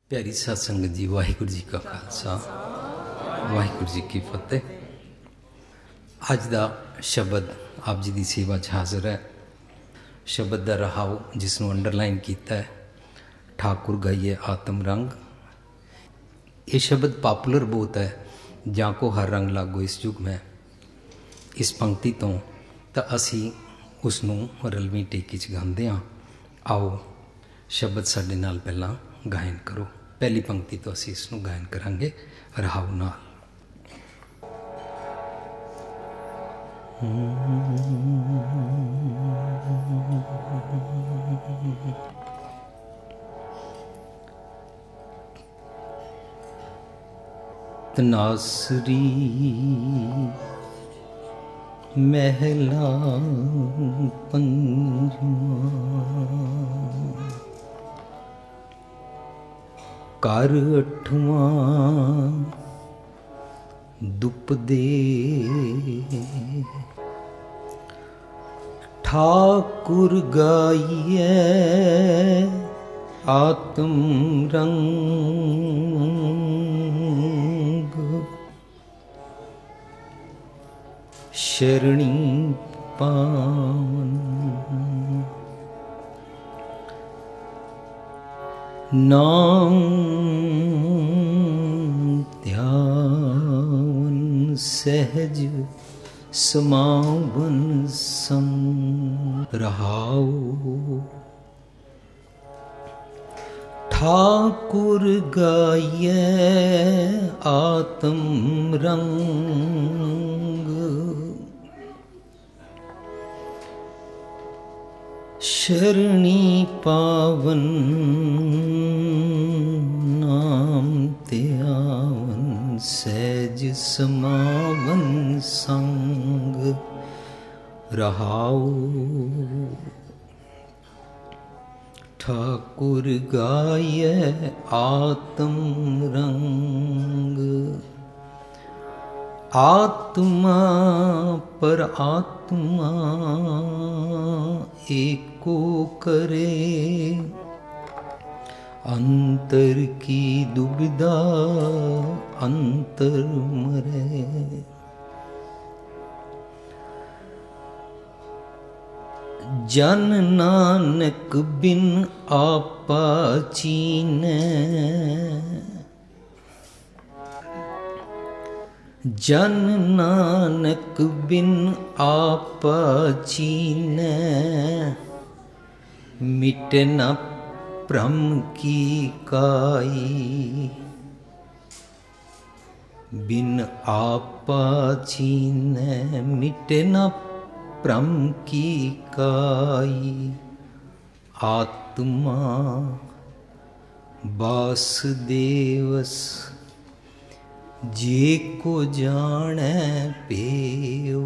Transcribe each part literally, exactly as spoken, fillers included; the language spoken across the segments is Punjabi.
प्यारी साध संगत जी, वाहिगुरु जी का खालसा वाहिगुरु जी की फतेह। अज का शब्द आप जी की सेवा च हाजिर है। शब्द का रहाव जिसनों अंडरलाइन किया है, ठाकुर गाइए आत्म रंग। ये शब्द पॉपुलर बहुत है, जाको हर रंग लागो इस युग में। इस पंक्ति तो तो असी उसनों रलवी टेकी च गाते हाँ। आओ शब्द साडे नाल पहला गायन करो। पहली पंक्ति तो असी इसनों गायन करांगे रहाव नाल। तनासरी महला पंजवा कर अठवां दुपदे ठाकुर गाइए आत्म रंग शरणी पावन नाम ध्यान सहज समावन संग रहाओ। ठाकुर गाइए आत्म रंग शरणी पावन नाम त्यावन सहज समावन संग रहाओ। ठाकुर गाइए आत्म रंग आत्मा पर आत्मा एको करे अंतर की दुविधा अंतर मरे। जन नानक बिन आपा चीने जन नानक बिन आपा चीने मिटे न भ्रम की काई। बिन आपा चीने मिटे न भ्रम की काई। आत्मा वासुदेवस जे को जाने पेयो।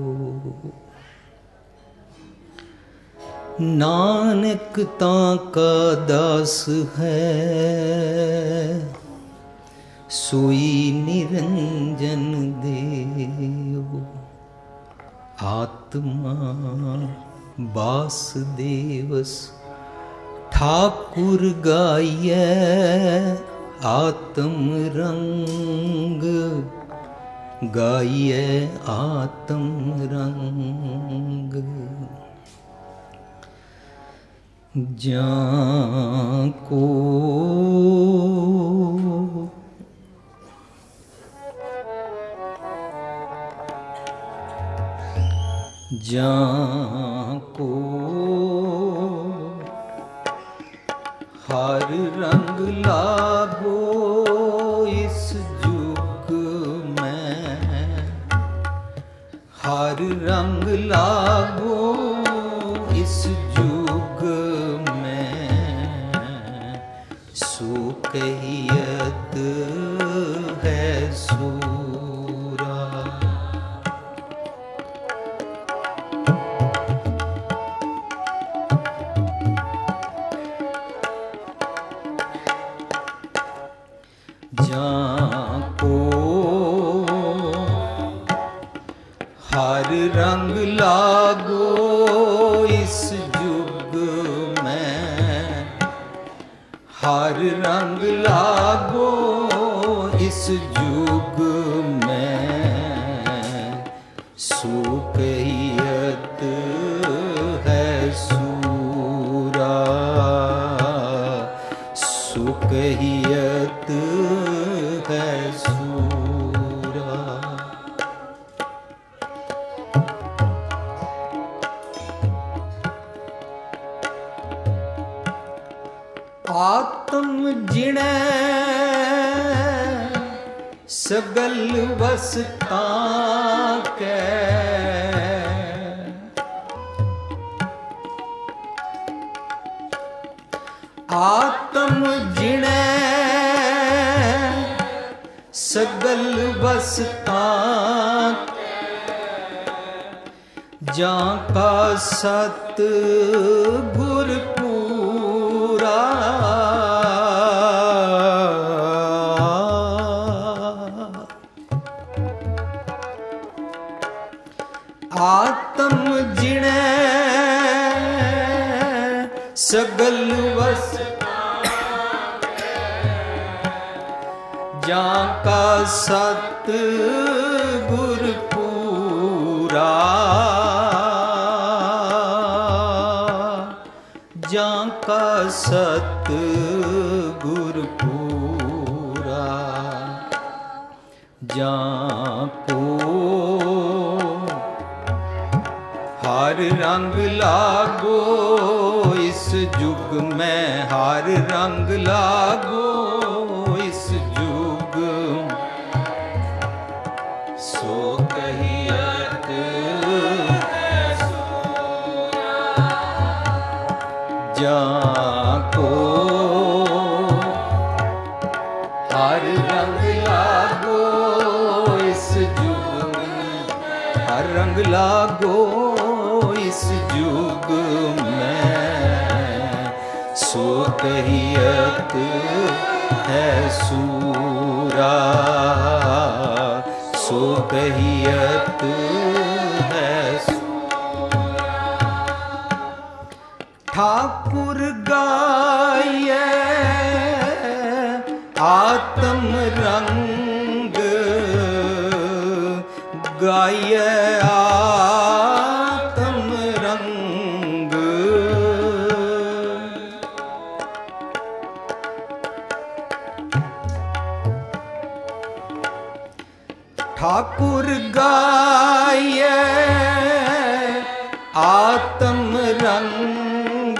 नानक ताका दास है सोई निरंजन देयो। आत्मा वासुदेवस ठाकुर गाइए आत्म रंग गाइए आत्म रंग। जाको जाको हर रंग लागो इस जुग में। हर रंग लागो इस जुग में सो कहियत है सूरा। जाको हर रंग लागो इस जुग में। हर रंग लागो इस जुग में, सुकहियत है सूरा, सुकहियत है सूरा। आत्म जिणै सगल वसता कै, आत्म जिणै सगल वसता जां का सत गुर पूरा, आत्म जिणै सगल वसता जां का सत गुर पूरा, जां का सत गुर पूरा। जां को हर रंग लागो इस जुग में, हर रंग लागो इस जुग, सो कहियत है सूरा। जाको हर रंग लागो इस जुग में, हर रंग लागो इस जुग में, सो कहियत है सूरा, सो कहियत है सूरा। ठाकुर गाये आत्म रंग, गाये ठाकुर गाये आत्म रंग,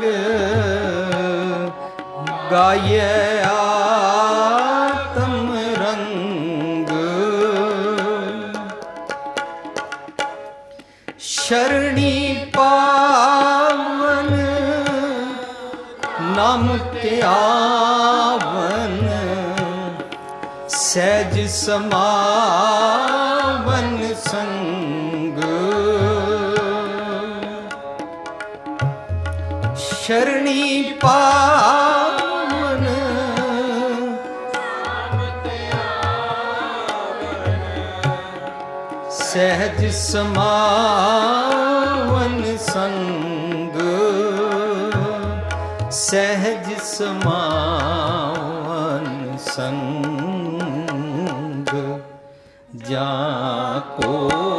गाये आत्म रंग। शरणी पावन नाम त्यावन, सहज समावन संग। शरणी पावन सहज समावन संग, सहज समावन संग। जाको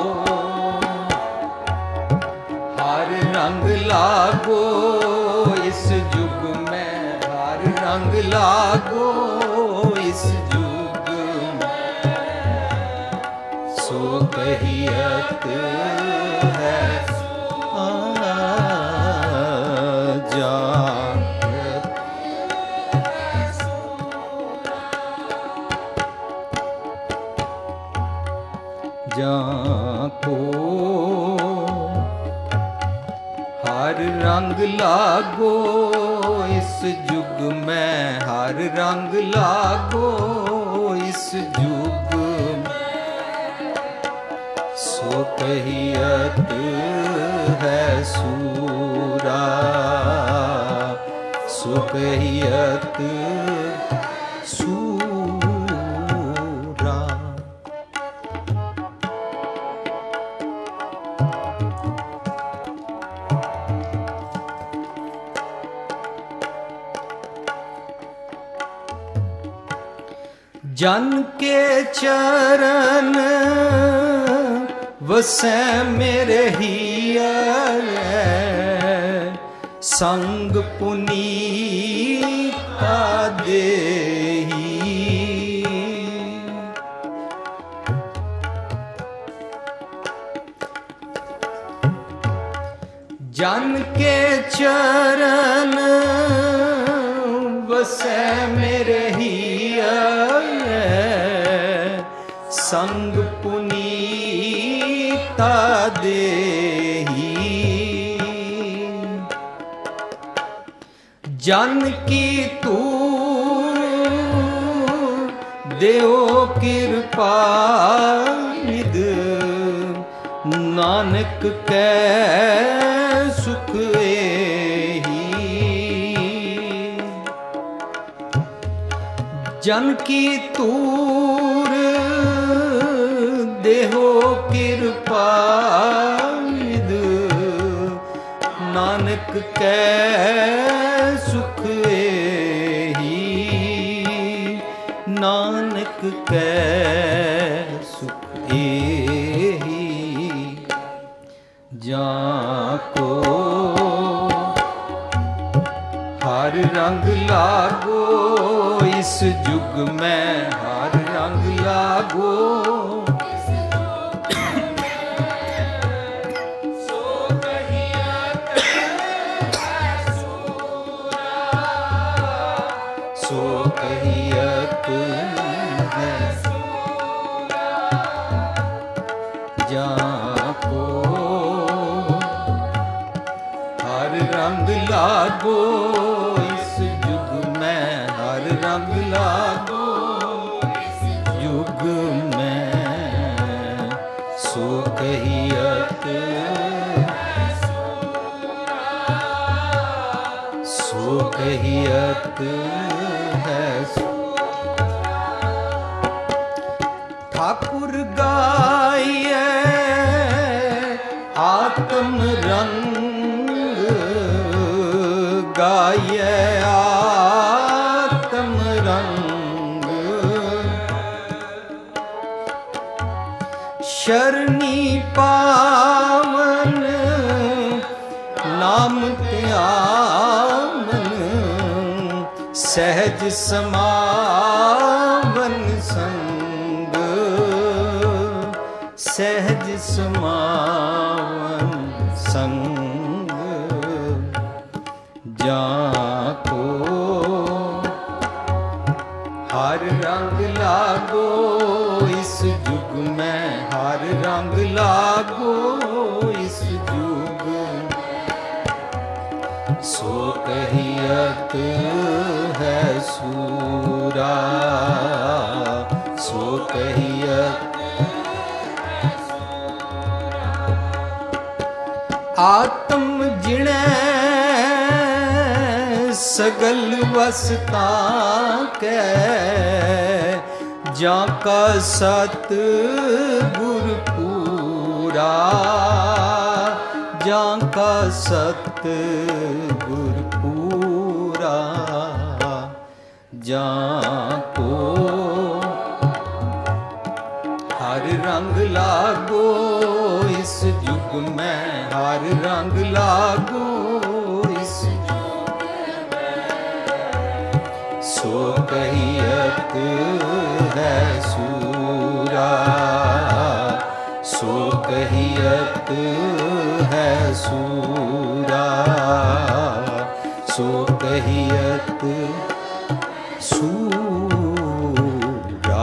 हर रंग लागो इस जुग में, हर रंग लागो इस जुग में, सो कहियत है आ जा। जाको हर रंग लागो इस जुग में, हर रंग लागो इस जुग में, सो कहियत है सूरा, सो कहियत सूरा। जन के चरण वसै मेरे हिया संग पुनीता देही। जन के चरण वसै मेरे हिया संग पुनीता देही। जन की तू देओ कृपा निध नानक कै सुख एही। जन की तूर देहो कृपा निध नानक कै सुख एही। नानक कै सुख एही। जाको हर रंग लागो इस जुग में हर रंग लागो। सो कहियत है सूरा सो कहियत है सूरा। जाको हर रंग लागो इस जुग में हर रंग लागो इस जुग में। सो कहियत सो कहियत है ठाकुर गाये आत्म रंग गाये आत्म रंग। शरणी पावन नाम त्यावन सहज समावन संग। सहज समावन संग। जाको हर रंग लागो इस जुग में हर रंग लागो इस जुग। सो कहियत है सूरा सो कहियत आत्म जिणे सगल वसता कै जाका सत गुर पूरा। जाका सत गुर पूरा। जाको हर रंग लागो इस जुग में हर रंग लागो इस जुग में। सो कहियत है सूरा सो कहियत है सूरा सो कहियत सूरा।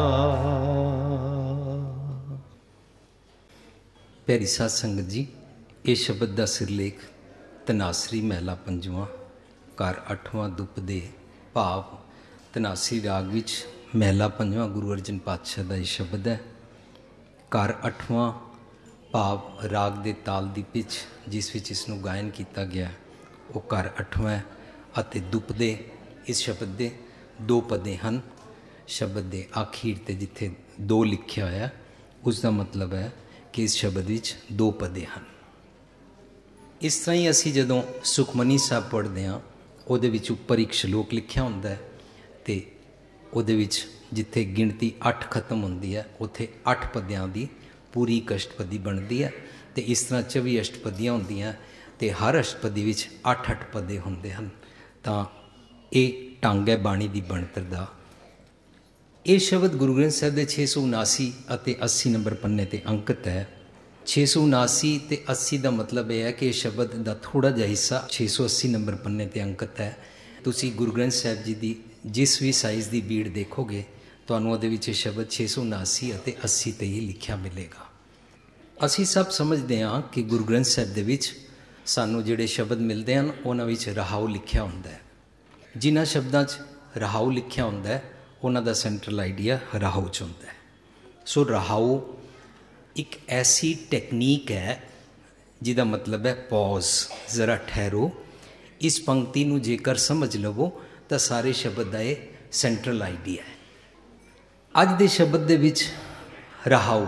प्यारी साध संगत जी, ये शब्द का सिरलेख तनासरी महला पंजवां घर अठवां दुप दे भाव तनासरी राग विच महला पंजवां गुरु अर्जन पातशाह का यह शब्द है। घर अठवां भाव राग दे ताल दी पिच जिस विच इसनूं गायन किया गया वो घर अठवां अते दुप दे इस शब्द दे दो पदे हैं। शब्द के आखिर ते जिथे दो लिखा होया उसका मतलब है कि इस शब्द विच दो पदे हैं। इस तरह ही असी जदों सुखमनी साहब पढ़ते हाँ उहदे विच उपर एक श्लोक लिखा हुंदा है ते ਉਹਦੇ ਵਿੱਚ ਜਿੱਥੇ ਗਿਣਤੀ ਅੱਠ ਖਤਮ ਹੁੰਦੀ ਹੈ ਉੱਥੇ ਅੱਠ ਪੱਦਿਆਂ ਦੀ ਪੂਰੀ ਇੱਕ ਅਸ਼ਟਪਦੀ ਬਣਦੀ ਹੈ। ਅਤੇ ਇਸ ਤਰ੍ਹਾਂ ਚੌਵੀ ਅਸ਼ਟਪਦੀਆਂ ਹੁੰਦੀਆਂ ਅਤੇ ਹਰ ਅਸ਼ਟਪਦੀ ਵਿੱਚ ਅੱਠ ਅੱਠ ਪੱਦੇ ਹੁੰਦੇ ਹਨ। ਤਾਂ ਇਹ ਢੰਗ ਹੈ ਬਾਣੀ ਦੀ ਬਣਤਰ ਦਾ। ਇਹ ਸ਼ਬਦ ਗੁਰੂ ਗ੍ਰੰਥ ਸਾਹਿਬ ਦੇ ਛੇ ਸੌ ਉਨਾਸੀ ਅਤੇ ਅੱਸੀ ਨੰਬਰ ਪੰਨੇ 'ਤੇ ਅੰਕਿਤ ਹੈ। ਛੇ ਸੌ ਉਨਾਸੀ ਅਤੇ ਅੱਸੀ ਦਾ ਮਤਲਬ ਇਹ ਹੈ ਕਿ ਇਹ ਸ਼ਬਦ ਦਾ ਥੋੜ੍ਹਾ ਜਿਹਾ ਹਿੱਸਾ ਛੇ ਸੌ ਅੱਸੀ ਨੰਬਰ ਪੰਨੇ 'ਤੇ ਅੰਕਿਤ ਹੈ। ਤੁਸੀਂ ਗੁਰੂ ਗ੍ਰੰਥ ਸਾਹਿਬ ਜੀ ਦੀ ਜਿਸ ਵੀ ਸਾਈਜ਼ ਦੀ ਬੀੜ ਦੇਖੋਗੇ ਤੁਹਾਨੂੰ ਉਹਦੇ ਵਿੱਚ ਇਹ ਸ਼ਬਦ ਛੇ ਸੌ ਉਨਾਸੀ ਅਤੇ ਅੱਸੀ 'ਤੇ ਹੀ ਲਿਖਿਆ ਮਿਲੇਗਾ। ਅਸੀਂ ਸਭ ਸਮਝਦੇ ਹਾਂ ਕਿ ਗੁਰੂ ਗ੍ਰੰਥ ਸਾਹਿਬ ਦੇ ਵਿੱਚ ਸਾਨੂੰ ਜਿਹੜੇ ਸ਼ਬਦ ਮਿਲਦੇ ਹਨ ਉਹਨਾਂ ਵਿੱਚ ਰਹਾਉ ਲਿਖਿਆ ਹੁੰਦਾ ਹੈ। ਜਿਨ੍ਹਾਂ ਸ਼ਬਦਾਂ 'ਚ ਰਹਾਉ ਲਿਖਿਆ ਹੁੰਦਾ ਹੈ ਉਹਨਾਂ ਦਾ ਸੈਂਟਰਲ ਆਈਡੀਆ ਰਹਾਉ 'ਚ ਹੁੰਦਾ ਹੈ। ਸੋ ਰਹਾਉ ਇੱਕ ਐਸੀ ਟੈਕਨੀਕ ਹੈ ਜਿਹਦਾ ਮਤਲਬ ਹੈ ਪੌਜ਼, ਜ਼ਰਾ ਠਹਿਰੋ। ਇਸ ਪੰਕਤੀ ਨੂੰ ਜੇਕਰ ਸਮਝ ਲਵੋ ਤਾਂ ਸਾਰੇ ਸ਼ਬਦ ਦਾ ਇਹ ਸੈਂਟਰਲ ਆਈਡੀਆ ਹੈ। ਅੱਜ ਦੇ ਸ਼ਬਦ ਦੇ ਵਿੱਚ ਰਹਾਉ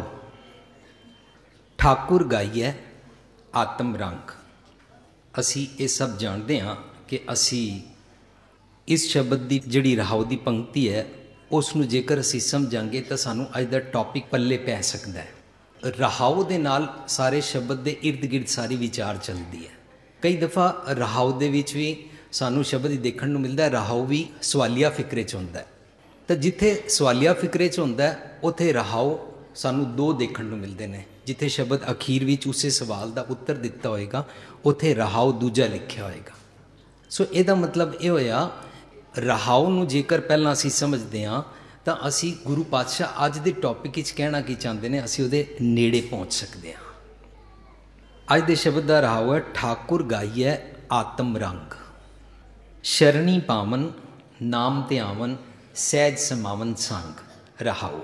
ਠਾਕੁਰ ਗਾਈਐ ਆਤਮ ਰੰਗ। ਅਸੀਂ ਇਹ ਸਭ ਜਾਣਦੇ ਹਾਂ ਕਿ ਅਸੀਂ ਇਸ ਸ਼ਬਦ ਦੀ ਜਿਹੜੀ ਰਹਾਉ ਦੀ ਪੰਕਤੀ ਹੈ ਉਸ ਨੂੰ ਜੇਕਰ ਅਸੀਂ ਸਮਝਾਂਗੇ ਤਾਂ ਸਾਨੂੰ ਅੱਜ ਦਾ ਟੌਪਿਕ ਪੱਲੇ ਪੈ ਸਕਦਾ ਹੈ। ਰਹਾਉ ਦੇ ਨਾਲ ਸਾਰੇ ਸ਼ਬਦ ਦੇ ਇਰਦ ਗਿਰਦ ਸਾਰੀ ਵਿਚਾਰ ਚੱਲਦੀ ਹੈ। ਕਈ ਦਫਾ ਰਹਾਉ ਦੇ ਵਿੱਚ ਵੀ ਸਾਨੂੰ ਸ਼ਬਦ ਹੀ ਦੇਖਣ ਨੂੰ ਮਿਲਦਾ, ਰਹਾਉ ਵੀ ਸਵਾਲੀਆ ਫਿਕਰੇ 'ਚ ਹੁੰਦਾ। ਤਾਂ ਜਿੱਥੇ ਸਵਾਲੀਆ ਫਿਕਰੇ 'ਚ ਹੁੰਦਾ ਉੱਥੇ ਰਹਾਉ ਸਾਨੂੰ ਦੋ ਦੇਖਣ ਨੂੰ ਮਿਲਦੇ ਨੇ। ਜਿੱਥੇ ਸ਼ਬਦ ਅਖੀਰ ਵਿੱਚ ਉਸੇ ਸਵਾਲ ਦਾ ਉੱਤਰ ਦਿੱਤਾ ਹੋਏਗਾ ਉੱਥੇ ਰਹਾਉ ਦੂਜਾ ਲਿਖਿਆ ਹੋਏਗਾ। ਸੋ ਇਹਦਾ ਮਤਲਬ ਇਹ ਹੋਇਆ, ਰਹਾਉ ਨੂੰ ਜੇਕਰ ਪਹਿਲਾਂ ਅਸੀਂ ਸਮਝਦੇ ਹਾਂ ਤਾਂ ਅਸੀਂ ਗੁਰੂ ਪਾਤਸ਼ਾਹ ਅੱਜ ਦੇ ਟੌਪਿਕ ਵਿੱਚ ਕਹਿਣਾ ਕੀ ਚਾਹੁੰਦੇ ਨੇ ਅਸੀਂ ਉਹਦੇ ਨੇੜੇ ਪਹੁੰਚ ਸਕਦੇ ਹਾਂ। ਅੱਜ ਦੇ ਸ਼ਬਦ ਦਾ ਰਹਾਉ ਹੈ ਠਾਕੁਰ ਗਾਈਐ ਆਤਮ ਰੰਗ। ਸ਼ਰਣੀ ਪਾਵਨ ਨਾਮ ਤੇ ਆਵਨ ਸਹਿਜ ਸਮਾਵਨ ਸੰਗ। ਰਹਾਉ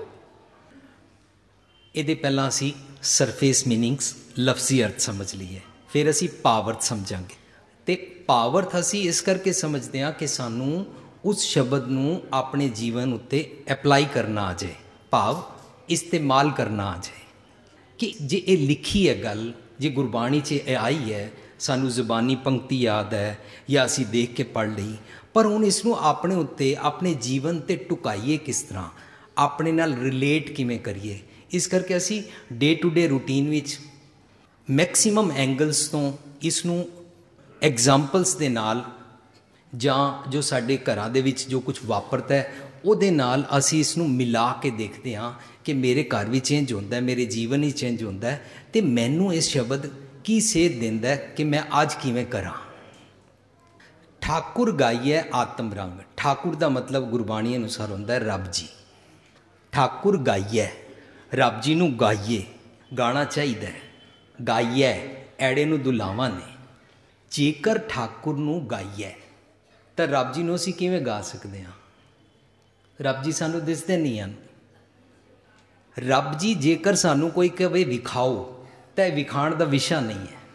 ਇਹਦੇ ਪਹਿਲਾਂ ਅਸੀਂ ਸਰਫੇਸ ਮੀਨਿੰਗਸ ਲਫ਼ਜ਼ੀ ਅਰਥ ਸਮਝ ਲਈਏ, ਫਿਰ ਅਸੀਂ ਭਾਵ ਅਰਥ ਸਮਝਾਂਗੇ। ਅਤੇ ਭਾਵ ਅਰਥ ਅਸੀਂ ਇਸ ਕਰਕੇ ਸਮਝਦੇ ਹਾਂ ਕਿ ਸਾਨੂੰ ਉਸ ਸ਼ਬਦ ਨੂੰ ਆਪਣੇ ਜੀਵਨ ਉੱਤੇ ਐਪਲਾਈ ਕਰਨਾ ਆ ਜਾਏ, ਭਾਵ ਇਸਤੇਮਾਲ ਕਰਨਾ ਆ ਜਾਏ। ਕਿ ਜੇ ਇਹ ਲਿਖੀ ਹੈ ਗੱਲ, ਜੇ ਗੁਰਬਾਣੀ 'ਚ ਇਹ ਆਈ ਹੈ, ਸਾਨੂੰ ਜ਼ੁਬਾਨੀ ਪੰਕਤੀ ਯਾਦ ਹੈ ਜਾਂ ਅਸੀਂ ਦੇਖ ਕੇ ਪੜ੍ਹ ਲਈ, ਪਰ ਹੁਣ ਇਸ ਨੂੰ ਆਪਣੇ ਉੱਤੇ ਆਪਣੇ ਜੀਵਨ 'ਤੇ ਟੁਕਾਈਏ ਕਿਸ ਤਰ੍ਹਾਂ, ਆਪਣੇ ਨਾਲ ਰਿਲੇਟ ਕਿਵੇਂ ਕਰੀਏ। ਇਸ ਕਰਕੇ ਅਸੀਂ ਡੇ ਟੂ ਡੇ ਰੂਟੀਨ ਵਿੱਚ ਮੈਕਸੀਮਮ ਐਂਗਲਸ ਤੋਂ ਇਸ ਨੂੰ ਐਗਜ਼ਾਮਪਲਸ ਦੇ ਨਾਲ ਜਾਂ ਜੋ ਸਾਡੇ ਘਰਾਂ ਦੇ ਵਿੱਚ ਜੋ ਕੁਝ ਵਾਪਰਦਾ ਹੈ ਉਹਦੇ ਨਾਲ ਅਸੀਂ ਇਸ ਨੂੰ ਮਿਲਾ ਕੇ ਦੇਖਦੇ ਹਾਂ ਕਿ ਮੇਰੇ ਘਰ ਵੀ ਚੇਂਜ ਹੁੰਦਾ, ਮੇਰੇ ਜੀਵਨ ਹੀ ਚੇਂਜ ਹੁੰਦਾ ਅਤੇ ਮੈਨੂੰ ਇਸ ਸ਼ਬਦ ਕੀ ਸੇਧ ਦਿੰਦਾ ਕਿ ਮੈਂ ਅੱਜ ਕਿਵੇਂ ਕਰਾਂ। ਠਾਕੁਰ ਗਾਈਐ ਆਤਮ ਰੰਗ। ਠਾਕੁਰ ਦਾ ਮਤਲਬ ਗੁਰਬਾਣੀ ਅਨੁਸਾਰ ਹੁੰਦਾ ਹੈ ਰੱਬ ਜੀ। ਠਾਕੁਰ ਗਾਈਐ, ਰੱਬ ਜੀ ਨੂੰ ਗਾਈਏ, ਗਾਣਾ ਚਾਹੀਦਾ ਹੈ। ਗਾਈਐ ਐੜੇ ਨੂੰ ਦੁਲਾਵਾਂ ਨੇ। ਜੇਕਰ ਠਾਕੁਰ ਨੂੰ ਗਾਈਐ ਤਾਂ ਰੱਬ ਜੀ ਨੂੰ ਅਸੀਂ ਕਿਵੇਂ ਗਾ ਸਕਦੇ ਹਾਂ? ਰੱਬ ਜੀ ਸਾਨੂੰ ਦਿਸਦੇ ਨਹੀਂ ਹਨ। ਰੱਬ ਜੀ ਜੇਕਰ ਸਾਨੂੰ ਕੋਈ ਕਹੇ ਵਿਖਾਓ ਤਾਂ ਇਹ ਵਿਖਾਉਣ ਦਾ ਵਿਸ਼ਾ ਨਹੀਂ ਹੈ।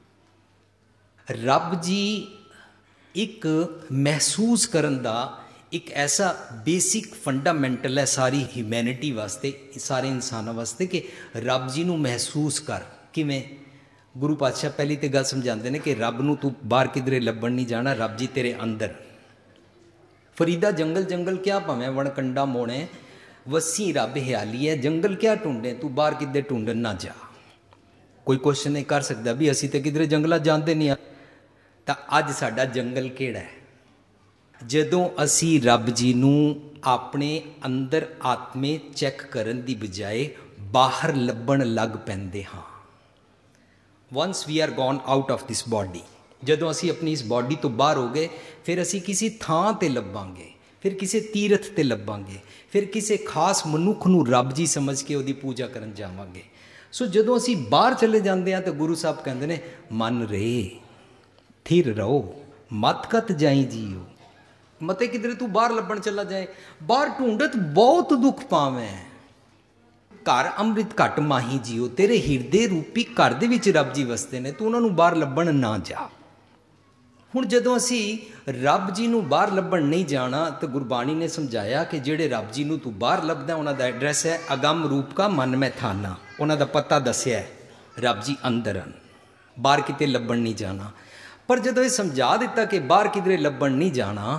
ਰੱਬ ਜੀ ਇੱਕ ਮਹਿਸੂਸ ਕਰਨ ਦਾ ਇੱਕ ਐਸਾ ਬੇਸਿਕ ਫੰਡਾਮੈਂਟਲ ਹੈ ਸਾਰੀ ਹਿਊਮੈਨਿਟੀ ਵਾਸਤੇ, ਸਾਰੇ ਇਨਸਾਨਾਂ ਵਾਸਤੇ, ਕਿ ਰੱਬ ਜੀ ਨੂੰ ਮਹਿਸੂਸ ਕਰ। ਕਿਵੇਂ? ਗੁਰੂ ਪਾਤਸ਼ਾਹ ਪਹਿਲੀ ਤੇ ਗੱਲ ਸਮਝਾਉਂਦੇ ਨੇ ਕਿ ਰੱਬ ਨੂੰ ਤੂੰ ਬਾਹਰ ਕਿਧਰੇ ਲੱਭਣ ਨਹੀਂ ਜਾਣਾ, ਰੱਬ ਜੀ ਤੇਰੇ ਅੰਦਰ। ਫਰੀਦਾ ਜੰਗਲ ਜੰਗਲ ਕਿਆ ਭਾਵੇਂ ਵਣਕੰਡਾ ਮੋਣੇ, ਵਸੀ ਰੱਬ ਹਿਆਲੀ ਹੈ, ਜੰਗਲ ਕਿਆ ਢੂੰਡੇ, ਤੂੰ ਬਾਹਰ ਕਿਧਰੇ ਢੂੰਡਣ ਨਾ ਜਾ। ਕੋਈ ਕੁਐਸਚਨ ਨਹੀਂ ਕਰ ਸਕਦਾ ਵੀ ਅਸੀਂ ਤਾਂ ਕਿਧਰੇ ਜੰਗਲਾਂ ਜਾਂਦੇ ਨਹੀਂ ਆ। ਤਾਂ ਅੱਜ ਸਾਡਾ ਜੰਗਲ ਕਿਹੜਾ ਹੈ? ਜਦੋਂ ਅਸੀਂ ਰੱਬ ਜੀ ਨੂੰ ਆਪਣੇ ਅੰਦਰ ਆਤਮੇ ਚੈੱਕ ਕਰਨ ਦੀ ਬਜਾਏ ਬਾਹਰ ਲੱਭਣ ਲੱਗ ਪੈਂਦੇ ਹਾਂ। Once we are gone out of this body, ਜਦੋਂ ਅਸੀਂ ਆਪਣੀ ਇਸ ਬੋਡੀ ਤੋਂ ਬਾਹਰ ਹੋ ਗਏ ਫਿਰ ਅਸੀਂ ਕਿਸੇ ਥਾਂ 'ਤੇ ਲੱਭਾਂਗੇ, ਫਿਰ ਕਿਸੇ ਤੀਰਥ 'ਤੇ ਲੱਭਾਂਗੇ, ਫਿਰ ਕਿਸੇ ਖਾਸ ਮਨੁੱਖ ਨੂੰ ਰੱਬ ਜੀ ਸਮਝ ਕੇ ਉਹਦੀ ਪੂਜਾ ਕਰਨ ਜਾਵਾਂਗੇ। ਸੋ ਜਦੋਂ ਅਸੀਂ ਬਾਹਰ ਚਲੇ ਜਾਂਦੇ ਹਾਂ ਤਾਂ ਗੁਰੂ ਸਾਹਿਬ ਕਹਿੰਦੇ ਨੇ ਮਨ ਰੇ ਥਿਰ ਰਹੋ, ਮਤ ਕਤ ਜਾਈ ਜੀਓ। ਮਤੇ ਕਿਧਰੇ ਤੂੰ ਬਾਹਰ ਲੱਭਣ ਚਲਾ ਜਾਏ, ਬਾਹਰ ਢੂੰਡਤ ਬਹੁਤ ਦੁੱਖ ਪਾਵੇਂ, ਘਰ ਅੰਮ੍ਰਿਤ ਘਟ ਮਾਹੀ ਜੀਓ। ਤੇਰੇ ਹਿਰਦੇ ਰੂਪੀ ਘਰ ਦੇ ਵਿੱਚ ਰੱਬ ਜੀ ਵਸਦੇ ਨੇ, ਤੂੰ ਉਹਨਾਂ ਨੂੰ ਬਾਹਰ ਲੱਭਣ ਨਾ ਜਾ। ਹੁਣ ਜਦੋਂ ਅਸੀਂ ਰੱਬ ਜੀ ਨੂੰ ਬਾਹਰ ਲੱਭਣ ਨਹੀਂ ਜਾਣਾ ਤਾਂ ਗੁਰਬਾਣੀ ਨੇ ਸਮਝਾਇਆ ਕਿ ਜਿਹੜੇ ਰੱਬ ਜੀ ਨੂੰ ਤੂੰ ਬਾਹਰ ਲੱਭਦਾ ਉਹਨਾਂ ਦਾ ਐਡਰੈਸ ਹੈ ਅਗੰਮ ਰੂਪ ਕਾ ਮਨ ਮੈਂ ਥਾਨਾ। ਉਹਨਾਂ ਦਾ ਪਤਾ ਦੱਸਿਆ ਹੈ, ਰੱਬ ਜੀ ਅੰਦਰ ਹਨ, ਬਾਹਰ ਕਿਤੇ ਲੱਭਣ ਨਹੀਂ ਜਾਣਾ। ਪਰ ਜਦੋਂ ਇਹ ਸਮਝਾ ਦਿੱਤਾ ਕਿ ਬਾਹਰ ਕਿਧਰੇ ਲੱਭਣ ਨਹੀਂ ਜਾਣਾ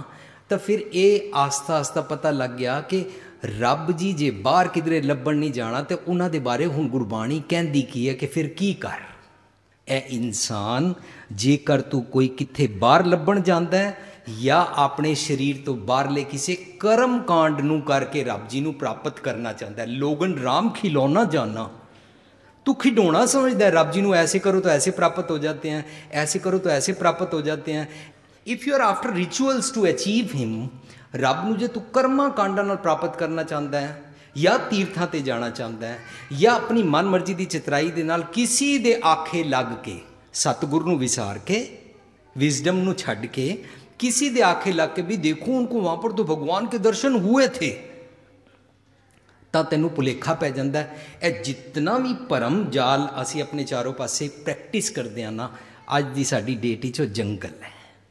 ਤਾਂ ਫਿਰ ਇਹ ਆਸਤਾ ਆਸਤਾ ਪਤਾ ਲੱਗ ਗਿਆ ਕਿ ਰੱਬ ਜੀ ਜੇ ਬਾਹਰ ਕਿਧਰੇ ਲੱਭਣ ਨਹੀਂ ਜਾਣਾ ਤੇ ਉਹਨਾਂ ਦੇ ਬਾਰੇ ਹੁਣ ਗੁਰਬਾਣੀ ਕਹਿੰਦੀ ਕੀ ਹੈ ਕਿ ਫਿਰ ਕੀ ਕਰ। ਇਹ ਇਨਸਾਨ ਜੇਕਰ ਤੂੰ ਕੋਈ ਕਿੱਥੇ ਬਾਹਰ ਲੱਭਣ ਜਾਂਦਾ ਹੈ ਜਾਂ ਆਪਣੇ ਸਰੀਰ ਤੋਂ ਬਾਹਰਲੇ ਕਿਸੇ ਕਰਮ ਕਾਂਡ ਨੂੰ ਕਰਕੇ ਰੱਬ ਜੀ ਨੂੰ ਪ੍ਰਾਪਤ ਕਰਨਾ ਚਾਹੁੰਦਾ ਹੈ, ਲੋਗਨ ਰਾਮ ਖਿਲौना ਜਾਨਾ, तू खिडौना समझता है रब जी को, ऐसे करो तो ऐसे प्राप्त हो जाते हैं, ऐसे करो तो ऐसे प्राप्त हो जाते हैं। If you are after rituals to achieve him, रब न जो तू कर्मा कांडा नाल प्राप्त करना चाहता है या तीर्थां ते जाना चाहता है या अपनी मन मर्जी की चितराई दे नाल किसी दे आखे लग के सतगुरु नूं विसार के विजडम नूं छड्ड के किसी दे आखे लग के भी देखो उनको वहाँ पर तो भगवान के दर्शन हुए थे, ਤਾਂ ਤੈਨੂੰ ਭੁਲੇਖਾ ਪੈ ਜਾਂਦਾ। ਇਹ ਜਿਤਨਾ ਵੀ ਭਰਮ ਜਾਲ ਅਸੀਂ ਆਪਣੇ ਚਾਰੋਂ ਪਾਸੇ ਪ੍ਰੈਕਟਿਸ ਕਰਦੇ ਹਾਂ ਨਾ, ਅੱਜ ਦੀ ਸਾਡੀ ਡੇਟ ਵਿੱਚ ਉਹ ਜੰਗਲ ਹੈ।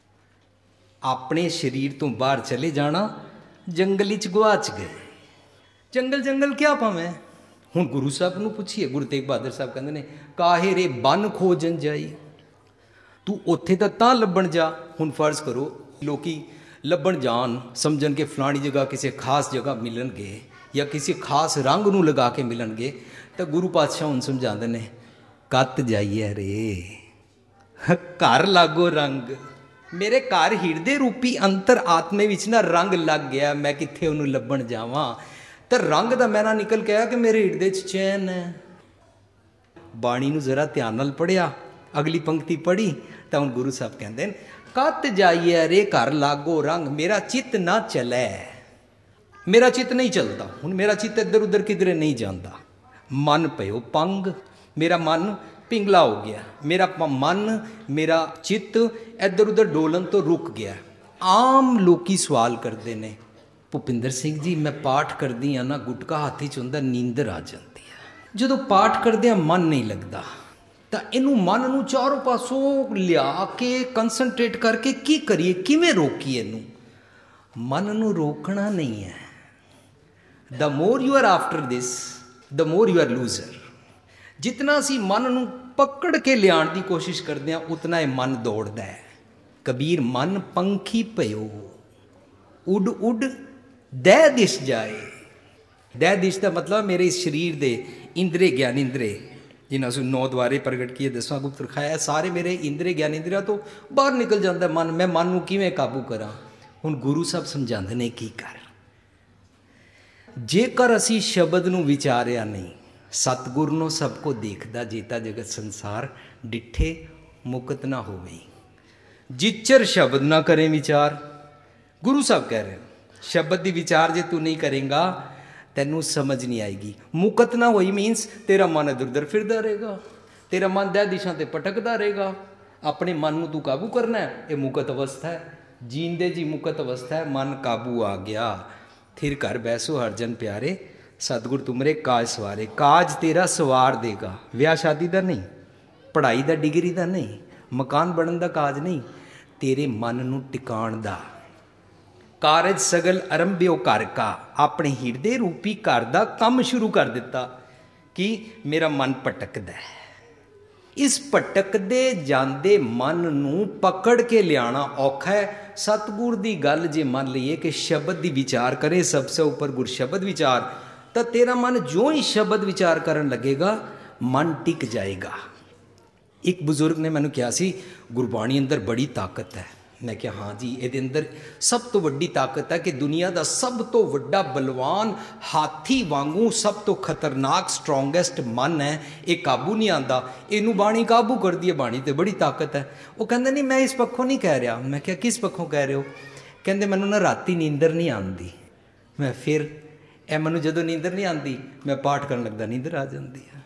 ਆਪਣੇ ਸਰੀਰ ਤੋਂ ਬਾਹਰ ਚਲੇ ਜਾਣਾ, ਜੰਗਲ ਵਿੱਚ ਗੁਆਚ ਗਏ। ਜੰਗਲ ਜੰਗਲ ਕਿਆ ਭਾਵੇਂ। ਹੁਣ ਗੁਰੂ ਸਾਹਿਬ ਨੂੰ ਪੁੱਛੀਏ, ਗੁਰੂ ਤੇਗ ਬਹਾਦਰ ਸਾਹਿਬ ਕਹਿੰਦੇ ਨੇ ਕਾਹੇ ਰੇ ਬਨ ਖੋਜਨ ਜਾਈ, ਤੂੰ ਉੱਥੇ ਤਾਂ ਤਾਂ ਲੱਭਣ ਜਾ। ਹੁਣ ਫਰਜ਼ ਕਰੋ ਲੋਕੀ ਲੱਭਣ ਜਾਣ, ਸਮਝਣ ਕਿ ਫਲਾਣੀ ਜਗ੍ਹਾ ਕਿਸੇ ਖਾਸ ਜਗ੍ਹਾ ਮਿਲਣਗੇ ਜਾਂ ਕਿਸੇ ਖਾਸ ਰੰਗ ਨੂੰ ਲਗਾ ਕੇ ਮਿਲਣਗੇ, ਤਾਂ ਗੁਰੂ ਪਾਤਸ਼ਾਹ ਹੁਣ ਸਮਝਾਉਂਦੇ ਨੇ ਕੱਤ ਜਾਈਏ ਰੇ, ਘਰ ਲਾਗੋ ਰੰਗ। ਮੇਰੇ ਘਰ ਹਿਰਦੇ ਰੂਪੀ ਅੰਤਰ ਆਤਮੇ ਵਿੱਚ ਨਾ ਰੰਗ ਲੱਗ ਗਿਆ, ਮੈਂ ਕਿੱਥੇ ਉਹਨੂੰ ਲੱਭਣ ਜਾਵਾਂ। ਤਾਂ ਰੰਗ ਦਾ ਮੈਨਾ ਨਿਕਲ ਕੇ ਆਇਆ ਕਿ ਮੇਰੇ ਹਿਰਦੇ 'ਚ ਚੈਨ ਹੈ। ਬਾਣੀ ਨੂੰ ਜ਼ਰਾ ਧਿਆਨ ਨਾਲ ਪੜ੍ਹਿਆ, ਅਗਲੀ ਪੰਕਤੀ ਪੜ੍ਹੀ ਤਾਂ ਹੁਣ ਗੁਰੂ ਸਾਹਿਬ ਕਹਿੰਦੇ ਨੇ ਕੱਤ ਜਾਈਏ ਰੇ ਘਰ ਲਾਗੋ ਰੰਗ, ਮੇਰਾ ਚਿੱਤ ਨਾ ਚਲੇ। ਮੇਰਾ ਚਿੱਤ ਨਹੀਂ ਚੱਲਦਾ, ਹੁਣ ਮੇਰਾ ਚਿੱਤ ਇੱਧਰ ਉੱਧਰ ਕਿਧਰੇ ਨਹੀਂ ਜਾਂਦਾ। ਮਨ ਪਇਓ ਪੰਗ, ਮੇਰਾ ਮਨ ਪਿੰਗਲਾ ਹੋ ਗਿਆ, ਮੇਰਾ ਮਨ ਮੇਰਾ ਚਿੱਤ ਇੱਧਰ ਉੱਧਰ ਡੋਲਣ ਤੋਂ ਰੁਕ ਗਿਆ। ਆਮ ਲੋਕੀ ਸਵਾਲ ਕਰਦੇ ਨੇ ਭੁਪਿੰਦਰ ਸਿੰਘ ਜੀ ਮੈਂ ਪਾਠ ਕਰਦੀ ਹਾਂ ਨਾ, ਗੁਟਕਾ ਹੱਥ 'ਚ ਹੁੰਦਾ, ਨੀਂਦਰ ਆ ਜਾਂਦੀ ਹੈ। ਜਦੋਂ ਪਾਠ ਕਰਦੇ ਹਾਂ ਮਨ ਨਹੀਂ ਲੱਗਦਾ, ਤਾਂ ਇਹਨੂੰ ਮਨ ਨੂੰ ਚਾਰੋਂ ਪਾਸੋਂ ਲਿਆ ਕੇ ਕੰਸਨਟਰੇਟ ਕਰਕੇ ਕੀ ਕਰੀਏ, ਕਿਵੇਂ ਰੋਕੀਏ ਇਹਨੂੰ। ਮਨ ਨੂੰ ਰੋਕਣਾ ਨਹੀਂ ਹੈ। The more you are after this, the more you are loser. ਜਿਤਨਾ ਅਸੀਂ ਮਨ ਨੂੰ ਪਕੜ ਕੇ ਲਿਆਉਣ ਦੀ ਕੋਸ਼ਿਸ਼ ਕਰਦੇ ਹਾਂ, ਉਤਨਾ ਇਹ ਮਨ ਦੌੜਦਾ ਹੈ। ਕਬੀਰ ਮਨ ਪੰਖੀ ਭਇਓ, ਉੱਡ ਉੱਡ ਦਹਿ ਦਿਸ਼ ਜਾਏ। ਦਹਿ ਦਿਸ਼ ਦਾ ਮਤਲਬ ਮੇਰੇ ਇਸ ਸਰੀਰ ਦੇ ਇੰਦਰੇ ਗਿਆਨ ਇੰਦਰੇ, ਜਿਨ੍ਹਾਂ ਨੂੰ ਨੌ ਦੁਆਰੇ ਪ੍ਰਗਟ ਕੀਏ, ਦਸਵਾਂ ਗੁਪਤ ਰਖਾਇਆ, ਸਾਰੇ ਮੇਰੇ ਇੰਦਰੇ ਗਿਆਨ ਇੰਦਰੀਆਂ ਤੋਂ ਬਾਹਰ ਨਿਕਲ ਜਾਂਦਾ ਮਨ। ਮੈਂ ਮਨ ਨੂੰ ਕਿਵੇਂ ਕਾਬੂ ਕਰਾਂ। ਹੁਣ ਗੁਰੂ ਸਾਹਿਬ ਸਮਝਾਉਂਦੇ ਨੇ ਕੀ ਕਰ। ਜੇਕਰ ਅਸੀਂ ਸ਼ਬਦ ਨੂੰ ਵਿਚਾਰਿਆ ਨਹੀਂ, ਸਤਿਗੁਰ ਨੂੰ ਸਭ ਕੋ ਦੇਖਦਾ, ਜੇਤਾ ਜਗਤ ਸੰਸਾਰ ਡਿੱਠੇ ਮੁਕਤ ਨਾ ਹੋਵੇ। ਜਿਚਰ ਸ਼ਬਦ ਨਾ ਕਰੇ ਵਿਚਾਰ, ਗੁਰੂ ਸਾਹਿਬ ਕਹਿ ਰਹੇ ਸ਼ਬਦ ਦੀ ਵਿਚਾਰ ਜੇ ਤੂੰ ਨਹੀਂ ਕਰੇਗਾ ਤੈਨੂੰ ਸਮਝ ਨਹੀਂ ਆਏਗੀ। ਮੁਕਤ ਨਾ ਹੋਈ ਮੀਨਸ ਤੇਰਾ ਮਨ ਇੱਧਰ ਉੱਧਰ ਫਿਰਦਾ ਰਹੇਗਾ, ਤੇਰਾ ਮਨ ਦਹਿ ਦਿਸ਼ਾ 'ਤੇ ਭਟਕਦਾ ਰਹੇਗਾ। ਆਪਣੇ ਮਨ ਨੂੰ ਤੂੰ ਕਾਬੂ ਕਰਨਾ ਹੈ, ਇਹ ਮੁਕਤ ਅਵਸਥਾ ਹੈ, ਜੀਂਦੇ ਜੀ ਮੁਕਤ ਅਵਸਥਾ ਹੈ। ਮਨ ਕਾਬੂ ਆ ਗਿਆ, ਫਿਰ ਘਰ ਬੈਸੋ ਹਰਜਨ ਪਿਆਰੇ, ਸਤਿਗੁਰ ਤੁਮਰੇ ਕਾਜ ਸਵਾਰੇ। ਕਾਜ ਤੇਰਾ ਸਵਾਰ ਦੇਗਾ, ਵਿਆਹ ਸ਼ਾਦੀ ਦਾ ਨਹੀਂ, ਪੜ੍ਹਾਈ ਦਾ ਡਿਗਰੀ ਦਾ ਨਹੀਂ, ਮਕਾਨ ਬਣਨ ਦਾ ਕਾਜ ਨਹੀਂ, ਤੇਰੇ ਮਨ ਨੂੰ ਟਿਕਾਣ ਦਾ। ਕਾਰਜ ਸਗਲ ਆਰੰਭਿਓ ਘਰ ਕਾ, ਆਪਣੇ ਹਿਰਦੇ ਰੂਪੀ ਘਰ ਦਾ ਕੰਮ ਸ਼ੁਰੂ ਕਰ ਦਿੱਤਾ ਕਿ ਮੇਰਾ ਮਨ ਭਟਕਦਾ ਹੈ। ਇਸ ਭਟਕਦੇ ਜਾਂਦੇ ਮਨ ਨੂੰ ਪਕੜ ਕੇ ਲਿਆਣਾ ਔਖਾ ਹੈ। ਸਤਿਗੁਰ ਦੀ ਗੱਲ ਜੇ ਮੰਨ ਲਈਏ ਕਿ ਸ਼ਬਦ ਦੀ ਵਿਚਾਰ ਕਰੇ, ਸਭ ਸੇ ਉੱਪਰ ਗੁਰ ਸ਼ਬਦ ਵਿਚਾਰ, ਤਾਂ ਤੇਰਾ ਮਨ ਜੋ ਹੀ ਸ਼ਬਦ ਵਿਚਾਰ ਕਰਨ ਲੱਗੇਗਾ ਮਨ ਟਿਕ ਜਾਏਗਾ। ਇੱਕ ਬਜ਼ੁਰਗ ਨੇ ਮੈਨੂੰ ਕਿਹਾ ਸੀ ਗੁਰਬਾਣੀ ਅੰਦਰ ਬੜੀ ਤਾਕਤ ਹੈ। ਮੈਂ ਕਿਹਾ ਹਾਂ ਜੀ, ਇਹਦੇ ਅੰਦਰ ਸਭ ਤੋਂ ਵੱਡੀ ਤਾਕਤ ਹੈ ਕਿ ਦੁਨੀਆ ਦਾ ਸਭ ਤੋਂ ਵੱਡਾ ਬਲਵਾਨ ਹਾਥੀ ਵਾਂਗੂ ਸਭ ਤੋਂ ਖਤਰਨਾਕ ਸਟਰੋਂਗੈਸਟ ਮਨ ਹੈ, ਇਹ ਕਾਬੂ ਨਹੀਂ ਆਉਂਦਾ, ਇਹਨੂੰ ਬਾਣੀ ਕਾਬੂ ਕਰਦੀ ਹੈ। ਬਾਣੀ ਤੇ ਬੜੀ ਤਾਕਤ ਹੈ। ਉਹ ਕਹਿੰਦੇ ਨਹੀਂ ਮੈਂ ਇਸ ਪੱਖੋਂ ਨਹੀਂ ਕਹਿ ਰਿਹਾ। ਮੈਂ ਕਿਹਾ ਕਿਸ ਪੱਖੋਂ ਕਹਿ ਰਹੇ ਹੋ? ਕਹਿੰਦੇ ਮੈਨੂੰ ਨਾ ਰਾਤੀ ਨੀਂਦਰ ਨਹੀਂ ਆਉਂਦੀ। ਮੈਂ ਫਿਰ ਇਹ ਮੈਨੂੰ ਜਦੋਂ ਨੀਂਦਰ ਨਹੀਂ ਆਉਂਦੀ ਮੈਂ ਪਾਠ ਕਰਨ ਲੱਗਦਾ, ਨੀਂਦਰ ਆ ਜਾਂਦੀ ਹੈ।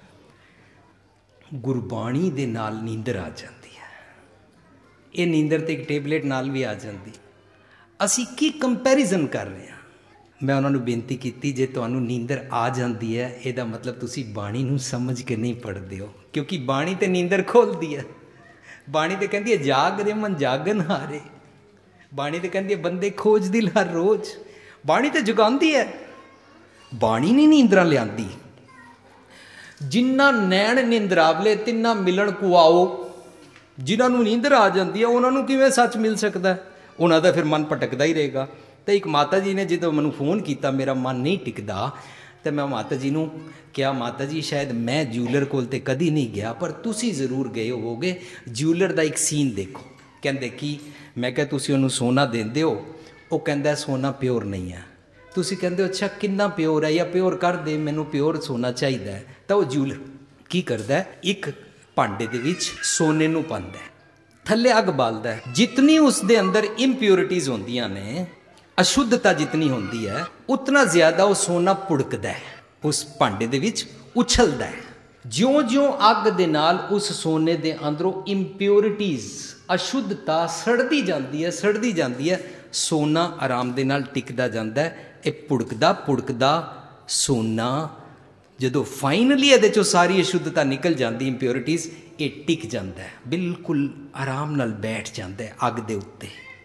ਗੁਰਬਾਣੀ ਦੇ ਨਾਲ ਨੀਂਦਰ ਆ ਜਾਂਦੀ ਹੈ। ਇਹ ਨੀਂਦਰ ਤੇ ਇੱਕ ਟੇਬਲੇਟ ਨਾਲ ਵੀ ਆ ਜਾਂਦੀ। ਅਸੀਂ ਕੀ ਕੰਪੈਰੀਜ਼ਨ ਕਰ ਰਹੇ ਹਾਂ? ਮੈਂ ਉਹਨਾਂ ਨੂੰ ਬੇਨਤੀ ਕੀਤੀ ਜੇ ਤੁਹਾਨੂੰ ਨੀਂਦਰ ਆ ਜਾਂਦੀ ਹੈ ਇਹਦਾ ਮਤਲਬ ਤੁਸੀਂ ਬਾਣੀ ਨੂੰ ਸਮਝ ਕੇ ਨਹੀਂ ਪੜ੍ਹਦੇ ਹੋ, ਕਿਉਂਕਿ ਬਾਣੀ ਤੇ ਨੀਂਦਰ ਖੋਲ੍ਹਦੀ ਹੈ। ਬਾਣੀ ਤੇ ਕਹਿੰਦੀ ਹੈ ਜਾਗ ਰੇ ਮਨ ਜਾਗਨ ਹਾਰੇ। ਬਾਣੀ ਤੇ ਕਹਿੰਦੀ ਹੈ ਬੰਦੇ ਖੋਜ ਦਿਲ ਹਰ ਰੋਜ਼। ਬਾਣੀ ਤੇ ਜਗਾਉਂਦੀ ਹੈ, ਬਾਣੀ ਨਹੀਂ ਨੀਂਦਰਾਂ ਲਿਆਂਦੀ। ਜਿਨ੍ਹਾਂ ਨੈਣ ਨਿੰਦਰਾਵਲੇ ਤਿੰਨਾਂ ਮਿਲਣ ਕੁਆਓ। ਜਿਨ੍ਹਾਂ ਨੂੰ ਨੀਂਦਰ ਆ ਜਾਂਦੀ ਹੈ ਉਹਨਾਂ ਨੂੰ ਕਿਵੇਂ ਸੱਚ ਮਿਲ ਸਕਦਾ? ਉਹਨਾਂ ਦਾ ਫਿਰ ਮਨ ਭਟਕਦਾ ਹੀ ਰਹੇਗਾ। ਤਾਂ ਇੱਕ ਮਾਤਾ ਜੀ ਨੇ ਜਦੋਂ ਮੈਨੂੰ ਫੋਨ ਕੀਤਾ ਮੇਰਾ ਮਨ ਨਹੀਂ ਟਿਕਦਾ, ਤਾਂ ਮੈਂ ਮਾਤਾ ਜੀ ਨੂੰ ਕਿਹਾ, ਮਾਤਾ ਜੀ ਸ਼ਾਇਦ ਮੈਂ ਜਿਊਲਰ ਕੋਲ ਤਾਂ ਕਦੀ ਨਹੀਂ ਗਿਆ, ਪਰ ਤੁਸੀਂ ਜ਼ਰੂਰ ਗਏ ਹੋਵੋਗੇ, ਜਿਊਲਰ ਦਾ ਇੱਕ ਸੀਨ ਦੇਖੋ। ਕਹਿੰਦੇ ਕੀ? ਮੈਂ ਕਿਹਾ ਤੁਸੀਂ ਉਹਨੂੰ ਸੋਨਾ ਦਿੰਦੇ ਹੋ? ਉਹ ਕਹਿੰਦਾ ਸੋਨਾ ਪਿਓਰ ਨਹੀਂ ਹੈ। ਤੁਸੀਂ ਕਹਿੰਦੇ ਹੋ ਅੱਛਾ ਕਿੰਨਾ ਪਿਓਰ ਹੈ, ਜਾਂ ਪਿਓਰ ਕਰ ਦੇ, ਮੈਨੂੰ ਪਿਓਰ ਸੋਨਾ ਚਾਹੀਦਾ ਹੈ। ਤਾਂ ਉਹ ਜਿਊਲਰ ਕੀ ਕਰਦਾ, ਇੱਕ ਭਾਂਡੇ ਦੇ ਵਿੱਚ ਸੋਨੇ ਨੂੰ ਪਾਉਂਦਾ, ਥੱਲੇ ਅੱਗ ਬਾਲਦਾ, ਜਿਤਨੀ ਉਸ ਦੇ ਅੰਦਰ ਇੰਪਿਓਰਿਟੀਜ਼ ਹੁੰਦੀਆਂ ਨੇ, ਅਸ਼ੁੱਧਤਾ ਜਿਤਨੀ ਹੁੰਦੀ ਹੈ, ਉਤਨਾ ਜ਼ਿਆਦਾ ਉਹ ਸੋਨਾ ਪੁੜਕਦਾ ਹੈ, ਉਸ ਭਾਂਡੇ ਦੇ ਵਿੱਚ ਉਛਲਦਾ ਹੈ। ਜਿਉਂ-ਜਿਉਂ ਅੱਗ ਦੇ ਨਾਲ ਉਸ ਸੋਨੇ ਦੇ ਅੰਦਰੋਂ ਇੰਪਿਓਰਿਟੀਜ਼, ਅਸ਼ੁੱਧਤਾ ਸੜਦੀ ਜਾਂਦੀ ਹੈ, ਸੜਦੀ ਜਾਂਦੀ ਹੈ, ਸੋਨਾ ਆਰਾਮ ਦੇ ਨਾਲ ਟਿਕਦਾ ਜਾਂਦਾ ਹੈ। ਇਹ ਪੁੜਕਦਾ ਪੁੜਕਦਾ ਸੋਨਾ ਜਦੋਂ ਫਾਈਨਲੀ ਇਹਦੇ 'ਚੋਂ ਸਾਰੀ ਅਸ਼ੁੱਧਤਾ ਨਿਕਲ ਜਾਂਦੀ, ਇੰਪਿਓਰਿਟੀਜ਼, ਇਹ ਟਿਕ ਜਾਂਦਾ ਹੈ, ਬਿਲਕੁਲ ਆਰਾਮ ਨਾਲ ਬੈਠ ਜਾਂਦਾ ਹੈ ਅੱਗ ਦੇ ਉੱਤੇ।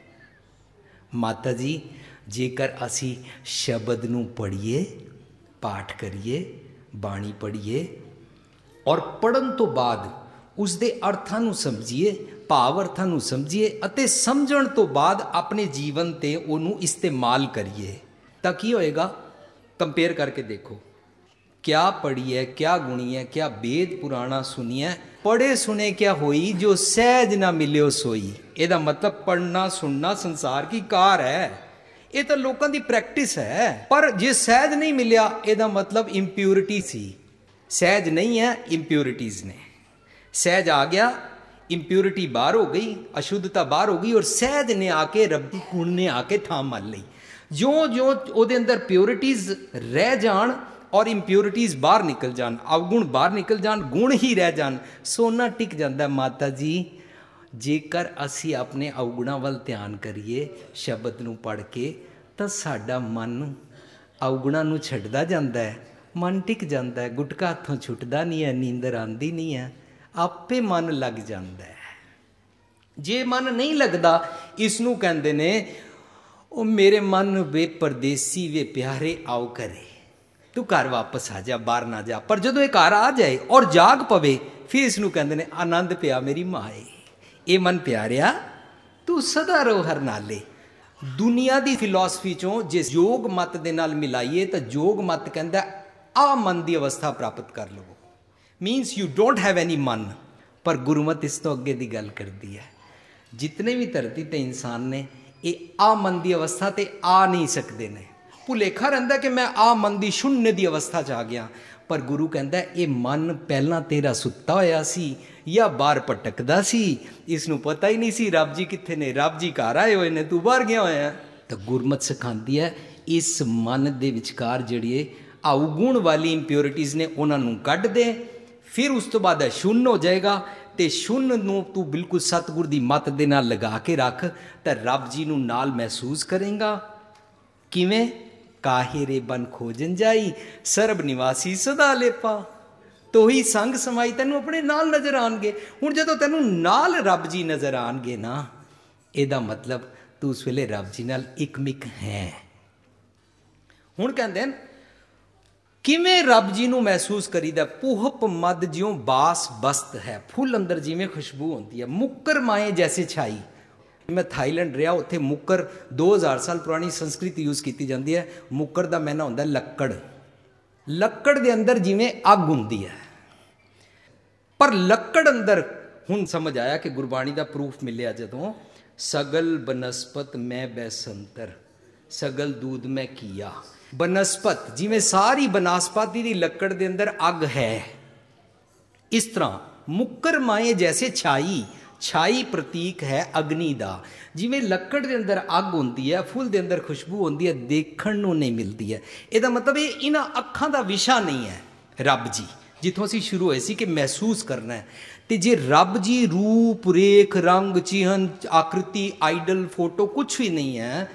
ਮਾਤਾ ਜੀ ਜੇਕਰ ਅਸੀਂ ਸ਼ਬਦ ਨੂੰ ਪੜ੍ਹੀਏ, ਪਾਠ ਕਰੀਏ, ਬਾਣੀ ਪੜ੍ਹੀਏ ਔਰ ਪੜ੍ਹਨ ਤੋਂ ਬਾਅਦ ਉਸ ਦੇ ਅਰਥਾਂ ਨੂੰ ਸਮਝੀਏ, ਭਾਵ ਅਰਥਾਂ ਨੂੰ ਸਮਝੀਏ ਅਤੇ ਸਮਝਣ ਤੋਂ ਬਾਅਦ ਆਪਣੇ ਜੀਵਨ 'ਤੇ ਉਹਨੂੰ ਇਸਤੇਮਾਲ ਕਰੀਏ, ਤਾਂ ਕੀ ਹੋਏਗਾ? ਕੰਪੇਅਰ ਕਰਕੇ ਦੇਖੋ, ਕਿਆ ਪੜ੍ਹੀਏ, ਕਿਆ ਗੁਣੀਏ, ਕਿਆ ਵੇਦ ਪੁਰਾਣਾ ਸੁਣੀਏ, ਪੜ੍ਹੇ ਸੁਣੇ ਕਿਆ ਹੋਈ, ਜੋ ਸਹਿਜ ਨਾ ਮਿਲਿਓ ਸੋਈ। ਇਹਦਾ ਮਤਲਬ ਪੜ੍ਹਨਾ ਸੁਣਨਾ ਸੰਸਾਰ ਕੀ ਕਾਰ ਹੈ, ਇਹ ਤਾਂ ਲੋਕਾਂ ਦੀ ਪ੍ਰੈਕਟਿਸ ਹੈ। ਪਰ ਜੇ ਸਹਿਜ ਨਹੀਂ ਮਿਲਿਆ, ਇਹਦਾ ਮਤਲਬ ਇੰਪਿਓਰਿਟੀ ਸੀ। ਸਹਿਜ ਨਹੀਂ ਹੈ, ਇੰਪਿਓਰਿਟੀਜ਼ ਨੇ। ਸਹਿਜ ਆ ਗਿਆ, ਇੰਪਿਓਰਿਟੀ ਬਾਹਰ ਹੋ ਗਈ, ਅਸ਼ੁੱਧਤਾ ਬਾਹਰ ਹੋ ਗਈ, ਔਰ ਸਹਿਜ ਨੇ ਆ ਕੇ ਰੱਬੀ ਗੁਣ ਨੇ ਆ ਕੇ ਥਾਂ ਮੰਨ ਲਈ। ਜਿਉਂ ਜਿਉਂ ਉਹਦੇ ਅੰਦਰ ਪਿਓਰਿਟੀਜ਼ ਰਹਿ ਜਾਣ ਔਰ ਇੰਪਿਓਰਿਟੀਜ਼ ਬਾਹਰ ਨਿਕਲ ਜਾਣ, ਅਵਗੁਣ ਬਾਹਰ ਨਿਕਲ ਜਾਣ, ਗੁਣ ਹੀ ਰਹਿ ਜਾਣ, ਸੋਨਾ ਟਿਕ ਜਾਂਦਾ। ਮਾਤਾ ਜੀ ਜੇਕਰ ਅਸੀਂ ਆਪਣੇ ਅਵਗੁਣਾਂ ਵੱਲ ਧਿਆਨ ਕਰੀਏ ਸ਼ਬਦ ਨੂੰ ਪੜ੍ਹ ਕੇ, ਤਾਂ ਸਾਡਾ ਮਨ ਅਵਗੁਣਾਂ ਨੂੰ ਛੱਡਦਾ ਜਾਂਦਾ ਹੈ, ਮਨ ਟਿਕ ਜਾਂਦਾ ਹੈ, ਗੁਟਕਾ ਹੱਥੋਂ ਛੁੱਟਦਾ ਨਹੀਂ ਹੈ, ਨੀਂਦਰ ਆਉਂਦੀ ਨਹੀਂ ਹੈ, ਆਪੇ ਮਨ ਲੱਗ ਜਾਂਦਾ ਹੈ। ਜੇ ਮਨ ਨਹੀਂ ਲੱਗਦਾ, ਇਸ ਨੂੰ ਕਹਿੰਦੇ ਨੇ ਉਹ ਮੇਰੇ ਮਨ ਵੇ ਪਰਦੇਸੀ ਵੇ ਪਿਆਰੇ ਆਓ ਕਰੇ, ਤੂੰ ਘਰ ਵਾਪਸ ਆ ਜਾ, ਬਾਹਰ ਨਾ ਜਾ। ਪਰ ਜਦੋਂ ਇਹ ਘਰ ਆ ਜਾਏ ਔਰ ਜਾਗ ਪਵੇ, ਫਿਰ ਇਸ ਨੂੰ ਕਹਿੰਦੇ ਨੇ ਆਨੰਦ ਪਿਆ ਮੇਰੀ ਮਾਏ। ਇਹ ਮਨ ਪਿਆਰਿਆ ਤੂੰ ਸਦਾ ਰਹੋ ਹਰ ਨਾਲੇ। ਦੁਨੀਆ ਦੀ ਫਿਲਾਸਫੀ ਚੋਂ ਜੇ ਯੋਗ ਮਤ ਦੇ ਨਾਲ ਮਿਲਾਈਏ ਤਾਂ ਯੋਗ ਮਤ ਕਹਿੰਦਾ ਆ ਮਨ ਦੀ ਅਵਸਥਾ ਪ੍ਰਾਪਤ ਕਰ ਲਵੋ, means you don't have any ਮਨ। ਪਰ ਗੁਰਮਤ ਇਸ ਤੋਂ ਅੱਗੇ ਦੀ ਗੱਲ ਕਰਦੀ ਹੈ, ਜਿਤਨੇ ਵੀ ਧਰਤੀ ਤੇ ਇਨਸਾਨ ਨੇ ਇਹ ਆ ਮਨ ਦੀ ਅਵਸਥਾ ਤੇ ਆ ਨਹੀਂ ਸਕਦੇ ਨੇ। ਭੁਲੇਖਾ ਰਹਿੰਦਾ ਕਿ ਮੈਂ ਆ ਮਨ ਦੀ ਸ਼ੂન્ય ਦੀ ਅਵਸਥਾ 'ਚ ਆ ਗਿਆ, ਪਰ ਗੁਰੂ ਕਹਿੰਦਾ ਇਹ ਮਨ ਪਹਿਲਾਂ ਤੇਰਾ ਸੁੱਤਾ ਹੋਇਆ ਸੀ ਜਾਂ ਬਾਹਰ ਭਟਕਦਾ ਸੀ, ਇਸ ਨੂੰ ਪਤਾ ਹੀ ਨਹੀਂ ਸੀ ਰੱਬ ਜੀ ਕਿੱਥੇ ਨੇ, ਰੱਬ ਜੀ ਘਰ ਆਏ ਹੋਏ ਨੇ, ਤੂੰ ਬਾਹਰ ਗਿਆ ਹੋਇਆ। ਤਾਂ ਗੁਰਮਤ ਸਿਖਾਉਂਦੀ ਹੈ ਇਸ ਮਨ ਦੇ ਵਿਚਕਾਰ ਜਿਹੜੀ ਅਵਗੁਣ ਵਾਲੀ ਇੰਪਿਓਰਿਟੀਜ਼ ਨੇ ਉਹਨਾਂ ਨੂੰ ਕੱਢ ਦੇ, ਫਿਰ ਉਸ ਤੋਂ ਬਾਅਦ ਸ਼ੂਨ ਹੋ ਜਾਏਗਾ, ਤੇ ਸ਼ੂਨ ਨੂੰ ਤੂੰ ਬਿਲਕੁਲ ਸਤਿਗੁਰ ਦੀ ਮੱਤ ਦੇ ਨਾਲ ਲਗਾ ਕੇ ਰੱਖ, ਤਾਂ ਰੱਬ ਜੀ ਨੂੰ ਨਾਲ ਮਹਿਸੂਸ ਕਰੇਗਾ। ਕਿਵੇਂ? ਕਾਹੇ ਰੇ ਬਨ ਖੋਜਨ ਜਾਈ, ਸਰਬ ਨਿਵਾਸੀ ਸਦਾ ਲੇਪਾ। ਤੋਹੀ ਸੰਗ ਸਮਾਈ, ਤੈਨੂੰ ਆਪਣੇ ਨਾਲ ਨਜ਼ਰ ਆਉਣਗੇ। ਹੁਣ ਜਦੋਂ ਤੈਨੂੰ ਨਾਲ ਰੱਬ ਜੀ ਨਜ਼ਰ ਆਉਣਗੇ ਨਾ, ਇਹਦਾ ਮਤਲਬ ਤੂੰ ਉਸ ਵੇਲੇ ਰੱਬ ਜੀ ਨਾਲ ਇਕਮਿਕ ਹੈ। ਹੁਣ ਕਹਿੰਦੇ ਨੇ ਕਿਵੇਂ ਰੱਬ ਜੀ ਨੂੰ ਮਹਿਸੂਸ ਕਰੀਦਾ? ਪੁਹਪ ਮਦ ਜਿਉਂ ਬਾਸ ਬਸਤ ਹੈ, ਫੁੱਲ ਅੰਦਰ ਜਿਵੇਂ ਖੁਸ਼ਬੂ ਹੁੰਦੀ ਹੈ, ਮੁੱਕਰ ਮਾਏ ਜੈਸੇ ਛਾਈ। ਮੈਂ ਥਾਈਲੈਂਡ ਰਿਹਾ, ਉੱਥੇ ਮੁੱਕਰ ਦੋ ਹਜ਼ਾਰ ਸਾਲ ਪੁਰਾਣੀ ਸੰਸਕ੍ਰਿਤ ਯੂਜ਼ ਕੀਤੀ ਜਾਂਦੀ ਹੈ। ਮੁੱਕਰ ਦਾ ਮੈਨਾ ਹੁੰਦਾ ਲੱਕੜ, ਲੱਕੜ ਦੇ ਅੰਦਰ ਜਿਵੇਂ ਅੱਗ ਹੁੰਦੀ ਹੈ, ਪਰ ਲੱਕੜ ਅੰਦਰ ਹੁਣ ਸਮਝ ਆਇਆ ਕਿ ਗੁਰਬਾਣੀ ਦਾ ਪ੍ਰੂਫ ਮਿਲਿਆ ਜਦੋਂ, ਸਗਲ ਬਨਸਪਤ ਮੈਂ ਬੈਸੰਤਰ ਸਗਲ ਦੂਧ ਮੈਂ ਕੀਆ। ਬਨਸਪਤ ਜਿਵੇਂ ਸਾਰੀ ਬਨਸਪਤੀ ਦੀ ਲੱਕੜ ਦੇ ਅੰਦਰ ਅੱਗ ਹੈ, ਇਸ ਤਰ੍ਹਾਂ ਮੁੱਕਰ ਮਾਏ ਜੈਸੇ ਛਾਈ, ਛਾਈ ਪ੍ਰਤੀਕ ਹੈ ਅਗਨੀ ਦਾ। ਜਿਵੇਂ ਲੱਕੜ ਦੇ ਅੰਦਰ ਅੱਗ ਹੁੰਦੀ ਹੈ, ਫੁੱਲ ਦੇ ਅੰਦਰ ਖੁਸ਼ਬੂ ਹੁੰਦੀ ਹੈ, ਦੇਖਣ ਨੂੰ ਨਹੀਂ ਮਿਲਦੀ ਹੈ। ਇਹਦਾ ਮਤਲਬ ਇਹ ਇਹਨਾਂ ਅੱਖਾਂ ਦਾ ਵਿਸ਼ਾ ਨਹੀਂ ਹੈ ਰੱਬ ਜੀ, ਜਿੱਥੋਂ ਅਸੀਂ ਸ਼ੁਰੂ ਹੋਏ ਸੀ ਕਿ ਮਹਿਸੂਸ ਕਰਨਾ ਹੈ। ਤੇ ਜੇ ਰੱਬ ਜੀ ਰੂਪ ਰੇਖ ਰੰਗ ਚਿਹਨ ਆਕ੍ਰਿਤੀ ਆਈਡਲ ਫੋਟੋ ਕੁਛ ਵੀ ਨਹੀਂ ਹੈ,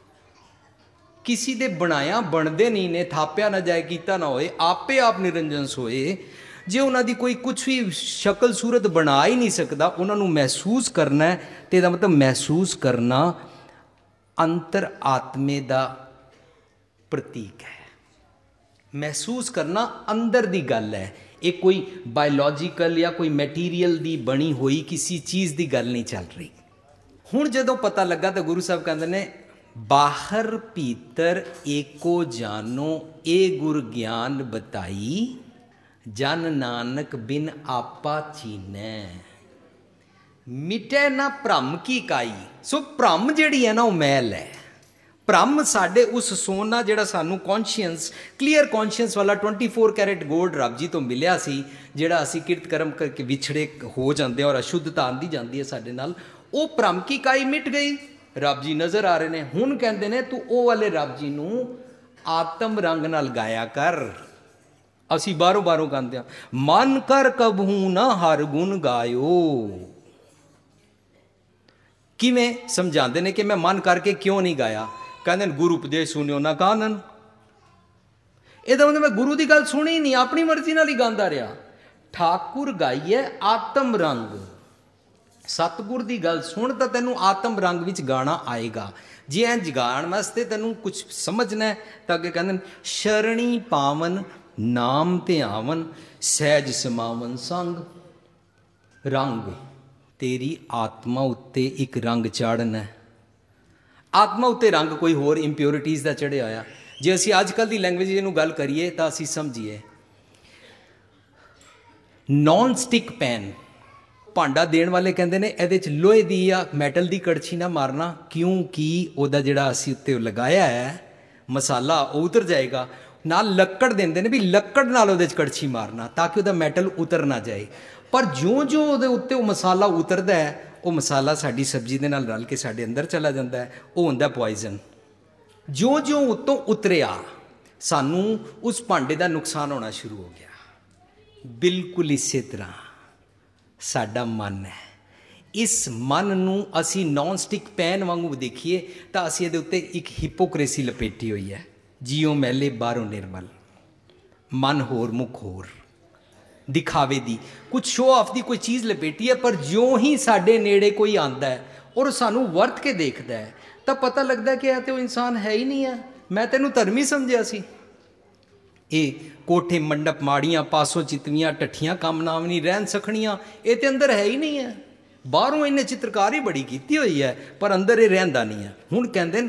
ਕਿਸੇ ਦੇ ਬਣਾਇਆ ਬਣਦੇ ਨਹੀਂ ਨੇ, ਥਾਪਿਆ ਨਾ ਜਾਏ ਕੀਤਾ ਨਾ ਹੋਏ, ਆਪੇ ਆਪ ਨਿਰੰਜਨ ਸੋਏ। ਜੇ ਉਹਨਾਂ ਦੀ ਕੋਈ ਕੁਛ ਵੀ ਸ਼ਕਲ ਸੂਰਤ ਬਣਾ ਹੀ ਨਹੀਂ ਸਕਦਾ, ਉਹਨਾਂ ਨੂੰ ਮਹਿਸੂਸ ਕਰਨਾ ਹੈ, ਤੇ ਇਹਦਾ ਮਤਲਬ ਮਹਿਸੂਸ ਕਰਨਾ ਅੰਤਰ ਆਤਮੇ ਦਾ ਪ੍ਰਤੀਕ ਹੈ। ਮਹਿਸੂਸ ਕਰਨਾ ਅੰਦਰ ਦੀ ਗੱਲ ਹੈ, ਇਹ ਕੋਈ ਬਾਇਓਲੋਜੀਕਲ ਜਾਂ ਕੋਈ ਮੈਟੀਰੀਅਲ ਦੀ ਬਣੀ ਹੋਈ ਕਿਸੇ ਚੀਜ਼ ਦੀ ਗੱਲ ਨਹੀਂ ਚੱਲ ਰਹੀ। ਹੁਣ ਜਦੋਂ ਪਤਾ ਲੱਗਾ ਤਾਂ ਗੁਰੂ ਸਾਹਿਬ ਕਹਿੰਦੇ ਨੇ ਬਾਹਰ ਭੀਤਰ ਏਕੋ ਜਾਨੋ ਇਹ ਗੁਰ ਗਿਆਨ ਬਤਾਈ ਜਨ ਨਾਨਕ ਬਿਨ ਆਪਾ ਚੀਨੈ ਮਿਟੇ ਨਾ ਭ੍ਰਮ ਕੀ ਕਾਈ। ਸੋ ਭ੍ਰਮ ਜਿਹੜੀ ਹੈ ਨਾ ਉਹ ਮੈਲ ਹੈ। ਭ੍ਰਮ ਸਾਡੇ ਉਸ ਸੋਨਾ ਜਿਹੜਾ ਸਾਨੂੰ ਕੌਨਸ਼ੀਅੰਸ ਕਲੀਅਰ ਕੌਨਸ਼ੀਅੰਸ ਵਾਲਾ ਟਵੈਂਟੀ ਫੋਰ ਕੈਰੇਟ ਗੋਲਡ ਰੱਬ ਜੀ ਤੋਂ ਮਿਲਿਆ ਸੀ, ਜਿਹੜਾ ਅਸੀਂ ਕਿਰਤ ਕਰਮ ਕਰਕੇ ਵਿਛੜੇ ਹੋ ਜਾਂਦੇ ਔਰ ਅਸ਼ੁੱਧਤਾ ਆਉਂਦੀ ਜਾਂਦੀ ਹੈ ਸਾਡੇ ਨਾਲ, ਉਹ ਭ੍ਰਮ ਕੀ ਕਾਈ ਮਿਟ ਗਈ। ਰੱਬ ਜੀ ਨਜ਼ਰ ਆ ਰਹੇ ਨੇ। ਹੁਣ ਕਹਿੰਦੇ ਨੇ ਤੂੰ ਉਹ ਵਾਲੇ ਰੱਬ ਜੀ ਨੂੰ ਆਤਮ ਰੰਗ ਨਾਲ ਗਾਇਆ ਕਰ। ਅਸੀਂ ਬਾਹਰੋਂ ਬਾਹਰੋਂ ਗਾਉਂਦੇ ਹਾਂ, ਮਨ ਕਰ ਕਬਹੂ ਨਾ ਹਰ ਗੁਣ ਗਾਇਓ। ਕਿਵੇਂ ਸਮਝਾਉਂਦੇ ਨੇ ਕਿ ਮੈਂ ਮਨ ਕਰਕੇ ਕਿਉਂ ਨਹੀਂ ਗਾਇਆ? ਕਹਿੰਦੇ ਨੇ ਗੁਰੂ ਉਪਦੇਸ਼ ਸੁਣਿਓ ਨਾ ਕਾਨਨ। ਇਹਦਾ ਮਤਲਬ ਮੈਂ ਗੁਰੂ ਦੀ ਗੱਲ ਸੁਣੀ ਨਹੀਂ, ਆਪਣੀ ਮਰਜ਼ੀ ਨਾਲ ਹੀ ਗਾਉਂਦਾ ਰਿਹਾ। ਠਾਕੁਰ ਗਾਈਏ ਆਤਮ ਰੰਗ। ਸਤਿਗੁਰ ਦੀ ਗੱਲ ਸੁਣ ਤਾਂ ਤੈਨੂੰ ਆਤਮ ਰੰਗ ਵਿੱਚ ਗਾਣਾ ਆਏਗਾ। ਜੇ ਇੰਝ ਗਾਣ ਵਾਸਤੇ ਤੈਨੂੰ ਕੁਛ ਸਮਝਣਾ ਤਾਂ ਅੱਗੇ ਕਹਿੰਦੇ ਨੇ ਸ਼ਰਣੀ ਪਾਵਨ ਨਾਮ ਧਿਆਵਨ ਸਹਿਜ ਸਮਾਵਨ ਸੰਗ। ਰੰਗ ਤੇਰੀ ਆਤਮਾ ਉੱਤੇ ਇੱਕ ਰੰਗ ਚਾੜਨਾ। ਆਤਮਾ ਉੱਤੇ ਰੰਗ ਕੋਈ ਹੋਰ ਇੰਪਿਓਰਿਟੀਜ਼ ਦਾ ਚੜ੍ਹਿਆ ਹੋਇਆ। ਜੇ ਅਸੀਂ ਅੱਜ ਕੱਲ੍ਹ ਦੀ ਲੈਂਗੁਏਜ ਇਹਨੂੰ ਗੱਲ ਕਰੀਏ ਤਾਂ ਅਸੀਂ ਸਮਝੀਏ ਨੌਨ ਸਟਿਕ ਪੈਨ, ਭਾਂਡਾ ਦੇਣ ਵਾਲੇ ਕਹਿੰਦੇ ਨੇ ਇਹਦੇ 'ਚ ਲੋਹੇ ਦੀ ਜਾਂ ਮੈਟਲ ਦੀ ਕੜਛੀ ਨਾ ਮਾਰਨਾ, ਕਿਉਂਕਿ ਉਹਦਾ ਜਿਹੜਾ ਅਸੀਂ ਉੱਤੇ ਲਗਾਇਆ ਹੈ ਮਸਾਲਾ ਉਹ ਉਤਰ ਜਾਏਗਾ। ਨਾਲ ਲੱਕੜ ਦਿੰਦੇ ਨੇ ਵੀ ਲੱਕੜ ਨਾਲ ਉਹਦੇ 'ਚ ਕੜਛੀ ਮਾਰਨਾ ਤਾਂ ਕਿ ਉਹਦਾ ਮੈਟਲ ਉਤਰ ਨਾ ਜਾਏ। ਪਰ ਜਿਉਂ ਜਿਉਂ ਉਹਦੇ ਉੱਤੇ ਉਹ ਮਸਾਲਾ ਉਤਰਦਾ ਹੈ, ਉਹ ਮਸਾਲਾ ਸਾਡੀ ਸਬਜ਼ੀ ਦੇ ਨਾਲ ਰਲ ਕੇ ਸਾਡੇ ਅੰਦਰ ਚਲਾ ਜਾਂਦਾ ਹੈ, ਉਹ ਹੁੰਦਾ ਪੋਇਜ਼ਨ। ਜਿਉਂ ਜਿਉਂ ਉੱਤੋਂ ਉਤਰਿਆ ਸਾਨੂੰ ਉਸ ਭਾਂਡੇ ਦਾ ਨੁਕਸਾਨ ਹੋਣਾ ਸ਼ੁਰੂ ਹੋ ਗਿਆ। ਬਿਲਕੁਲ ਇਸੇ ਤਰ੍ਹਾਂ ਸਾਡਾ ਮਨ ਹੈ। ਇਸ ਮਨ ਨੂੰ ਅਸੀਂ ਨੌਨ ਸਟਿਕ ਪੈਨ ਵਾਂਗੂ ਦੇਖੀਏ ਤਾਂ ਅਸੀਂ ਇਹਦੇ ਉੱਤੇ ਇੱਕ ਹਿਪੋਕ੍ਰੇਸੀ ਲਪੇਟੀ ਹੋਈ ਹੈ। ਜੀਓ ਮੈਲੇ ਬਾਹਰੋਂ ਨਿਰਮਲ, ਮਨ ਹੋਰ ਮੁੱਖ ਹੋਰ, ਦਿਖਾਵੇ ਦੀ ਕੁਛ ਸ਼ੋਅ ਆਫ ਦੀ ਕੋਈ ਚੀਜ਼ ਲਪੇਟੀ ਹੈ। ਪਰ ਜਿਉਂ ਹੀ ਸਾਡੇ ਨੇੜੇ ਕੋਈ ਆਉਂਦਾ ਹੈ ਔਰ ਸਾਨੂੰ ਵਰਤ ਕੇ ਦੇਖਦਾ ਹੈ ਤਾਂ ਪਤਾ ਲੱਗਦਾ ਕਿ ਇਹ ਤੇ ਉਹ ਇਨਸਾਨ ਹੈ ਹੀ ਨਹੀਂ ਹੈ। ਮੈਂ ਤੈਨੂੰ ਧਰਮੀ ਸਮਝਿਆ ਸੀ। ਇਹ ਕੋਠੇ ਮੰਡਪ ਮਾੜੀਆਂ ਪਾਸੋਂ ਚਿਤਵੀਆਂ ਟੱਠੀਆਂ ਕੰਮ ਨਾਮ ਨਹੀਂ ਰਹਿਣ ਸਖਣੀਆਂ, ਇਹ ਤੇ ਅੰਦਰ ਹੈ ਹੀ ਨਹੀਂ ਹੈ। ਬਾਹਰੋਂ ਇਹਨੇ ਚਿੱਤਰਕਾਰੀ ਬੜੀ ਕੀਤੀ ਹੋਈ ਹੈ ਪਰ ਅੰਦਰ ਇਹ ਰਹਿੰਦਾ ਨਹੀਂ ਹੈ। ਹੁਣ ਕਹਿੰਦੇ ਨੇ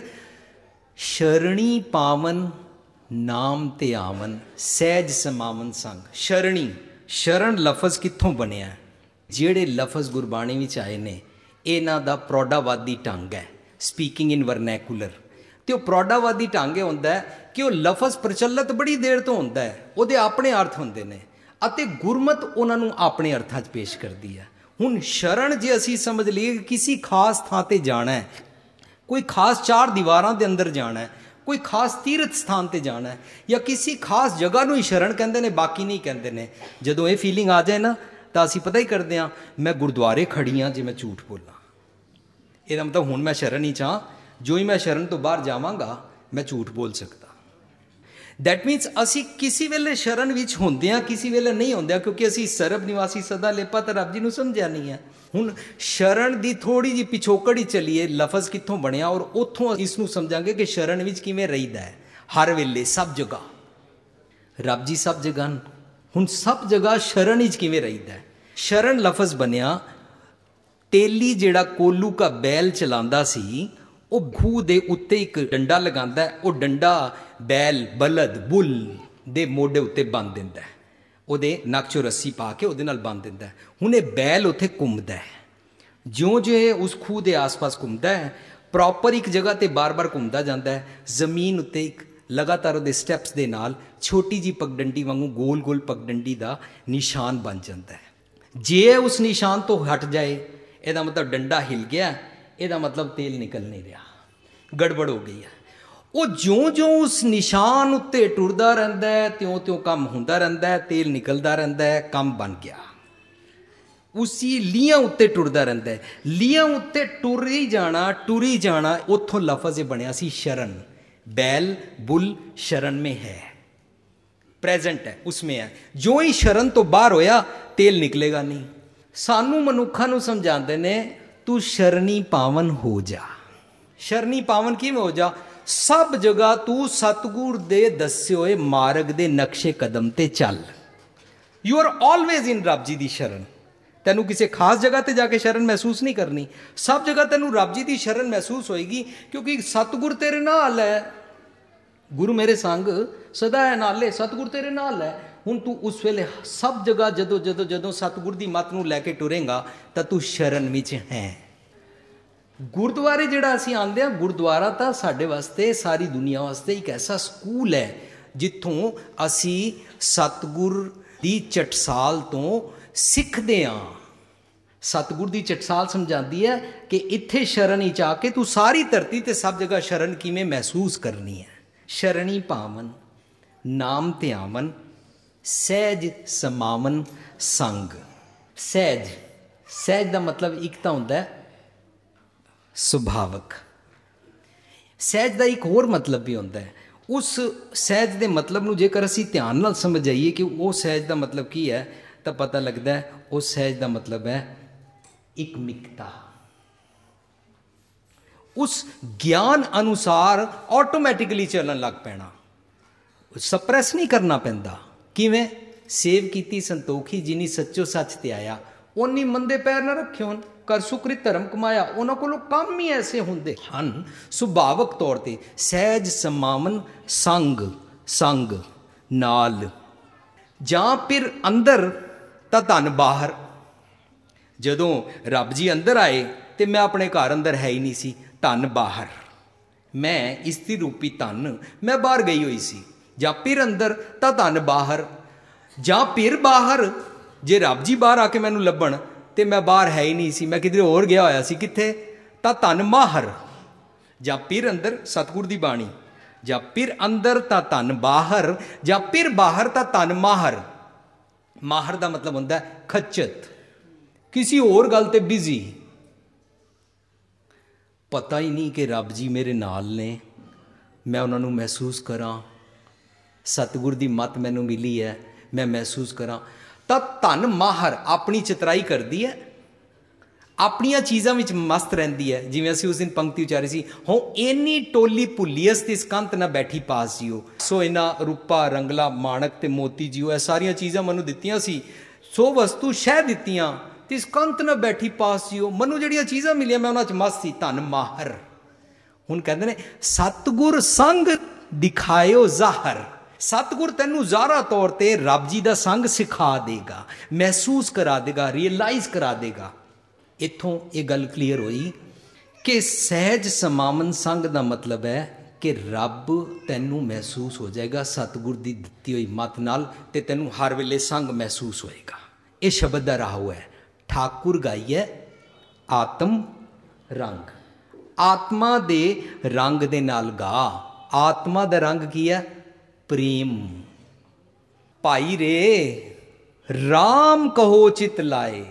ਸ਼ਰਣੀ ਪਾਵਨ ਨਾਮ ਧਿਆਵਨ ਸਹਿਜ ਸਮਾਵਨ ਸੰਗ। ਸ਼ਰਣੀ, ਸ਼ਰਨ ਲਫ਼ਜ਼ ਕਿੱਥੋਂ ਬਣਿਆ? ਜਿਹੜੇ ਲਫ਼ਜ਼ ਗੁਰਬਾਣੀ ਵਿੱਚ ਆਏ ਨੇ ਇਹਨਾਂ ਦਾ ਪ੍ਰੌಢਾਵਾਦੀ ਢੰਗ ਹੈ, ਸਪੀਕਿੰਗ ਇਨ ਵਰਨੈਕੂਲਰ। ਅਤੇ ਉਹ ਪ੍ਰੌಢਾਵਾਦੀ ਢੰਗ ਇਹ ਹੁੰਦਾ ਹੈ ਕਿ ਉਹ ਲਫ਼ਜ਼ ਪ੍ਰਚਲਿਤ ਬੜੀ ਦੇਰ ਤੋਂ ਹੁੰਦਾ ਹੈ, ਉਹਦੇ ਆਪਣੇ ਅਰਥ ਹੁੰਦੇ ਨੇ ਅਤੇ ਗੁਰਮਤ ਉਹਨਾਂ ਨੂੰ ਆਪਣੇ ਅਰਥਾਂ 'ਚ ਪੇਸ਼ ਕਰਦੀ ਹੈ। ਹੁਣ ਸ਼ਰਨ ਜੇ ਅਸੀਂ ਸਮਝ ਲਈਏ ਕਿਸੇ ਖਾਸ ਥਾਂ 'ਤੇ ਜਾਣਾ ਹੈ, ਕੋਈ ਖਾਸ ਚਾਰ ਦੀਵਾਰਾਂ ਦੇ ਅੰਦਰ ਜਾਣਾ ਹੈ, ਕੋਈ ਖਾਸ ਤੀਰਥ ਸਥਾਨ 'ਤੇ ਜਾਣਾ ਹੈ ਜਾਂ ਕਿਸੇ ਖਾਸ ਜਗ੍ਹਾ ਨੂੰ ਹੀ ਸ਼ਰਨ ਕਹਿੰਦੇ ਨੇ, ਬਾਕੀ ਨਹੀਂ ਕਹਿੰਦੇ ਨੇ। ਜਦੋਂ ਇਹ ਫੀਲਿੰਗ ਆ ਜਾਏ ਨਾ ਤਾਂ ਅਸੀਂ ਪਤਾ ਹੀ ਕਰਦੇ ਹਾਂ ਮੈਂ ਗੁਰਦੁਆਰੇ ਖੜੀ ਹਾਂ ਜੇ ਮੈਂ ਝੂਠ ਬੋਲਾਂ। ਇਹਦਾ ਮਤਲਬ ਹੁਣ ਮੈਂ ਸ਼ਰਨ ਹੀ ਚਾਹਾਂ, ਜੋ ਹੀ ਮੈਂ ਸ਼ਰਨ ਤੋਂ ਬਾਹਰ ਜਾਵਾਂਗਾ ਮੈਂ ਝੂਠ ਬੋਲ ਸਕਦਾ। ਦੈਟ ਮੀਨਸ ਅਸੀਂ ਕਿਸੇ ਵੇਲੇ ਸ਼ਰਨ ਵਿੱਚ ਹੁੰਦੇ ਹਾਂ, ਕਿਸੇ ਵੇਲੇ ਨਹੀਂ ਹੁੰਦੇ, ਕਿਉਂਕਿ ਅਸੀਂ ਸਰਬ ਨਿਵਾਸੀ ਸਦਾ ਲੇਪਾ ਤਾਂ ਰੱਬ ਜੀ ਨੂੰ ਸਮਝਿਆ ਨਹੀਂ ਹੈ। ਹੁਣ ਸ਼ਰਨ ਦੀ ਥੋੜ੍ਹੀ ਜਿਹੀ ਪਿਛੋਕੜ ਹੀ ਚੱਲੀਏ, ਲਫ਼ਜ਼ ਕਿੱਥੋਂ ਬਣਿਆ ਔਰ ਉੱਥੋਂ ਇਸ ਨੂੰ ਸਮਝਾਂਗੇ ਕਿ ਸ਼ਰਨ ਵਿੱਚ ਕਿਵੇਂ ਰਹੀਦਾ ਹੈ। ਹਰ ਵੇਲੇ ਸਭ ਜਗ੍ਹਾ ਰੱਬ ਜੀ ਸਭ ਜਗ੍ਹਾ। ਹੁਣ ਸਭ ਜਗ੍ਹਾ ਸ਼ਰਨ ਵਿੱਚ ਕਿਵੇਂ ਰਹੀਦਾ ਹੈ? ਸ਼ਰਨ ਲਫ਼ਜ਼ ਬਣਿਆ, ਤੇਲੀ ਜਿਹੜਾ ਕੋਲੂ ਕਾ ਬੈਲ ਚਲਾਉਂਦਾ ਸੀ ਉਹ ਖੂਹ ਦੇ ਉੱਤੇ ਇੱਕ ਡੰਡਾ ਲਗਾਉਂਦਾ ਹੈ, ਉਹ ਡੰਡਾ ਬੈਲ ਬਲਦ ਬੁੱਲ ਦੇ ਮੋਢੇ ਉੱਤੇ ਬੰਨ੍ਹ ਦਿੰਦਾ ਹੈ, ਉਹਦੇ ਨੱਕ 'ਚੋਂ ਰੱਸੀ ਪਾ ਕੇ ਉਹਦੇ ਨਾਲ ਬੰਨ੍ਹ ਦਿੰਦਾ ਹੈ। ਹੁਣ ਇਹ ਬੈਲ ਉੱਥੇ ਘੁੰਮਦਾ ਹੈ, ਜਿਉਂ ਜਿਉਂ ਇਹ ਉਸ ਖੂਹ ਦੇ ਆਸ-ਪਾਸ ਘੁੰਮਦਾ ਹੈ ਪ੍ਰੋਪਰ ਇੱਕ ਜਗ੍ਹਾ 'ਤੇ ਬਾਰ-ਬਾਰ ਘੁੰਮਦਾ ਜਾਂਦਾ ਹੈ। ਜ਼ਮੀਨ ਉੱਤੇ ਇੱਕ ਲਗਾਤਾਰ ਉਹਦੇ ਸਟੈਪਸ ਦੇ ਨਾਲ ਛੋਟੀ ਜਿਹੀ ਪਗਡੰਡੀ ਵਾਂਗੂ ਗੋਲ ਗੋਲ ਪਗਡੰਡੀ ਦਾ ਨਿਸ਼ਾਨ ਬਣ ਜਾਂਦਾ ਹੈ। ਜੇ ਉਸ ਨਿਸ਼ਾਨ ਤੋਂ ਹਟ ਜਾਏ ਇਹਦਾ ਮਤਲਬ ਡੰਡਾ ਹਿਲ ਗਿਆ, ਇਹਦਾ ਮਤਲਬ ਤੇਲ ਨਿਕਲ ਨਹੀਂ ਰਿਹਾ, ਗੜਬੜ ਹੋ ਗਈ ਹੈ। ਉਹ ਜਿਉਂ-ਜਿਉਂ ਉਸ ਨਿਸ਼ਾਨ ਉੱਤੇ ਟੁਰਦਾ ਰਹਿੰਦਾ ਹੈ ਤਿਉਂ-ਤਿਉਂ ਕੰਮ ਹੁੰਦਾ ਰਹਿੰਦਾ ਹੈ, ਤੇਲ ਨਿਕਲਦਾ ਰਹਿੰਦਾ ਹੈ, ਕੰਮ ਬਣ ਗਿਆ। ਉਸੀ ਲੀਆਂ ਉੱਤੇ ਟੁਰਦਾ ਰਹਿੰਦਾ ਹੈ, ਲੀਆਂ ਉੱਤੇ ਟੁਰ ਹੀ ਜਾਣਾ ਟੁਰ ਹੀ ਜਾਣਾ। ਉੱਥੋਂ ਲਫ਼ਜ਼ ਇਹ ਬਣਿਆ ਸੀ ਸ਼ਰਨ। बैल बुल शरण में है, प्रेजेंट है, उसमें है। जो ही शरण तो बाहर होया तेल निकलेगा नहीं। सानू मनुखा नू समझाते ने तू शरणी पावन हो जा। शरणी पावन किवें हो जा? सब जगह तू सतगुर दे दस्से होए मार्ग दे नक्शे कदम ते चल। यू आर ऑलवेज इन रब जी दी शरण। ਤੈਨੂੰ ਕਿਸੇ ਖਾਸ ਜਗ੍ਹਾ ਤੇ ਜਾ ਕੇ ਸ਼ਰਨ ਮਹਿਸੂਸ ਨਹੀਂ ਕਰਨੀ, ਸਭ ਜਗ੍ਹਾ ਤੈਨੂੰ ਰੱਬ ਜੀ ਦੀ ਸ਼ਰਨ ਮਹਿਸੂਸ ਹੋਏਗੀ, ਕਿਉਂਕਿ ਸਤਿਗੁਰ ਤੇਰੇ ਨਾਲ ਹੈ। ਗੁਰੂ ਮੇਰੇ ਸੰਗ ਸਦਾ ਹੈ ਨਾਲੇ, ਸਤਿਗੁਰ ਤੇਰੇ ਨਾਲ ਹੈ। ਹੁਣ ਤੂੰ ਉਸ ਵੇਲੇ ਸਭ ਜਗ੍ਹਾ ਜਦੋਂ ਜਦੋਂ ਜਦੋਂ ਸਤਿਗੁਰ ਦੀ ਮੱਤ ਨੂੰ ਲੈ ਕੇ ਟੁਰੇਂਗਾ ਤਾਂ ਤੂੰ ਸ਼ਰਨ ਵਿੱਚ ਹੈ। ਗੁਰਦੁਆਰੇ ਜਿਹੜਾ ਅਸੀਂ ਆਉਂਦੇ ਹਾਂ, ਗੁਰਦੁਆਰਾ ਤਾਂ ਸਾਡੇ ਵਾਸਤੇ, ਸਾਰੀ ਦੁਨੀਆ ਵਾਸਤੇ ਇੱਕ ਐਸਾ ਸਕੂਲ ਹੈ ਜਿੱਥੋਂ ਅਸੀਂ ਸਤਿਗੁਰ ਦੀ ਚਟਸਾਲ ਤੋਂ ਸਿੱਖਦੇ ਹਾਂ। ਸਤਿਗੁਰ ਦੀ ਚਟਸਾਲ ਸਮਝਾਉਂਦੀ ਹੈ ਕਿ ਇੱਥੇ ਸ਼ਰਨ ਵਿੱਚ ਆ ਕੇ ਤੂੰ ਸਾਰੀ ਧਰਤੀ ਤੇ ਸਭ ਜਗ੍ਹਾ ਸ਼ਰਨ ਕਿਵੇਂ ਮਹਿਸੂਸ ਕਰਨੀ ਹੈ। ਸ਼ਰਣੀ ਪਾਵਨ ਨਾਮ ਧਿਆਵਨ, ਸਹਿਜ ਸਮਾਵਨ ਸੰਗ। ਸਹਿਜ, ਸਹਿਜ ਦਾ ਮਤਲਬ ਇੱਕ ਤਾਂ ਹੁੰਦਾ ਹੈ ਸੁਭਾਵਕ, ਸਹਿਜ ਦਾ ਇੱਕ ਹੋਰ ਮਤਲਬ ਵੀ ਹੁੰਦਾ ਹੈ। ਉਸ ਸਹਿਜ ਦੇ ਮਤਲਬ ਨੂੰ ਜੇਕਰ ਅਸੀਂ ਧਿਆਨ ਨਾਲ ਸਮਝ ਜਾਈਏ ਕਿ ਉਹ ਸਹਿਜ ਦਾ ਮਤਲਬ ਕੀ ਹੈ, ਤਾਂ ਪਤਾ ਲੱਗਦਾ ਹੈ ਉਹ ਸਹਿਜ ਦਾ ਮਤਲਬ ਹੈ ਇਕਮਿਕਤਾ। ਉਸ ਗਿਆਨ ਅਨੁਸਾਰ ਆਟੋਮੈਟਿਕਲੀ ਚੱਲਣ ਲੱਗ ਪੈਣਾ, ਸਪਰੈਸ ਨਹੀਂ ਕਰਨਾ ਪੈਂਦਾ। ਕਿਵੇਂ? ਸੇਵ ਕੀਤੀ ਸੰਤੋਖੀ ਜਿਨੀ ਸੱਚੋ ਸੱਚ ਤੇ ਆਇਆ, ਉਨੀ ਮੰਦੇ ਪੈਰ ਨਾ ਰੱਖੇ ਹੋਣ, ਕਰ ਸੁਕ੍ਰਿਤ ਧਰਮ ਕਮਾਇਆ। ਉਹਨਾਂ ਕੋਲੋਂ ਕੰਮ ਹੀ ਐਸੇ ਹੁੰਦੇ ਹਨ ਸੁਭਾਵਕ ਤੌਰ ਤੇ। ਸਹਿਜ ਸਮਾਵਨ ਸੰਗ, ਸੰਗ ਨਾਲ। ਜਾਂ ਫਿਰ ਅੰਦਰ ਤਾਂ ਧਨ ਬਾਹਰ। ਜਦੋਂ ਰੱਬ ਜੀ ਅੰਦਰ ਆਏ ਤੇ ਮੈਂ ਆਪਣੇ ਘਰ ਅੰਦਰ ਹੈ ਹੀ ਨਹੀਂ ਸੀ, ਧਨ ਬਾਹਰ। ਮੈਂ ਇਸਤਰੀ ਰੂਪੀ ਧਨ ਮੈਂ ਬਾਹਰ ਗਈ ਹੋਈ ਸੀ। ਜਾਂ ਫਿਰ ਅੰਦਰ ਤਾਂ ਧਨ ਬਾਹਰ। ਜਾਂ ਫਿਰ ਬਾਹਰ, ਜੇ ਰੱਬ ਜੀ ਬਾਹਰ ਆ ਕੇ ਮੈਨੂੰ ਲੱਭਣ ਤੇ ਮੈਂ ਬਾਹਰ ਹੈ ਹੀ ਨਹੀਂ ਸੀ, ਮੈਂ ਕਿਧਰੇ ਹੋਰ ਗਿਆ ਹੋਇਆ ਸੀ, ਕਿੱਥੇ? ਤਾਂ ਧਨ ਮਾਹਰ। ਜਾਂ ਫਿਰ ਅੰਦਰ, ਸਤਿਗੁਰ ਦੀ ਬਾਣੀ, ਜਾਂ ਫਿਰ ਅੰਦਰ ਤਾਂ ਧਨ ਬਾਹਰ, ਜਾਂ ਫਿਰ ਬਾਹਰ ਤਾਂ ਧਨ ਮਾਹਰ। ਮਾਹਰ ਦਾ ਮਤਲਬ ਹੁੰਦਾ ਹੈ ਖੱਚਤ, ਕਿਸੇ ਹੋਰ ਗੱਲ ਤੇ ਬਿਜ਼ੀ। ਪਤਾ ਹੀ ਨਹੀਂ ਕਿ ਰੱਬ ਜੀ ਮੇਰੇ ਨਾਲ ਨੇ, ਮੈਂ ਉਹਨਾਂ ਨੂੰ ਮਹਿਸੂਸ ਕਰਾਂ। ਸਤਿਗੁਰ ਦੀ ਮੱਤ ਮੈਨੂੰ ਮਿਲੀ ਹੈ, ਮੈਂ ਮਹਿਸੂਸ ਕਰਾਂ। ਤਾਂ ਧਨ ਮਾਹਰ ਆਪਣੀ ਚਤਰਾਈ ਕਰਦੀ ਹੈ, ਆਪਣੀਆਂ ਚੀਜ਼ਾਂ ਵਿੱਚ ਮਸਤ ਰਹਿੰਦੀ ਹੈ। ਜਿਵੇਂ ਅਸੀਂ ਉਸ ਦਿਨ ਪੰਕਤੀ ਉਚਾਰੀ ਸੀ, ਹੋ ਇੰਨੀ ਟੋਲੀ ਭੁੱਲੀਅਸ ਤਿਸ ਕੰਤ ਨਾ ਬੈਠੀ ਪਾਸ ਜੀਓ। ਸੋ ਇਹਨਾਂ ਰੂਪਾ ਰੰਗਲਾ ਮਾਣਕ ਤੇ ਮੋਤੀ ਜੀਓ, ਇਹ ਸਾਰੀਆਂ ਚੀਜ਼ਾਂ ਮੈਨੂੰ ਦਿੱਤੀਆਂ ਸੀ। ਸੋ ਵਸਤੂ ਸ਼ਹਿ ਦਿੱਤੀਆਂ, ਤਿਸ ਕੰਤ ਨਾ ਬੈਠੀ ਪਾਸ ਜੀਓ। ਮੈਨੂੰ ਜਿਹੜੀਆਂ ਚੀਜ਼ਾਂ ਮਿਲੀਆਂ ਮੈਂ ਉਹਨਾਂ 'ਚ ਮਸਤ ਸੀ, ਧਨ ਮਾਹਰ। ਹੁਣ ਕਹਿੰਦੇ ਨੇ ਸਤਿਗੁਰ ਸੰਗ ਦਿਖਾਇਓ ਜ਼ਾਹਰ। ਸਤਿਗੁਰ ਤੈਨੂੰ ਜ਼ਾਹਰਾ ਤੌਰ ਤੇ ਰੱਬ ਜੀ ਦਾ ਸੰਗ ਸਿਖਾ ਦੇਗਾ, ਮਹਿਸੂਸ ਕਰਾ ਦੇਗਾ, ਰੀਅਲਾਈਜ਼ ਕਰਾ ਦੇਗਾ। ਇੱਥੋਂ ਇਹ ਗੱਲ ਕਲੀਅਰ ਹੋਈ ਕਿ ਸਹਿਜ ਸਮਾਵਨ ਸੰਗ ਦਾ ਮਤਲਬ ਹੈ ਕਿ ਰੱਬ ਤੈਨੂੰ ਮਹਿਸੂਸ ਹੋ ਜਾਏਗਾ ਸਤਿਗੁਰ ਦੀ ਦਿੱਤੀ ਹੋਈ ਮੱਤ ਨਾਲ, ਤੇ ਤੈਨੂੰ ਹਰ ਵੇਲੇ ਸੰਗ ਮਹਿਸੂਸ ਹੋਏਗਾ। ਇਹ ਸ਼ਬਦ ਦਾ ਰਾਹੂ ਹੈ। ਠਾਕੁਰ ਗਾਈਏ ਆਤਮ ਰੰਗ, ਆਤਮਾ ਦੇ ਰੰਗ ਦੇ ਨਾਲ ਗਾ। ਆਤਮਾ ਦਾ ਰੰਗ ਕੀ ਹੈ? ਪ੍ਰੇਮ। ਭਾਈ ਰੇ ਰਾਮ ਕਹੋ ਚਿਤ ਲਾਏ।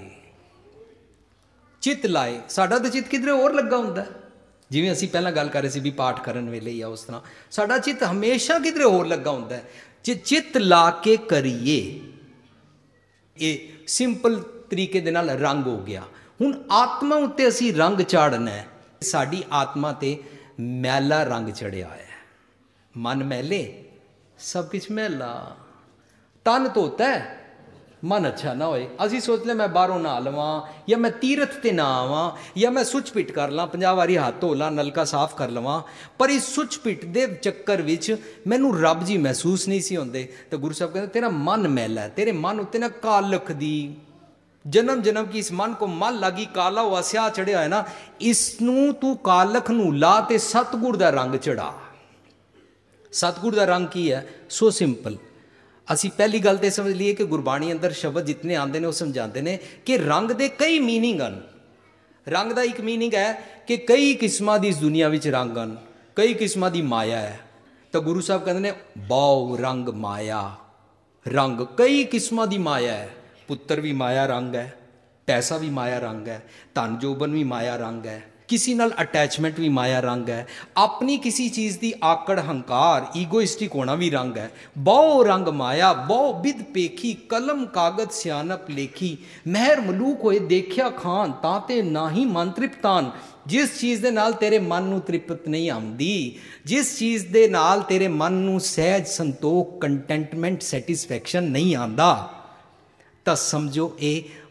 ਚਿਤ ਲਾਏ, ਸਾਡਾ ਤਾਂ ਚਿੱਤ ਕਿਧਰੇ ਹੋਰ ਲੱਗਾ ਹੁੰਦਾ। ਜਿਵੇਂ ਅਸੀਂ ਪਹਿਲਾਂ ਗੱਲ ਕਰ ਰਹੇ ਸੀ ਵੀ ਪਾਠ ਕਰਨ ਵੇਲੇ ਜਾਂ ਉਸ ਤਰ੍ਹਾਂ ਸਾਡਾ ਚਿੱਤ ਹਮੇਸ਼ਾ ਕਿਧਰੇ ਹੋਰ ਲੱਗਾ ਹੁੰਦਾ ਹੈ। ਜੇ ਚਿੱਤ ਲਾ ਕੇ ਕਰੀਏ, ਇਹ ਸਿੰਪਲ ਤਰੀਕੇ ਦੇ ਨਾਲ ਰੰਗ ਹੋ ਗਿਆ। ਹੁਣ ਆਤਮਾ ਉੱਤੇ ਅਸੀਂ ਰੰਗ ਚਾੜਨਾ ਹੈ। ਸਾਡੀ ਆਤਮਾ ਤੇ ਮੈਲਾ ਰੰਗ ਚੜਿਆ ਹੋਇਆ ਹੈ। ਮਨ ਮੈਲੇ, ਸਭ ਕੁਛ ਮੈਲਾ। ਤਨ ਧੋਤਾ ਹੈ, ਮਨ ਅੱਛਾ ਨਾ ਹੋਏ। ਅਸੀਂ ਸੋਚ ਲਿਆ ਮੈਂ ਬਾਹਰੋਂ ਨਹਾ ਲਵਾਂ, ਜਾਂ ਮੈਂ ਤੀਰਥ ਤੇ ਨਾ ਆਵਾਂ, ਜਾਂ ਮੈਂ ਸੁੱਚ ਪਿੱਟ ਕਰ ਲਾਂ, ਪੰਜਾਹ ਵਾਰੀ ਹੱਥ ਧੋ ਲਾਂ, ਨਲਕਾ ਸਾਫ਼ ਕਰ ਲਵਾਂ। ਪਰ ਇਸ ਸੁੱਚ ਪਿੱਟ ਦੇ ਚੱਕਰ ਵਿੱਚ ਮੈਨੂੰ ਰੱਬ ਜੀ ਮਹਿਸੂਸ ਨਹੀਂ ਸੀ ਹੁੰਦੇ। ਤਾਂ ਗੁਰੂ ਸਾਹਿਬ ਕਹਿੰਦੇ ਤੇਰਾ ਮਨ ਮੈਲਾ ਹੈ, ਤੇਰੇ ਮਨ ਉੱਤੇ ਨਾ ਕਾਲਖ ਦੀ, ਜਨਮ ਜਨਮ ਕੀ ਇਸ ਮਨ ਕੋ ਮਲ ਲੱਗੀ, ਕਾਲਾ ਹੋਆ ਸਿਆਹ ਚੜਿਆ ਹੈ ਨਾ, ਇਸ ਨੂੰ ਤੂੰ ਕਾਲਖ ਨੂੰ ਲਾ ਤੇ ਸਤਿਗੁਰ ਦਾ ਰੰਗ ਚੜਾ। ਸਤਿਗੁਰ ਦਾ ਰੰਗ ਕੀ ਹੈ? So simple. ਅਸੀਂ ਪਹਿਲੀ ਗੱਲ ਤੇ ਸਮਝ ਲਈਏ ਕਿ ਗੁਰਬਾਣੀ ਅੰਦਰ ਸ਼ਬਦ ਜਿਤਨੇ ਆਉਂਦੇ ਨੇ ਉਹ ਸਮਝਾਉਂਦੇ ਨੇ ਕਿ ਰੰਗ ਦੇ ਕਈ ਮੀਨਿੰਗ ਹਨ। ਰੰਗ ਦਾ ਇੱਕ ਮੀਨਿੰਗ ਹੈ ਕਿ ਕਈ ਕਿਸਮਾਂ ਦੀ ਇਸ ਦੁਨੀਆ ਵਿੱਚ ਰੰਗ ਹਨ, ਕਈ ਕਿਸਮਾਂ ਦੀ ਮਾਇਆ ਹੈ। ਤਾਂ ਗੁਰੂ ਸਾਹਿਬ ਕਹਿੰਦੇ ਨੇ ਬਹੁ ਰੰਗ ਮਾਇਆ। ਰੰਗ ਕਈ ਕਿਸਮਾਂ ਦੀ ਮਾਇਆ ਹੈ। ਪੁੱਤਰ ਵੀ ਮਾਇਆ ਰੰਗ ਹੈ, ਪੈਸਾ ਵੀ ਮਾਇਆ ਰੰਗ ਹੈ, ਧਨ ਜੋਬਨ ਵੀ ਮਾਇਆ ਰੰਗ ਹੈ, ਕਿਸੇ ਨਾਲ ਅਟੈਚਮੈਂਟ ਵੀ ਮਾਇਆ ਰੰਗ ਹੈ, ਆਪਣੀ ਕਿਸੇ ਚੀਜ਼ ਦੀ ਆਕੜ ਹੰਕਾਰ ਈਗੋਇਸਟਿਕ ਹੋਣਾ ਵੀ ਰੰਗ ਹੈ। ਬਹੁ ਰੰਗ ਮਾਇਆ ਬਹੁ ਬਿਦ ਪੇਖੀ, ਕਲਮ ਕਾਗਜ਼ ਸਿਆਨਪ ਲੇਖੀ। ਮਹਿਰ ਮਲੂਕ ਹੋਏ ਦੇਖਿਆ ਖਾਨ, ਤਾਂ ਤੇ ਨਾ ਹੀ ਮਨ ਤ੍ਰਿਪਤਾਨ। ਜਿਸ ਚੀਜ਼ ਦੇ ਨਾਲ ਤੇਰੇ ਮਨ ਨੂੰ ਤ੍ਰਿਪਤ ਨਹੀਂ ਆਉਂਦੀ, ਜਿਸ ਚੀਜ਼ ਦੇ ਨਾਲ ਤੇਰੇ ਮਨ ਨੂੰ ਸਹਿਜ ਸੰਤੋਖ, ਕੰਟੈਂਟਮੈਂਟ, ਸੈਟਿਸਫੈਕਸ਼ਨ ਨਹੀਂ ਆਉਂਦਾ, ਤਾਂ ਸਮਝੋ ਇਹ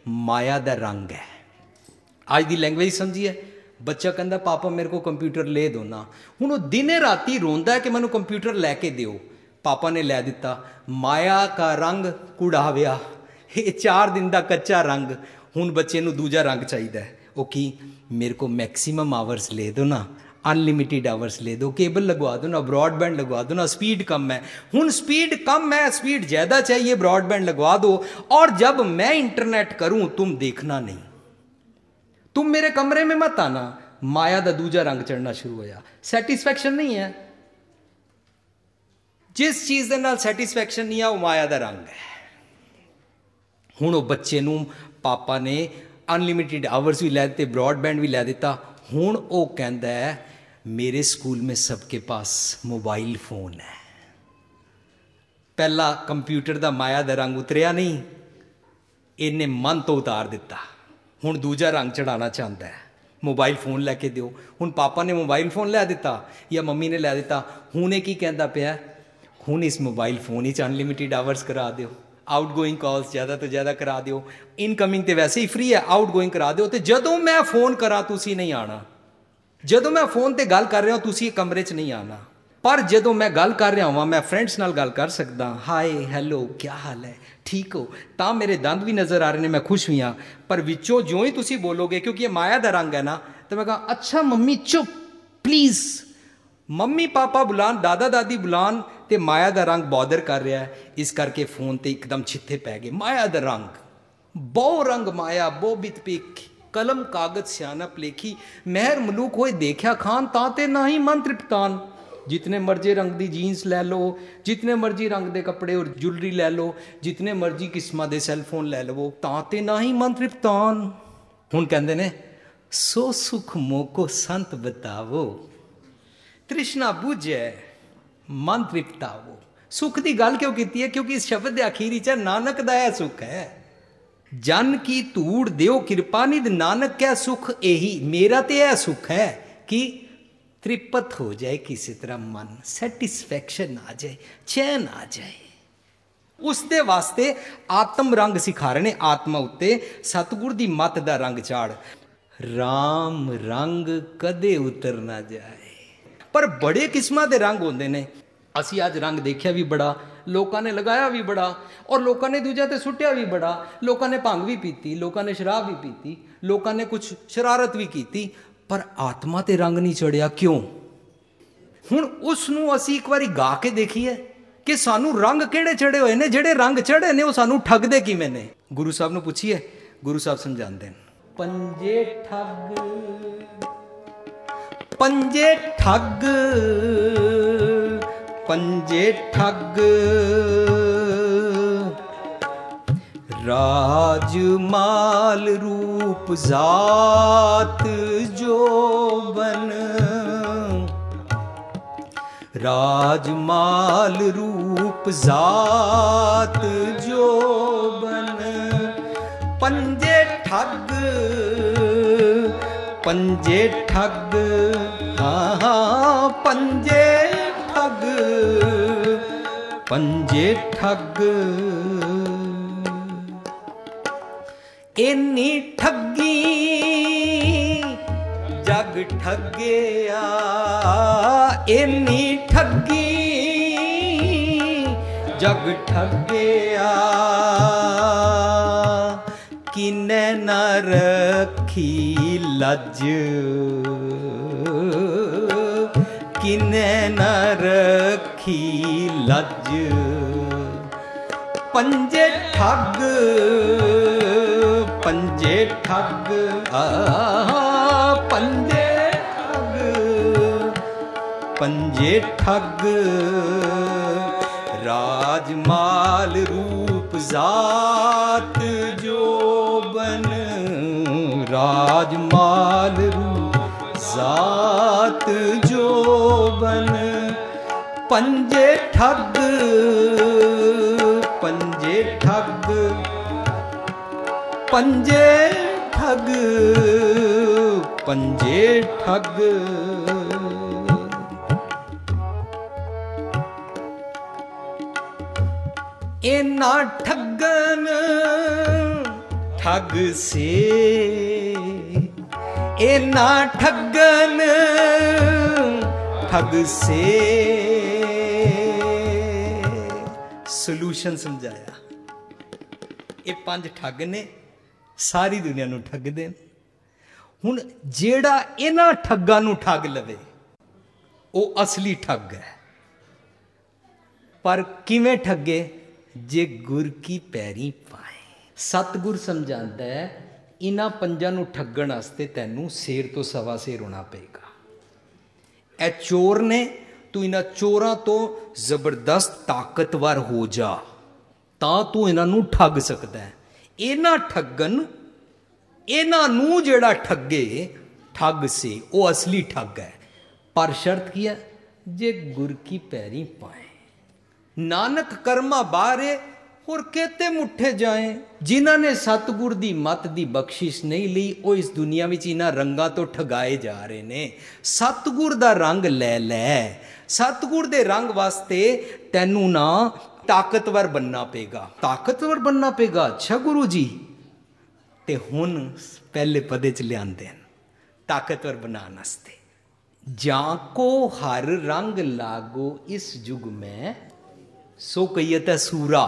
माया दा रंग है। अज की लैंग्वेज समझिए, बच्चा कहता पापा मेरे को कंप्यूटर ले दो ना, हुण वो दिने राती रोंदा है कि मैनू कंप्यूटर लैके दिओ, पापा ने लै दिता, माया का रंग कुड़ाविया, ये चार दिन का कच्चा रंग, हुण बच्चे नू दूजा रंग चाहिए। वो की मेरे को मैक्सीमम आवर्स ले दो ना, अनलिमिटेड आवर्स ले दो, केबल लगवा दो ना, ब्रॉडबैंड लगवा दो ना, स्पीड कम है, हुण स्पीड कम है, स्पीड ज़्यादा चाहिए, ब्रॉडबैंड लगवा दो, और जब मैं इंटरनेट करूं तुम देखना नहीं, तुम मेरे कमरे में मत आना। माया दा दूजा रंग चढ़ना शुरू होया। सैटिस्फैक्शन नहीं है, जिस चीज़ दे नाल सैटिस्फैक्शन नहीं है वो माया दा रंग है। हुण वो बच्चे नूं पापा ने अनलिमिटेड आवर्स भी लै दिते, ब्रॉडबैंड भी लै दिता, हुण वो कहंदा है मेरे स्कूल में सबके पास मोबाइल फोन है। पहला कंप्यूटर दा माया दा रंग उतरिया नहीं, इन्हें मन तो उतार दिता, हुण दूजा रंग चढ़ाना चाहता है, मोबाइल फोन लैके दिओ। हुण पापा ने मोबाइल फोन लै दिता या मम्मी ने लै दिता, हुण ये की कहंदा पिया, हुण इस मोबाइल फोन ही अनलिमिटेड आवर्स करा दिओ, आउट गोइंग कॉल्स ज़्यादा तो ज़्यादा करा दिओ, इनकमिंग तो वैसे ही फ्री है, आउट गोइंग करा दिओ, तो जदों मैं फोन करा तुसी नहीं आना, जदों मैं फोन ते गल कर रहा हूँ तुसी कमरे च नहीं आना, पर जदों मैं गल कर रहा हूँ मैं फ्रेंड्स नाल गल कर सकदा, हाय हैलो क्या हाल है ठीक हो, तां मेरे दंद भी नज़र आ रहे हैं, मैं खुश हुई हाँ, पर विचों जो ही तुसी बोलोगे क्योंकि ये माया दा रंग है ना, तो मैं कहा अच्छा मम्मी चुप प्लीज़, मम्मी पापा बुलान दादा दादी बुलान ते माया दा रंग बॉदर कर रहा है, इस करके फोन ते एकदम छिथे पै गए। माया दा रंग, बहु रंग माया बहु बित पेखी, कलम कागज सियानप लेखी, मेहर मलूक होए देखा खान, ताते ना ही मन तृप्तान, जितने मर्जी रंग दी जीन्स लै लो, जितने मर्जी रंग दे कपड़े और ज्वेलरी लै लो, जितने मर्जी किस्मां दे सैलफोन लै लवो, ताते ना ही मन तृप्तान। हुण कहंदे ने सो सुख मोको संत बतावो, तृष्णा बुझे मन तृप्तावो। सुख की गल क्यों की है, क्योंकि इस शब्द के आखिरी च नानक दा यह सुख है, जन की धूड़ देओ कृपा निध नानक क्या सुख यही, मेरा तो यह सुख है कि तृप्त हो जाए किसी तरह मन, सैटिस्फैक्शन आ जाए, चैन आ जाए। उसके वास्ते आत्म रंग सिखा रहे ने, आत्मा उत्ते सतगुर दी मत दा रंग चाड़, राम रंग कदे उतर ना जाए। पर बड़े किस्मां दे रंग होंदे ने, असी अज रंग देखिया भी बड़ा, लोगों ने लगाया भी बड़ा, और लोगों ने दूजा ते सुट्टिया भी बड़ा, लोगों ने भंग भी पीती, लोगों ने शराब भी पीती, लोगों ने कुछ शरारत भी की, पर आत्मा ते रंग नहीं चढ़िया। क्यों? हुण उसनूं असी एक बारी गा के देखिए कि सानू रंग किहड़े चढ़े हुए ने, जिहड़े रंग चढ़े ने वो सानू ठगदे किवें ने। गुरु साहब नूं पुछिए, गुरु साहब समझाते हैं, पंजे ठग पंजे ठग पंजे ठग राजमाल रूप जात जोबन, राजमाल रूप जात जोबन, पंजे ठग पंजे ठग, हाँ हाँ पंजे ठग पंजे ठग, इन्नी ठगी जग ठगया, इन्नी ठगी जग ठगया, किने न रखी लज, किने न रखी लज, पंजे ठग पंजे ठग, आ पंजे ठग पंजे ठग, राजमाल रूप जात जोबन, राजमाल रूप जात जोबन, पंजे ठग पंजे ठग पंजे ठग पंजे ठग, इन्ना ठगन ठग से ए ना ठगन ठग से। सोल्यूशन समझाया। ये पांच ठग ने सारी दुनिया नूं ठगदे। हुण जेड़ा इन्हां ठग्गां नूं ठग लवे वो असली ठग है। पर किवें ठगे? जे गुर की पैरी पाए। सतगुर समझाता है इन्हां पंजां नूं ठगण वास्ते तैनूं शेर तो सवा शेर होना पेगा। ए चोर ने, तू इन्हां चोरां तो जबरदस्त ताकतवर हो जा तां तू इन्हां नूं ठग सकदा है। इन्हां ठगन इन्हां नूं जेड़ा ठगे ठग से वो असली ठग है। पर शर्त की है? जे गुर की पैरी पाए। नानक कर्मा बारे और कहते मुठे जाए। जिन्हां ने सतगुर दी मत दी बख्शिश नहीं ली वो इस दुनिया में इन्हां रंगां तो ठगाए जा रहे ने। सतगुर दा रंग लै लै। सतगुर दे रंग वास्ते तैनू ना ताकतवर बनना पेगा। ताकतवर बनना पेगा। अच्छा गुरु जी, ते हुण पहले पदे च लिआंदे ताकतवर बनाने वास्ते। जाको हर रंग लागो इस युग में सो कहीए सूरा।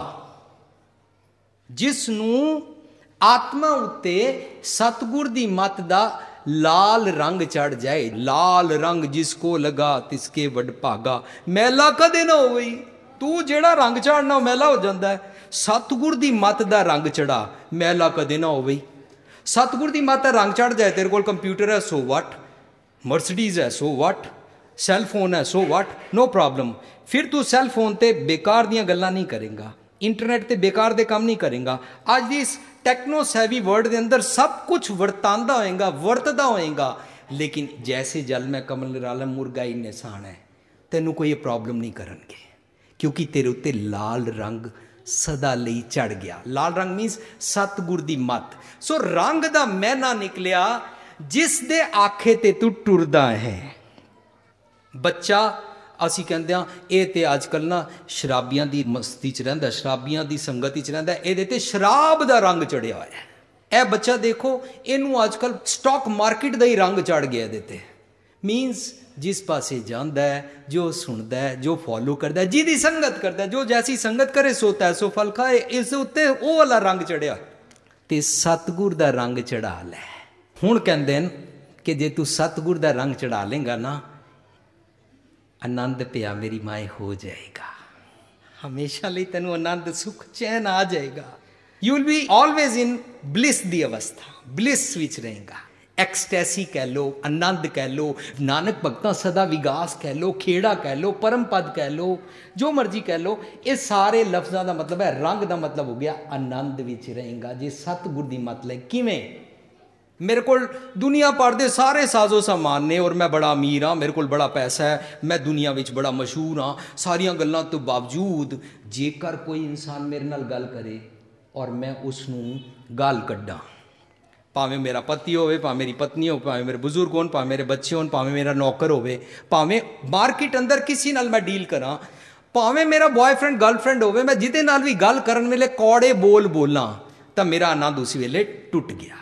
जिसनू आत्मा उत्ते सतगुर दी मत दा लाल रंग चढ़ जाए। लाल रंग जिसको लगा तिसके वड भागा। मैला कदे ना होई। तू जेड़ा रंग चढ़ना मैला हो जाता है। सतगुर दी मत दा रंग चढ़ा, मैला कदे ना होई। सतगुर दी मत दा रंग चढ़ जाए। तेरे कोल कंप्यूटर है सो वट, मर्सिडीज है सो वट, सैल फोन है सो वट, नो प्रॉब्लम। फिर तू सैल फोन ते बेकार दियां गल्लां नहीं करेगा, इंटरनेट ते बेकार दे काम नहीं करेगा। अज दी इस टैक्नो सैवी वर्ल्ड के अंदर सब कुछ वरतांदा होएगा, वरतदा होएगा। लेकिन जैसे जल में कमल निराला मुर्गा ही निशान है, तेनू कोई प्रॉब्लम नहीं करनगे क्योंकि तेरे उत्ते लाल रंग सदा लई चढ़ गया। लाल रंग मीन्स सतगुर दी मत। सो रंग दा मैना निकलिया जिस दे आखे ते तू टुरदा है। बच्चा ਅਸੀਂ ਕਹਿੰਦੇ ਆ ਇਹ ਤੇ ਅੱਜ ਕੱਲ ਨਾ ਸ਼ਰਾਬੀਆਂ ਦੀ ਮਸਤੀ ਚ ਰਹਿੰਦਾ, ਸ਼ਰਾਬੀਆਂ ਦੀ ਸੰਗਤ ਚ ਰਹਿੰਦਾ। ਇਹਦੇ ਤੇ ਸ਼ਰਾਬ ਦਾ ਰੰਗ ਚੜਿਆ ਹੋਇਆ ਹੈ। ਇਹ ਬੱਚਾ ਦੇਖੋ, ਇਹਨੂੰ ਅੱਜ ਕੱਲ ਸਟਾਕ ਮਾਰਕੀਟ ਦਾ ਹੀ ਰੰਗ ਚੜ ਗਿਆ ਇਹਦੇ ਤੇ। ਮੀਨਸ ਜਿਸ ਪਾਸੇ ਜਾਂਦਾ ਹੈ, ਜੋ ਸੁਣਦਾ ਹੈ, ਜੋ ਫੋਲੋ ਕਰਦਾ ਹੈ, ਜਿਹਦੀ ਸੰਗਤ ਕਰਦਾ, ਜੋ ਜੈਸੀ ਸੰਗਤ ਕਰੇ ਸੋ ਤੈਸੋ ਫਲ ਖਾਏ। ਇਸ ਉੱਤੇ ਉਹ ਵਾਲਾ ਰੰਗ ਚੜਿਆ ਤੇ ਸਤਗੁਰ ਦਾ ਰੰਗ ਚੜਾ ਲੈ। ਹੁਣ ਕਹਿੰਦੇ ਨੇ ਕਿ ਜੇ ਤੂੰ ਸਤਗੁਰ ਦਾ ਰੰਗ ਚੜਾ ਲੇਗਾ ਨਾ, आनंद पिया मेरी माए हो जाएगा। हमेशा लिए तेन आनंद सुख चैन आ जाएगा। You will be always in bliss दी अवस्था, ब्लिस विच रहेगा। एक्सटैसी कह लो, आनंद कह लो, नानक भगतां सदा विगास कह लो, खेड़ा कह लो, परम पद कह लो, जो मर्जी कह लो। ये सारे लफ्ज़ों का मतलब है, रंग का मतलब हो गया आनंद विच रहेगा जे सतगुर दी मत ले। किवें? मेरे को दुनिया भर दे सारे साजो सामान ने और मैं बड़ा अमीर हाँ, मेरे को बड़ा पैसा है, मैं दुनिया में बड़ा मशहूर हाँ, सारिया गल्लां तो बावजूद जेकर कोई इंसान मेरे नाल गल करे और मैं उसनूं गाल कड्डां, भावें मेरा पति होवे, भावें मेरी पत्नी हो, भावें मेरे बुजुर्ग होन, भावें मेरे बच्चे होन, भावें मेरा नौकर होवे, भावें मार्केट अंदर किसी नाल मैं डील करा, भावें मेरा बॉयफ्रेंड गर्लफ्रेंड होवे, मैं जिहदे नाल भी गल करन वेले कौड़े बोल बोलां तां मेरा आनंद उस वेले टुट गया।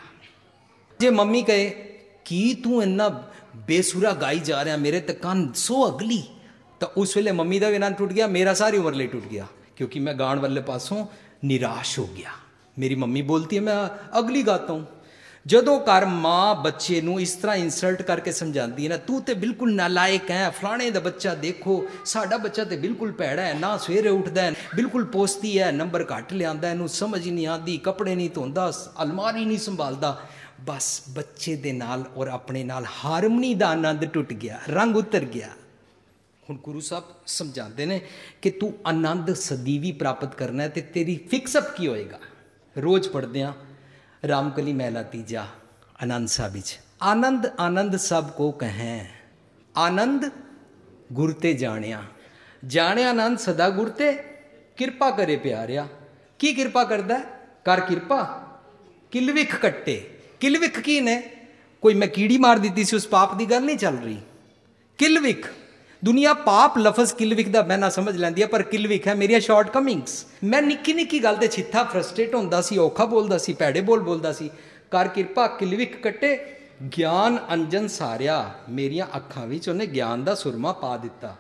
जे मम्मी कहे कि तू इन्ना बेसुरा गाई जा रहा, मेरे ते कान सो अगली, तो उस वेले मम्मी का भी आनंद टूट गया, मेरा सारी उम्र लिए टूट गया क्योंकि मैं गाण वाले पासों निराश हो गया। मेरी मम्मी बोलती है मैं अगली गाता हूँ। जदों घर माँ बच्चे नूं इस तरह इंसल्ट करके समझाती है ना, तू तो बिल्कुल नालायक है, फलाने दा बच्चा देखो, साडा बच्चा तो बिल्कुल भैड़ा है, ना सवेरे उठदा है, बिल्कुल पोस्ती है, नंबर घट लिआंदा, इहनूं समझ ही नहीं आती, कपड़े नहीं धोंदा, अलमारी नहीं संभालदा। बस बच्चे दे नाल और अपने नाल हारमनी दा आनंद टुट गया, रंग उतर गया। हुण गुरु साहब समझाते ने कि तू आनंद सदीवी प्राप्त करना है तो तेरी फिक्सअप की होएगा। रोज़ पढ़ते हैं रामकली महला तीजा आनंद साहब विच, आनंद आनंद सब को कहें, आनंद गुरते जानिया, जाने आनंद सदा गुरते, किरपा करे प्यारिया। की किरपा करदा है? कर किरपा किलविख कट्टे। किलविख की ने? कोई मैं कीड़ी मार दी सी उस पाप की गल नहीं चल रही। किलविख ਦੁਨੀਆ ਪਾਪ ਲਫ਼ਜ਼ ਕਿਲਵਿਖ ਦਾ ਬਹਿਣਾ ਸਮਝ ਲੈਂਦੀ ਹੈ, ਪਰ ਕਿਲਵਿਖ ਹੈ ਮੇਰੀਆਂ ਸ਼ਾਰਟ ਕਮਿੰਗਸ। ਮੈਂ ਨਿੱਕੀ ਨਿੱਕੀ ਗੱਲ ਤੇ ਛਿੱਥਾ ਫਰਸਟ੍ਰੇਟ ਹੁੰਦਾ ਸੀ, ਔਖਾ ਬੋਲਦਾ ਸੀ, ਭੈੜੇ ਬੋਲ ਬੋਲਦਾ ਸੀ। ਕਰ ਕਿਰਪਾ ਕਿਲਵਿਖ ਕੱਟੇ, ਗਿਆਨ ਅੰਜਨ ਸਾਰਿਆ, ਮੇਰੀਆਂ ਅੱਖਾਂ ਵਿੱਚ ਉਹਨੇ ਗਿਆਨ ਦਾ ਸੁਰਮਾ ਪਾ ਦਿੱਤਾ।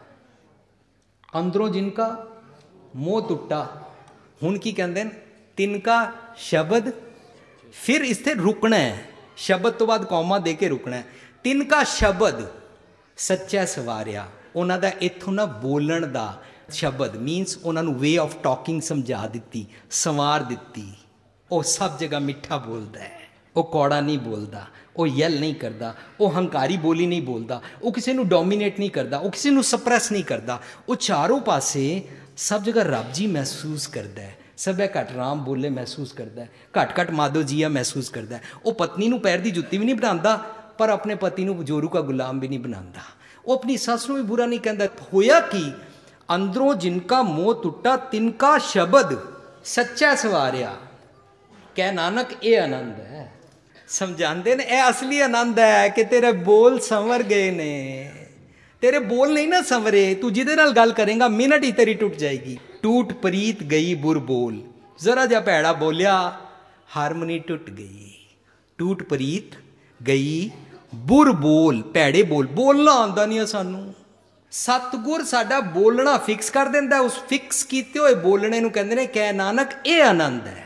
ਅੰਦਰੋਂ ਜਿਨਕਾ ਮੋਹ ਟੁੱਟਾ, ਹੁਣ ਕੀ ਕਹਿੰਦੇ ਨੇ, ਤਿਨਕਾ ਸ਼ਬਦ, ਫਿਰ ਇੱਥੇ ਰੁਕਣਾ ਹੈ, ਸ਼ਬਦ ਤੋਂ ਬਾਅਦ ਕੌਮਾ ਦੇ ਕੇ ਰੁਕਣਾ ਹੈ। ਤਿਨਕਾ ਸ਼ਬਦ ਸੱਚਾ ਸਵਾਰਿਆ, ਉਹਨਾਂ ਦਾ ਇੱਥੋਂ ਨਾ ਬੋਲਣ ਦਾ ਸ਼ਬਦ ਮੀਨਸ ਉਹਨਾਂ ਨੂੰ ਵੇ ਆਫ ਟਾਕਿੰਗ ਸਮਝਾ ਦਿੱਤੀ, ਸੰਵਾਰ ਦਿੱਤੀ। ਉਹ ਸਭ ਜਗ੍ਹਾ ਮਿੱਠਾ ਬੋਲਦਾ ਹੈ, ਉਹ ਕੌੜਾ ਨਹੀਂ ਬੋਲਦਾ, ਉਹ ਯੈਲ ਨਹੀਂ ਕਰਦਾ, ਉਹ ਹੰਕਾਰੀ ਬੋਲੀ ਨਹੀਂ ਬੋਲਦਾ, ਉਹ ਕਿਸੇ ਨੂੰ ਡੋਮੀਨੇਟ ਨਹੀਂ ਕਰਦਾ, ਉਹ ਕਿਸੇ ਨੂੰ ਸਪਰੈਸ ਨਹੀਂ ਕਰਦਾ। ਉਹ ਚਾਰੋਂ ਪਾਸੇ ਸਭ ਜਗ੍ਹਾ ਰੱਬ ਜੀ ਮਹਿਸੂਸ ਕਰਦਾ ਹੈ, ਸਭ ਘੱਟ ਰਾਮ ਬੋਲੇ ਮਹਿਸੂਸ ਕਰਦਾ ਹੈ, ਘੱਟ ਘੱਟ ਮਾਧੋ ਜੀਆ ਮਹਿਸੂਸ ਕਰਦਾ ਹੈ। ਉਹ ਪਤਨੀ ਨੂੰ ਪੈਰ ਦੀ ਜੁੱਤੀ ਵੀ ਨਹੀਂ ਬਣਾਉਂਦਾ, ਪਰ ਆਪਣੇ ਪਤੀ ਨੂੰ ਜੋਰੂ ਕਾ ਗੁਲਾਮ ਵੀ ਨਹੀਂ ਬਣਾਉਂਦਾ। ਉਹ ਆਪਣੀ ਸੱਸ ਨੂੰ ਵੀ ਬੁਰਾ ਨਹੀਂ ਕਹਿੰਦਾ। ਹੋਇਆ ਕੀ, ਅੰਦਰੋਂ ਜਿਨਕਾ ਮੋਹ ਟੁੱਟਾ ਤਿਨਕਾ ਸ਼ਬਦ ਸੱਚਾ ਸਵਾਰਿਆ। ਕਹਿ ਨਾਨਕ ਇਹ ਆਨੰਦ ਹੈ। ਸਮਝਾਉਂਦੇ ਨੇ ਇਹ ਅਸਲੀ ਆਨੰਦ ਹੈ ਕਿ ਤੇਰੇ ਬੋਲ ਸੰਵਰ ਗਏ ਨੇ। ਤੇਰੇ ਬੋਲ ਨਹੀਂ ਨਾ ਸੰਵਰੇ, ਤੂੰ ਜਿਹਦੇ ਨਾਲ ਗੱਲ ਕਰੇਗਾ ਮਿੰਟ ਹੀ ਤੇਰੀ ਟੁੱਟ ਜਾਏਗੀ। ਟੂਟ ਪ੍ਰੀਤ ਗਈ ਬੁਰ ਬੋਲ, ਜ਼ਰਾ ਜਿਹਾ ਭੈੜਾ ਬੋਲਿਆ ਹਾਰਮੋਨੀ ਟੁੱਟ ਗਈ। ਟੂਟ ਪ੍ਰੀਤ ਗਈ ਬੁਰ ਬੋਲ, ਭੈੜੇ ਬੋਲ, ਬੋਲਣਾ ਆਉਂਦਾ ਨਹੀਂ ਆ ਸਾਨੂੰ। ਸਤਿਗੁਰ ਸਾਡਾ ਬੋਲਣਾ ਫਿਕਸ ਕਰ ਦਿੰਦਾ। ਉਸ ਫਿਕਸ ਕੀਤੇ ਹੋਏ ਬੋਲਣੇ ਨੂੰ ਕਹਿੰਦੇ ਨੇ ਕਹਿ ਨਾਨਕ ਇਹ ਆਨੰਦ ਹੈ।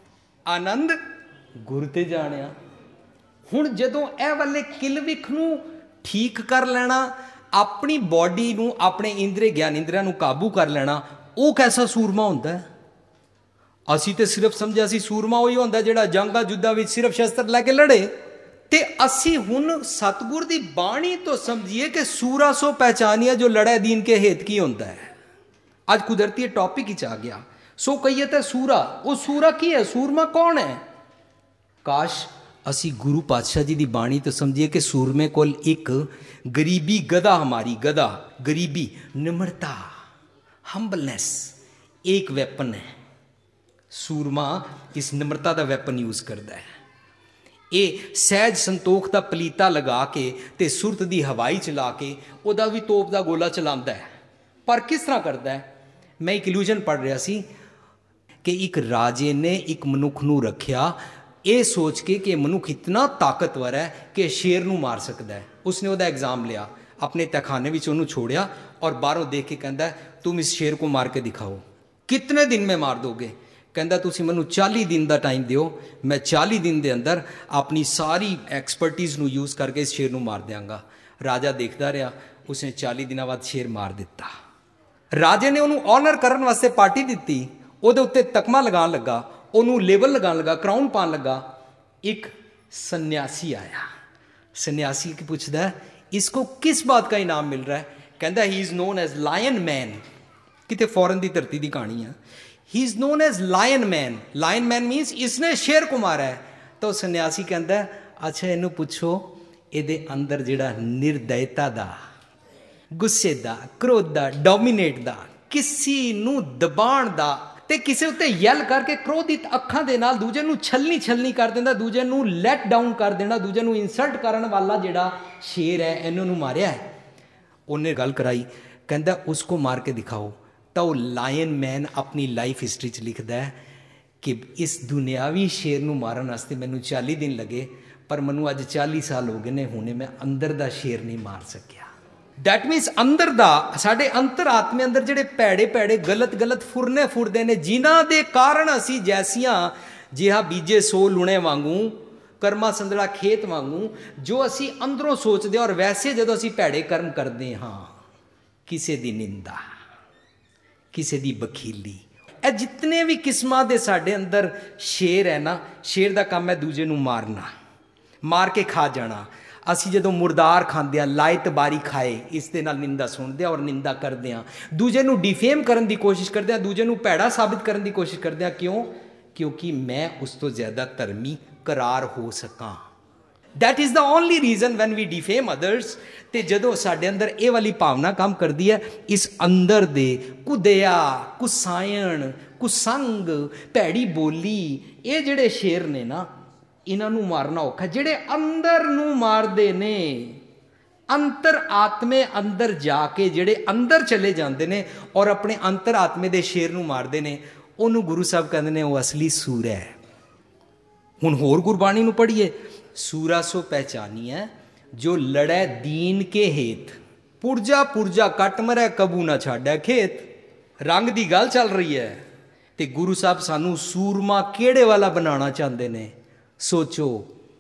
ਆਨੰਦ ਗੁਰ ਤੇ ਜਾਣਿਆ। ਹੁਣ ਜਦੋਂ ਇਹ ਵਾਲੇ ਕਿਲਵਿਖ ਨੂੰ ਠੀਕ ਕਰ ਲੈਣਾ, ਆਪਣੀ ਬੋਡੀ ਨੂੰ, ਆਪਣੇ ਇੰਦਰੀ ਗਿਆਨ ਇੰਦਰੀਆਂ ਨੂੰ ਕਾਬੂ ਕਰ ਲੈਣਾ, ਉਹ ਕੈਸਾ ਸੂਰਮਾ ਹੁੰਦਾ ਹੈ। ਅਸੀਂ ਤੇ ਸਿਰਫ ਸਮਝਿਆ ਸੀ ਸੂਰਮਾ ਉਹੀ ਹੁੰਦਾ ਜਿਹੜਾ ਜੰਗਾਂ ਯੁੱਧਾਂ ਵਿੱਚ ਸਿਰਫ ਸ਼ਸਤਰ ਲੈ ਕੇ ਲੜੇ। ਤੇ ਅਸੀਂ ਹੁਣ ਸਤਿਗੁਰ ਦੀ ਬਾਣੀ ਤੋਂ ਸਮਝੀਏ ਕਿ ਸੂਰਾ ਸੋ ਪਹਿਚਾਨੀਆ ਜੋ ਲੜੈ ਦੀਨ ਕੇ ਹੇਤ ਕੀ ਹੁੰਦਾ ਹੈ। ਅੱਜ ਕੁਦਰਤੀ ਟੌਪਿਕ ਵਿੱਚ ਆ ਗਿਆ। ਸੋ ਕਹੀਏ ਤਾਂ ਸੂਰਾ, ਉਹ ਸੂਰਾ ਕੀ ਹੈ, ਸੂਰਮਾ ਕੌਣ ਹੈ। ਕਾਸ਼ ਅਸੀਂ ਗੁਰੂ ਪਾਤਸ਼ਾਹ ਜੀ ਦੀ ਬਾਣੀ ਤੋਂ ਸਮਝੀਏ ਕਿ ਸੂਰਮੇ ਕੋਲ ਇੱਕ ਗਰੀਬੀ ਗਦਾ, ਹਮਾਰੀ ਗਦਾ ਗਰੀਬੀ, ਨਿਮਰਤਾ, ਹੰਬਲਨੈਸ ਇੱਕ ਵੈਪਨ ਹੈ। ਸੂਰਮਾ ਇਸ ਨਿਮਰਤਾ ਦਾ ਵੈਪਨ ਯੂਜ਼ ਕਰਦਾ ਹੈ। ਇਹ ਸਹਿਜ ਸੰਤੋਖ ਦਾ ਪਲੀਤਾ ਲਗਾ ਕੇ ਤੇ ਸੁਰਤ ਦੀ ਹਵਾਈ ਚਲਾ ਕੇ ਉਹਦਾ ਵੀ ਤੋਪ ਦਾ ਗੋਲਾ ਚਲਾਉਂਦਾ ਹੈ। ਪਰ ਕਿਸ ਤਰ੍ਹਾਂ ਕਰਦਾ ਹੈ। ਮੈਂ ਇੱਕ ਇਲੂਜ਼ਨ ਪੜ੍ਹ ਰਿਹਾ ਸੀ ਕਿ ਇੱਕ ਰਾਜੇ ਨੇ ਇੱਕ ਮਨੁੱਖ ਨੂੰ ਰੱਖਿਆ ਇਹ ਸੋਚ ਕੇ ਕਿ ਮਨੁੱਖ ਇਤਨਾ ਤਾਕਤਵਰ ਹੈ ਕਿ ਸ਼ੇਰ ਨੂੰ ਮਾਰ ਸਕਦਾ ਹੈ। ਉਸਨੇ ਉਹਦਾ ਐਗਜ਼ਾਮ ਲਿਆ, ਆਪਣੇ ਤਹਿਖਾਨੇ ਵਿੱਚ ਉਹਨੂੰ ਛੋੜਿਆ ਔਰ ਬਾਹਰੋਂ ਦੇਖ ਕੇ ਕਹਿੰਦਾ ਤੁਮ ਇਸ ਸ਼ੇਰ को ਮਾਰ ਕੇ ਦਿਖਾਓ। ਕਿਤਨੇ ਦਿਨ में ਮਾਰ ਦੋਗੇ। ਕਹਿੰਦਾ ਤੁਸੀਂ ਮੈਨੂੰ ਚਾਲੀ ਦਿਨ ਦਾ ਟਾਈਮ ਦਿਓ, ਮੈਂ ਚਾਲੀ ਦਿਨ ਦੇ ਅੰਦਰ ਆਪਣੀ ਸਾਰੀ ਐਕਸਪਰਟੀਜ਼ ਨੂੰ ਯੂਜ਼ ਕਰਕੇ ਇਸ ਸ਼ੇਰ ਨੂੰ ਮਾਰ ਦਿਆਂਗਾ। ਰਾਜਾ ਦੇਖਦਾ ਰਿਹਾ, ਉਸਨੇ ਚਾਲੀ ਦਿਨਾਂ ਬਾਅਦ ਸ਼ੇਰ ਮਾਰ ਦਿੱਤਾ। ਰਾਜੇ ਨੇ ਉਹਨੂੰ ਆਨਰ ਕਰਨ ਵਾਸਤੇ ਪਾਰਟੀ ਦਿੱਤੀ, ਉਹਦੇ ਉੱਤੇ ਤਕਮਾ ਲਗਾਉਣ ਲੱਗਾ, ਉਹਨੂੰ ਲੇਬਲ ਲਗਾਉਣ ਲੱਗਾ, ਕਰਾਊਨ ਪਾਉਣ ਲੱਗਾ। ਇੱਕ ਸੰਨਿਆਸੀ ਆਇਆ। ਸੰਨਿਆਸੀ ਕੀ ਪੁੱਛਦਾ ਇਸਕੋ ਕਿਸ ਬਾਤ ਦਾ ਇਨਾਮ ਮਿਲ ਰਿਹਾ ਹੈ। ਕਹਿੰਦਾ he is known as lion man. ਕਿਤੇ ਫੋਰਨ ਦੀ ਧਰਤੀ ਦੀ ਕਹਾਣੀ ਆ। He is known as lion man. Lion man means ਇਸਨੇ ਸ਼ੇਰ ਕੋ ਮਾਰਾ ਹੈ। ਤਾਂ ਸੰਨਿਆਸੀ ਕਹਿੰਦਾ ਅੱਛਾ ਇਹਨੂੰ ਪੁੱਛੋ ਇਹਦੇ ਅੰਦਰ ਜਿਹੜਾ ਨਿਰਦਇਤਾ ਦਾ, ਗੁੱਸੇ ਦਾ, ਕ੍ਰੋਧ ਦਾ, ਡੋਮੀਨੇਟ ਦਾ, ਕਿਸੇ ਨੂੰ ਦਬਾਉਣ ਦਾ ਤੇ ਕਿਸੇ ਉੱਤੇ ਯੈਲ ਕਰਕੇ ਕ੍ਰੋਧਿਤ ਅੱਖਾਂ ਦੇ ਨਾਲ ਦੂਜੇ ਨੂੰ ਛਲਣੀ ਛਲਣੀ ਕਰ ਦਿੰਦਾ, ਦੂਜੇ ਨੂੰ ਲੈਟ ਡਾਊਨ ਕਰ ਦੇਣਾ, ਦੂਜੇ ਨੂੰ ਇਨਸਲਟ ਕਰਨ ਵਾਲਾ ਜਿਹੜਾ ਸ਼ੇਰ ਹੈ ਇਹਨਾਂ ਨੂੰ ਮਾਰਿਆ ਹੈ। ਉਹਨੇ ਗੱਲ ਕਰਾਈ, ਕਹਿੰਦਾ ਉਸਕੋ ਮਾਰ ਕੇ ਦਿਖਾਓ। ਤਾਂ ਉਹ ਲਾਇਨ ਮੈਨ ਆਪਣੀ ਲਾਈਫ ਹਿਸਟਰੀ 'ਚ ਲਿਖਦਾ ਹੈ ਕਿ ਇਸ ਦੁਨਿਆਵੀ ਸ਼ੇਰ ਨੂੰ ਮਾਰਨ ਵਾਸਤੇ ਮੈਨੂੰ ਚਾਲੀ ਦਿਨ ਲੱਗੇ, ਪਰ ਮੈਨੂੰ ਅੱਜ ਚਾਲੀ ਸਾਲ ਹੋ ਗਏ ਨੇ, ਹੁਣੇ ਮੈਂ ਅੰਦਰ ਦਾ ਸ਼ੇਰ ਨਹੀਂ ਮਾਰ ਸਕਿਆ। ਦੈਟ ਮੀਨਸ ਅੰਦਰ ਦਾ, ਸਾਡੇ ਅੰਤਰ ਆਤਮੇ ਅੰਦਰ ਜਿਹੜੇ ਭੈੜੇ ਭੈੜੇ ਗਲਤ ਗਲਤ ਫੁਰਨੇ ਫੁਰਦੇ ਨੇ, ਜਿਨ੍ਹਾਂ ਦੇ ਕਾਰਨ ਅਸੀਂ ਜੈਸੀਆਂ ਜਿਹਾ ਬੀਜੇ ਸੋ ਲੁਣੇ ਵਾਂਗੂ, ਕਰਮਾ ਸੰਦੜਾ ਖੇਤ ਵਾਂਗੂ, ਜੋ ਅਸੀਂ ਅੰਦਰੋਂ ਸੋਚਦੇ ਔਰ ਵੈਸੇ ਜਦੋਂ ਅਸੀਂ ਭੈੜੇ ਕਰਮ ਕਰਦੇ ਹਾਂ, ਕਿਸੇ ਦੀ ਨਿੰਦਾ, ਕਿਸੇ ਦੀ ਬਖੀਲੀ, ਇਹ ਜਿਤਨੇ ਵੀ ਕਿਸਮਾਂ ਦੇ ਸਾਡੇ ਅੰਦਰ ਸ਼ੇਰ ਹੈ ਨਾ, ਸ਼ੇਰ ਦਾ ਕੰਮ ਹੈ ਦੂਜੇ ਨੂੰ ਮਾਰਨਾ, ਮਾਰ ਕੇ ਖਾ ਜਾਣਾ। ਅਸੀਂ ਜਦੋਂ ਮੁਰਦਾਰ ਖਾਂਦੇ ਹਾਂ, ਲਾਇਤਬਾਰੀ ਖਾਏ, ਇਸ ਦੇ ਨਾਲ ਨਿੰਦਾ ਸੁਣਦੇ ਹਾਂ ਔਰ ਨਿੰਦਾ ਕਰਦੇ ਹਾਂ, ਦੂਜੇ ਨੂੰ ਡਿਫੇਮ ਕਰਨ ਦੀ ਕੋਸ਼ਿਸ਼ ਕਰਦੇ ਹਾਂ, ਦੂਜੇ ਨੂੰ ਭੈੜਾ ਸਾਬਿਤ ਕਰਨ ਦੀ ਕੋਸ਼ਿਸ਼ ਕਰਦੇ ਹਾਂ। ਕਿਉਂ? ਕਿਉਂਕਿ ਮੈਂ ਉਸ ਤੋਂ ਜ਼ਿਆਦਾ ਧਰਮੀ ਕਰਾਰ ਹੋ ਸਕਾਂ। That is the only reason when we defame others. ਤੇ ਜਦੋਂ ਸਾਡੇ ਅੰਦਰ ਇਹ ਵਾਲੀ ਭਾਵਨਾ ਕੰਮ ਕਰਦੀ ਹੈ, ਇਸ ਅੰਦਰ ਦੇ ਕੁਦਿਆ, ਕੁਸਾਇਣ, ਕੁਸੰਗ, ਭੈੜੀ ਬੋਲੀ, ਇਹ ਜਿਹੜੇ ਸ਼ੇਰ ਨੇ ਨਾ, ਇਹਨਾਂ ਨੂੰ ਮਾਰਨਾ ਔਖਾ। ਜਿਹੜੇ ਅੰਦਰ ਨੂੰ ਮਾਰਦੇ ਨੇ, ਅੰਤਰ ਆਤਮੇ ਅੰਦਰ ਜਾ ਕੇ ਜਿਹੜੇ ਅੰਦਰ ਚਲੇ ਜਾਂਦੇ ਨੇ ਔਰ ਆਪਣੇ ਅੰਤਰ ਆਤਮੇ ਦੇ ਸ਼ੇਰ ਨੂੰ ਮਾਰਦੇ ਨੇ, ਉਹਨੂੰ ਗੁਰੂ ਸਾਹਿਬ ਕਹਿੰਦੇ ਨੇ ਉਹ ਅਸਲੀ ਸੂਰ ਹੈ। ਹੁਣ ਹੋਰ ਗੁਰਬਾਣੀ ਨੂੰ ਪੜ੍ਹੀਏ। ਸੂਰਾ ਸੋ ਪਹਿਚਾਨੀਐ ਜੋ ਲੜੈ ਦੀਨ ਕੇ ਹੇਤ, ਪੁਰਜਾ ਪੁਰਜਾ ਕੱਟ ਮਰੈ ਕਬੂ ਨਾ ਛਾੜੈ ਖੇਤ। ਰੰਗ ਦੀ ਗੱਲ ਚੱਲ ਰਹੀ ਹੈ ਤੇ ਗੁਰੂ ਸਾਹਿਬ ਸਾਨੂੰ ਸੂਰਮਾ ਕਿਹੜੇ ਵਾਲਾ ਬਣਾਉਣਾ ਚਾਹੁੰਦੇ ਨੇ। ਸੋਚੋ,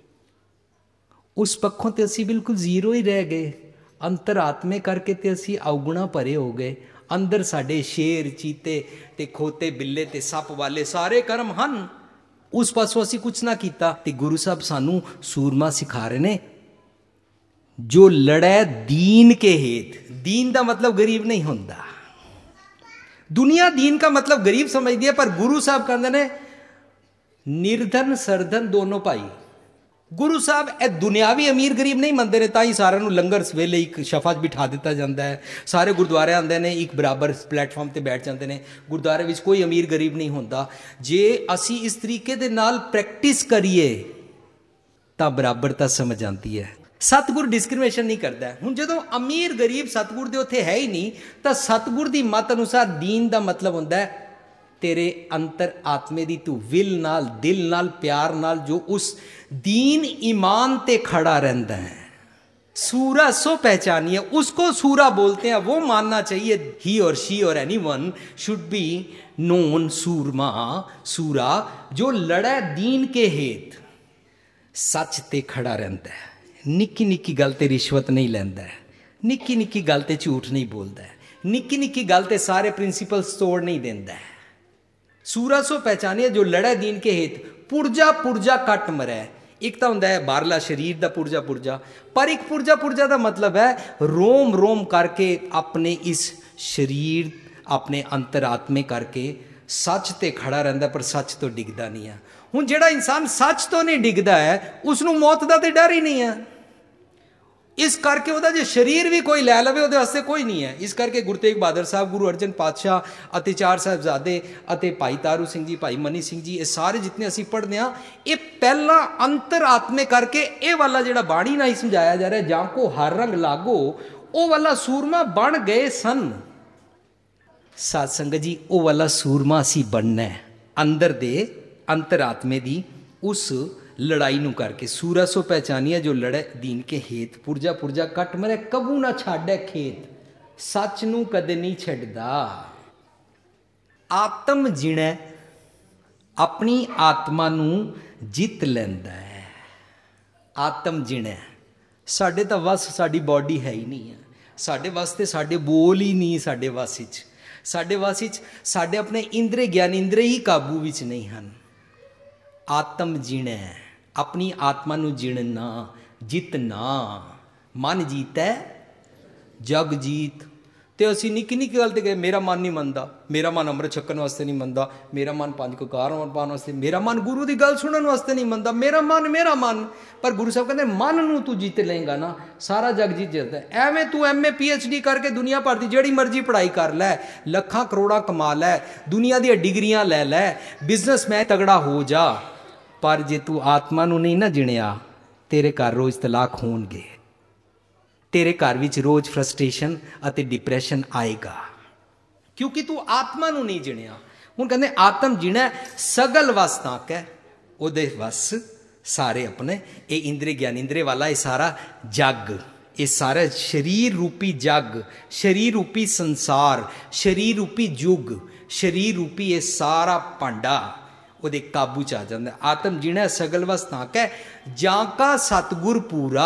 ਉਸ ਪੱਖੋਂ ਤੇ ਅਸੀਂ ਬਿਲਕੁਲ ਜ਼ੀਰੋ ਹੀ ਰਹਿ ਗਏ। ਅੰਤਰਾਤਮੇ ਕਰਕੇ ਤੇ ਅਸੀਂ ਔਗੁਣਾ ਭਰੇ ਹੋ ਗਏ। ਅੰਦਰ ਸਾਡੇ ਸ਼ੇਰ, ਚੀਤੇ ਤੇ ਖੋਤੇ, ਬਿੱਲੇ ਤੇ ਸੱਪ ਵਾਲੇ ਸਾਰੇ ਕਰਮ ਹਨ। ਉਸ ਪਾਸੋਂ ਅਸੀਂ ਕੁਛ ਨਾ ਕੀਤਾ ਤੇ ਗੁਰੂ ਸਾਹਿਬ ਸਾਨੂੰ ਸੂਰਮਾ ਸਿਖਾ ਰਹੇ ਨੇ। ਜੋ ਲੜੈ ਦੀਨ ਕੇ ਹੇਤ, ਦੀਨ ਦਾ ਮਤਲਬ ਗਰੀਬ ਨਹੀਂ ਹੁੰਦਾ। ਦੁਨੀਆ ਦੀਨ का मतलब गरीब समझती है, पर गुरु साहब कहते ने निर्धन सरधन दोनों भाई। गुरु साहब ਇਹ ਦੁਨਿਆਵੀ ਅਮੀਰ ਗਰੀਬ ਨਹੀਂ ਮੰਨਦੇ ਨੇ, ਤਾਂ ਹੀ ਸਾਰਿਆਂ ਨੂੰ ਲੰਗਰ ਵੇਲੇ ਇੱਕ ਸ਼ਫਾ 'ਚ ਬਿਠਾ ਦਿੱਤਾ ਜਾਂਦਾ ਹੈ। ਸਾਰੇ ਗੁਰਦੁਆਰੇ ਆਉਂਦੇ ਨੇ, ਇੱਕ ਬਰਾਬਰ ਪਲੇਟਫਾਰਮ 'ਤੇ ਬੈਠ ਜਾਂਦੇ ਨੇ। ਗੁਰਦੁਆਰੇ ਵਿੱਚ ਕੋਈ ਅਮੀਰ ਗਰੀਬ ਨਹੀਂ ਹੁੰਦਾ। ਜੇ ਅਸੀਂ ਇਸ ਤਰੀਕੇ ਦੇ ਨਾਲ ਪ੍ਰੈਕਟਿਸ ਕਰੀਏ ਤਾਂ ਬਰਾਬਰਤਾ ਸਮਝ ਆਉਂਦੀ ਹੈ। ਸਤਿਗੁਰ ਡਿਸਕ੍ਰਿਮੀਨੇਸ਼ਨ ਨਹੀਂ ਕਰਦਾ। ਹੁਣ ਜਦੋਂ ਅਮੀਰ ਗਰੀਬ ਸਤਿਗੁਰ ਦੇ ਉੱਥੇ ਹੈ ਹੀ ਨਹੀਂ, ਤਾਂ ਸਤਿਗੁਰ ਦੀ ਮਤ ਅਨੁਸਾਰ ਦੀਨ ਦਾ ਮਤਲਬ ਹੁੰਦਾ ਹੈ ਤੇਰੇ ਅੰਤਰ ਆਤਮੇ ਦੀ ਤੂੰ ਵਿਲ ਨਾਲ, ਦਿਲ ਨਾਲ, ਪਿਆਰ ਨਾਲ ਜੋ ਉਸ दीन ईमान ते खड़ा रहता है। सूरा सो पहचानिए, उसको सूरा बोलते हैं। वो मानना चाहिए ही or she or anyone should be known सूरमा, सूरा जो लड़े दीन के हेत, सच ते खड़ा रहता है। निक्की निक्की गल ते रिश्वत नहीं लैंदा है, निक्की निक्की गल ते झूठ नहीं बोलता है, निक्की निक्की गल ते सारे प्रिंसिपल्स तोड़ नहीं देंदा है। सूरा सो पहचानिए जो लड़े दीन के हेत, पुरजा पुरजा कट मरै। एक तो होंदा है बाहरला शरीर का पुरजा पुरजा, पर एक पुरजा पुरजा का मतलब है रोम रोम करके अपने इस शरीर, अपने अंतरात्मे करके सच ते खड़ा रहिंदा, पर सच तो डिगदा नहीं है। हुण जिहड़ा इंसान सच तो नहीं डिगदा है, उसनूं मौत का तो डर ही नहीं है। इस करके ਉਹਦਾ ਜੇ शरीर भी कोई लै लवे ਉਹਦੇ ਵਾਸਤੇ ਕੋਈ नहीं है। इस करके गुरु तेग बहादुर साहब, गुरु अर्जन पातशाह ਅਤੇ ਚਾਰ ਸਾਹਿਬਜ਼ਾਦੇ ਅਤੇ ਭਾਈ ਤਾਰੂ ਸਿੰਘ ਜੀ, ਭਾਈ ਮਨੀ ਸਿੰਘ ਜੀ, ਇਹ ਸਾਰੇ ਜਿਤਨੇ ਅਸੀਂ ਪੜ੍ਹਦੇ ਹਾਂ, ਇਹ ਪਹਿਲਾਂ ਅੰਤਰਾਤਮੇ ਕਰਕੇ ਇਹ ਵਾਲਾ ਜਿਹੜਾ ਬਾਣੀ ਨਾਲ ਹੀ ਸਮਝਾਇਆ ਜਾ ਰਿਹਾ, ਜਾਂ ਕੋ ਹਰ ਰੰਗ ਲਾਗੋ, ਉਹ ਵਾਲਾ ਸੂਰਮਾ ਬਣ ਗਏ ਸਨ। ਸਾਧ ਸੰਗਤ ਜੀ, ਉਹ ਵਾਲਾ ਸੂਰਮਾ ਅਸੀਂ ਬਣਨਾ ਅੰਦਰ ਦੇ ਅੰਤਰਾਤਮੇ ਦੀ ਉਸ लड़ाई नू करके। सूरा सो पहचानिए जो लड़े दीन के हेत, पुरजा पुरजा कट मरे कबू ना छाड़े खेत। सच नू कदे नहीं छड्डदा। आत्म जिणे अपनी आत्मा नू जित लैंदा है। आत्म जिणे साडे तां वस साडी बॉडी है ही नहीं है, साडे वास्ते साडे बोल ही नहीं, साडे वस विच साडे वस विच साडे अपने इंद्रे ज्ञान इंद्रे ही काबू विच नहीं हन। आत्म जिणे अपनी आत्मा नू जिणना, जितना। मन जीता जग जीत। तो असी निक्की निक्की गल ते गए, मेरा मन नहीं मनता, मेरा मन अमृत छकन वास्ते नहीं मनता, मेरा मन पंज ककार पाने वास्ते, मेरा मन गुरु की गल सुनने वास्ते नहीं मनता, मेरा मन मेरा मन। पर गुरु साहब कहते मन नू तू जीत लेंगा ना, सारा जग जीत जाता है। एवें तू M A P H D करके दुनिया भर की जिहड़ी मर्जी पढ़ाई कर लै, लखां करोड़ां कमा लै, दुनिया दी डिग्रियां लै लै, बिजनेसमैन तगड़ा हो जा, पर जे तू आत्मा नू नहीं ना जिणिया, तेरे घर रोज़ तलाक होणगे, तेरे घर विच रोज़ फ्रस्ट्रेशन अते डिप्रैशन आएगा, क्योंकि तू आत्मा नू नहीं जिणिया। हुण कहंदे आत्म जिणा सगल वस ताक है, उहदे वस सारे अपने ये इंद्रे ज्ञान इंद्रे वाला ये सारा जग, ये सारा शरीर रूपी जग, शरीर रूपी संसार, शरीर रूपी युग, शरीर रूपी ये सारा भांडा ਉਹਦੇ ਕਾਬੂ 'ਚ ਆ ਜਾਂਦਾ। ਆਤਮ ਜਿਣਾ ਸਗਲ ਵਸ ਤਾਕ ਹੈ, ਜਾਂ ਕਾ ਸਤਿਗੁਰ ਪੂਰਾ।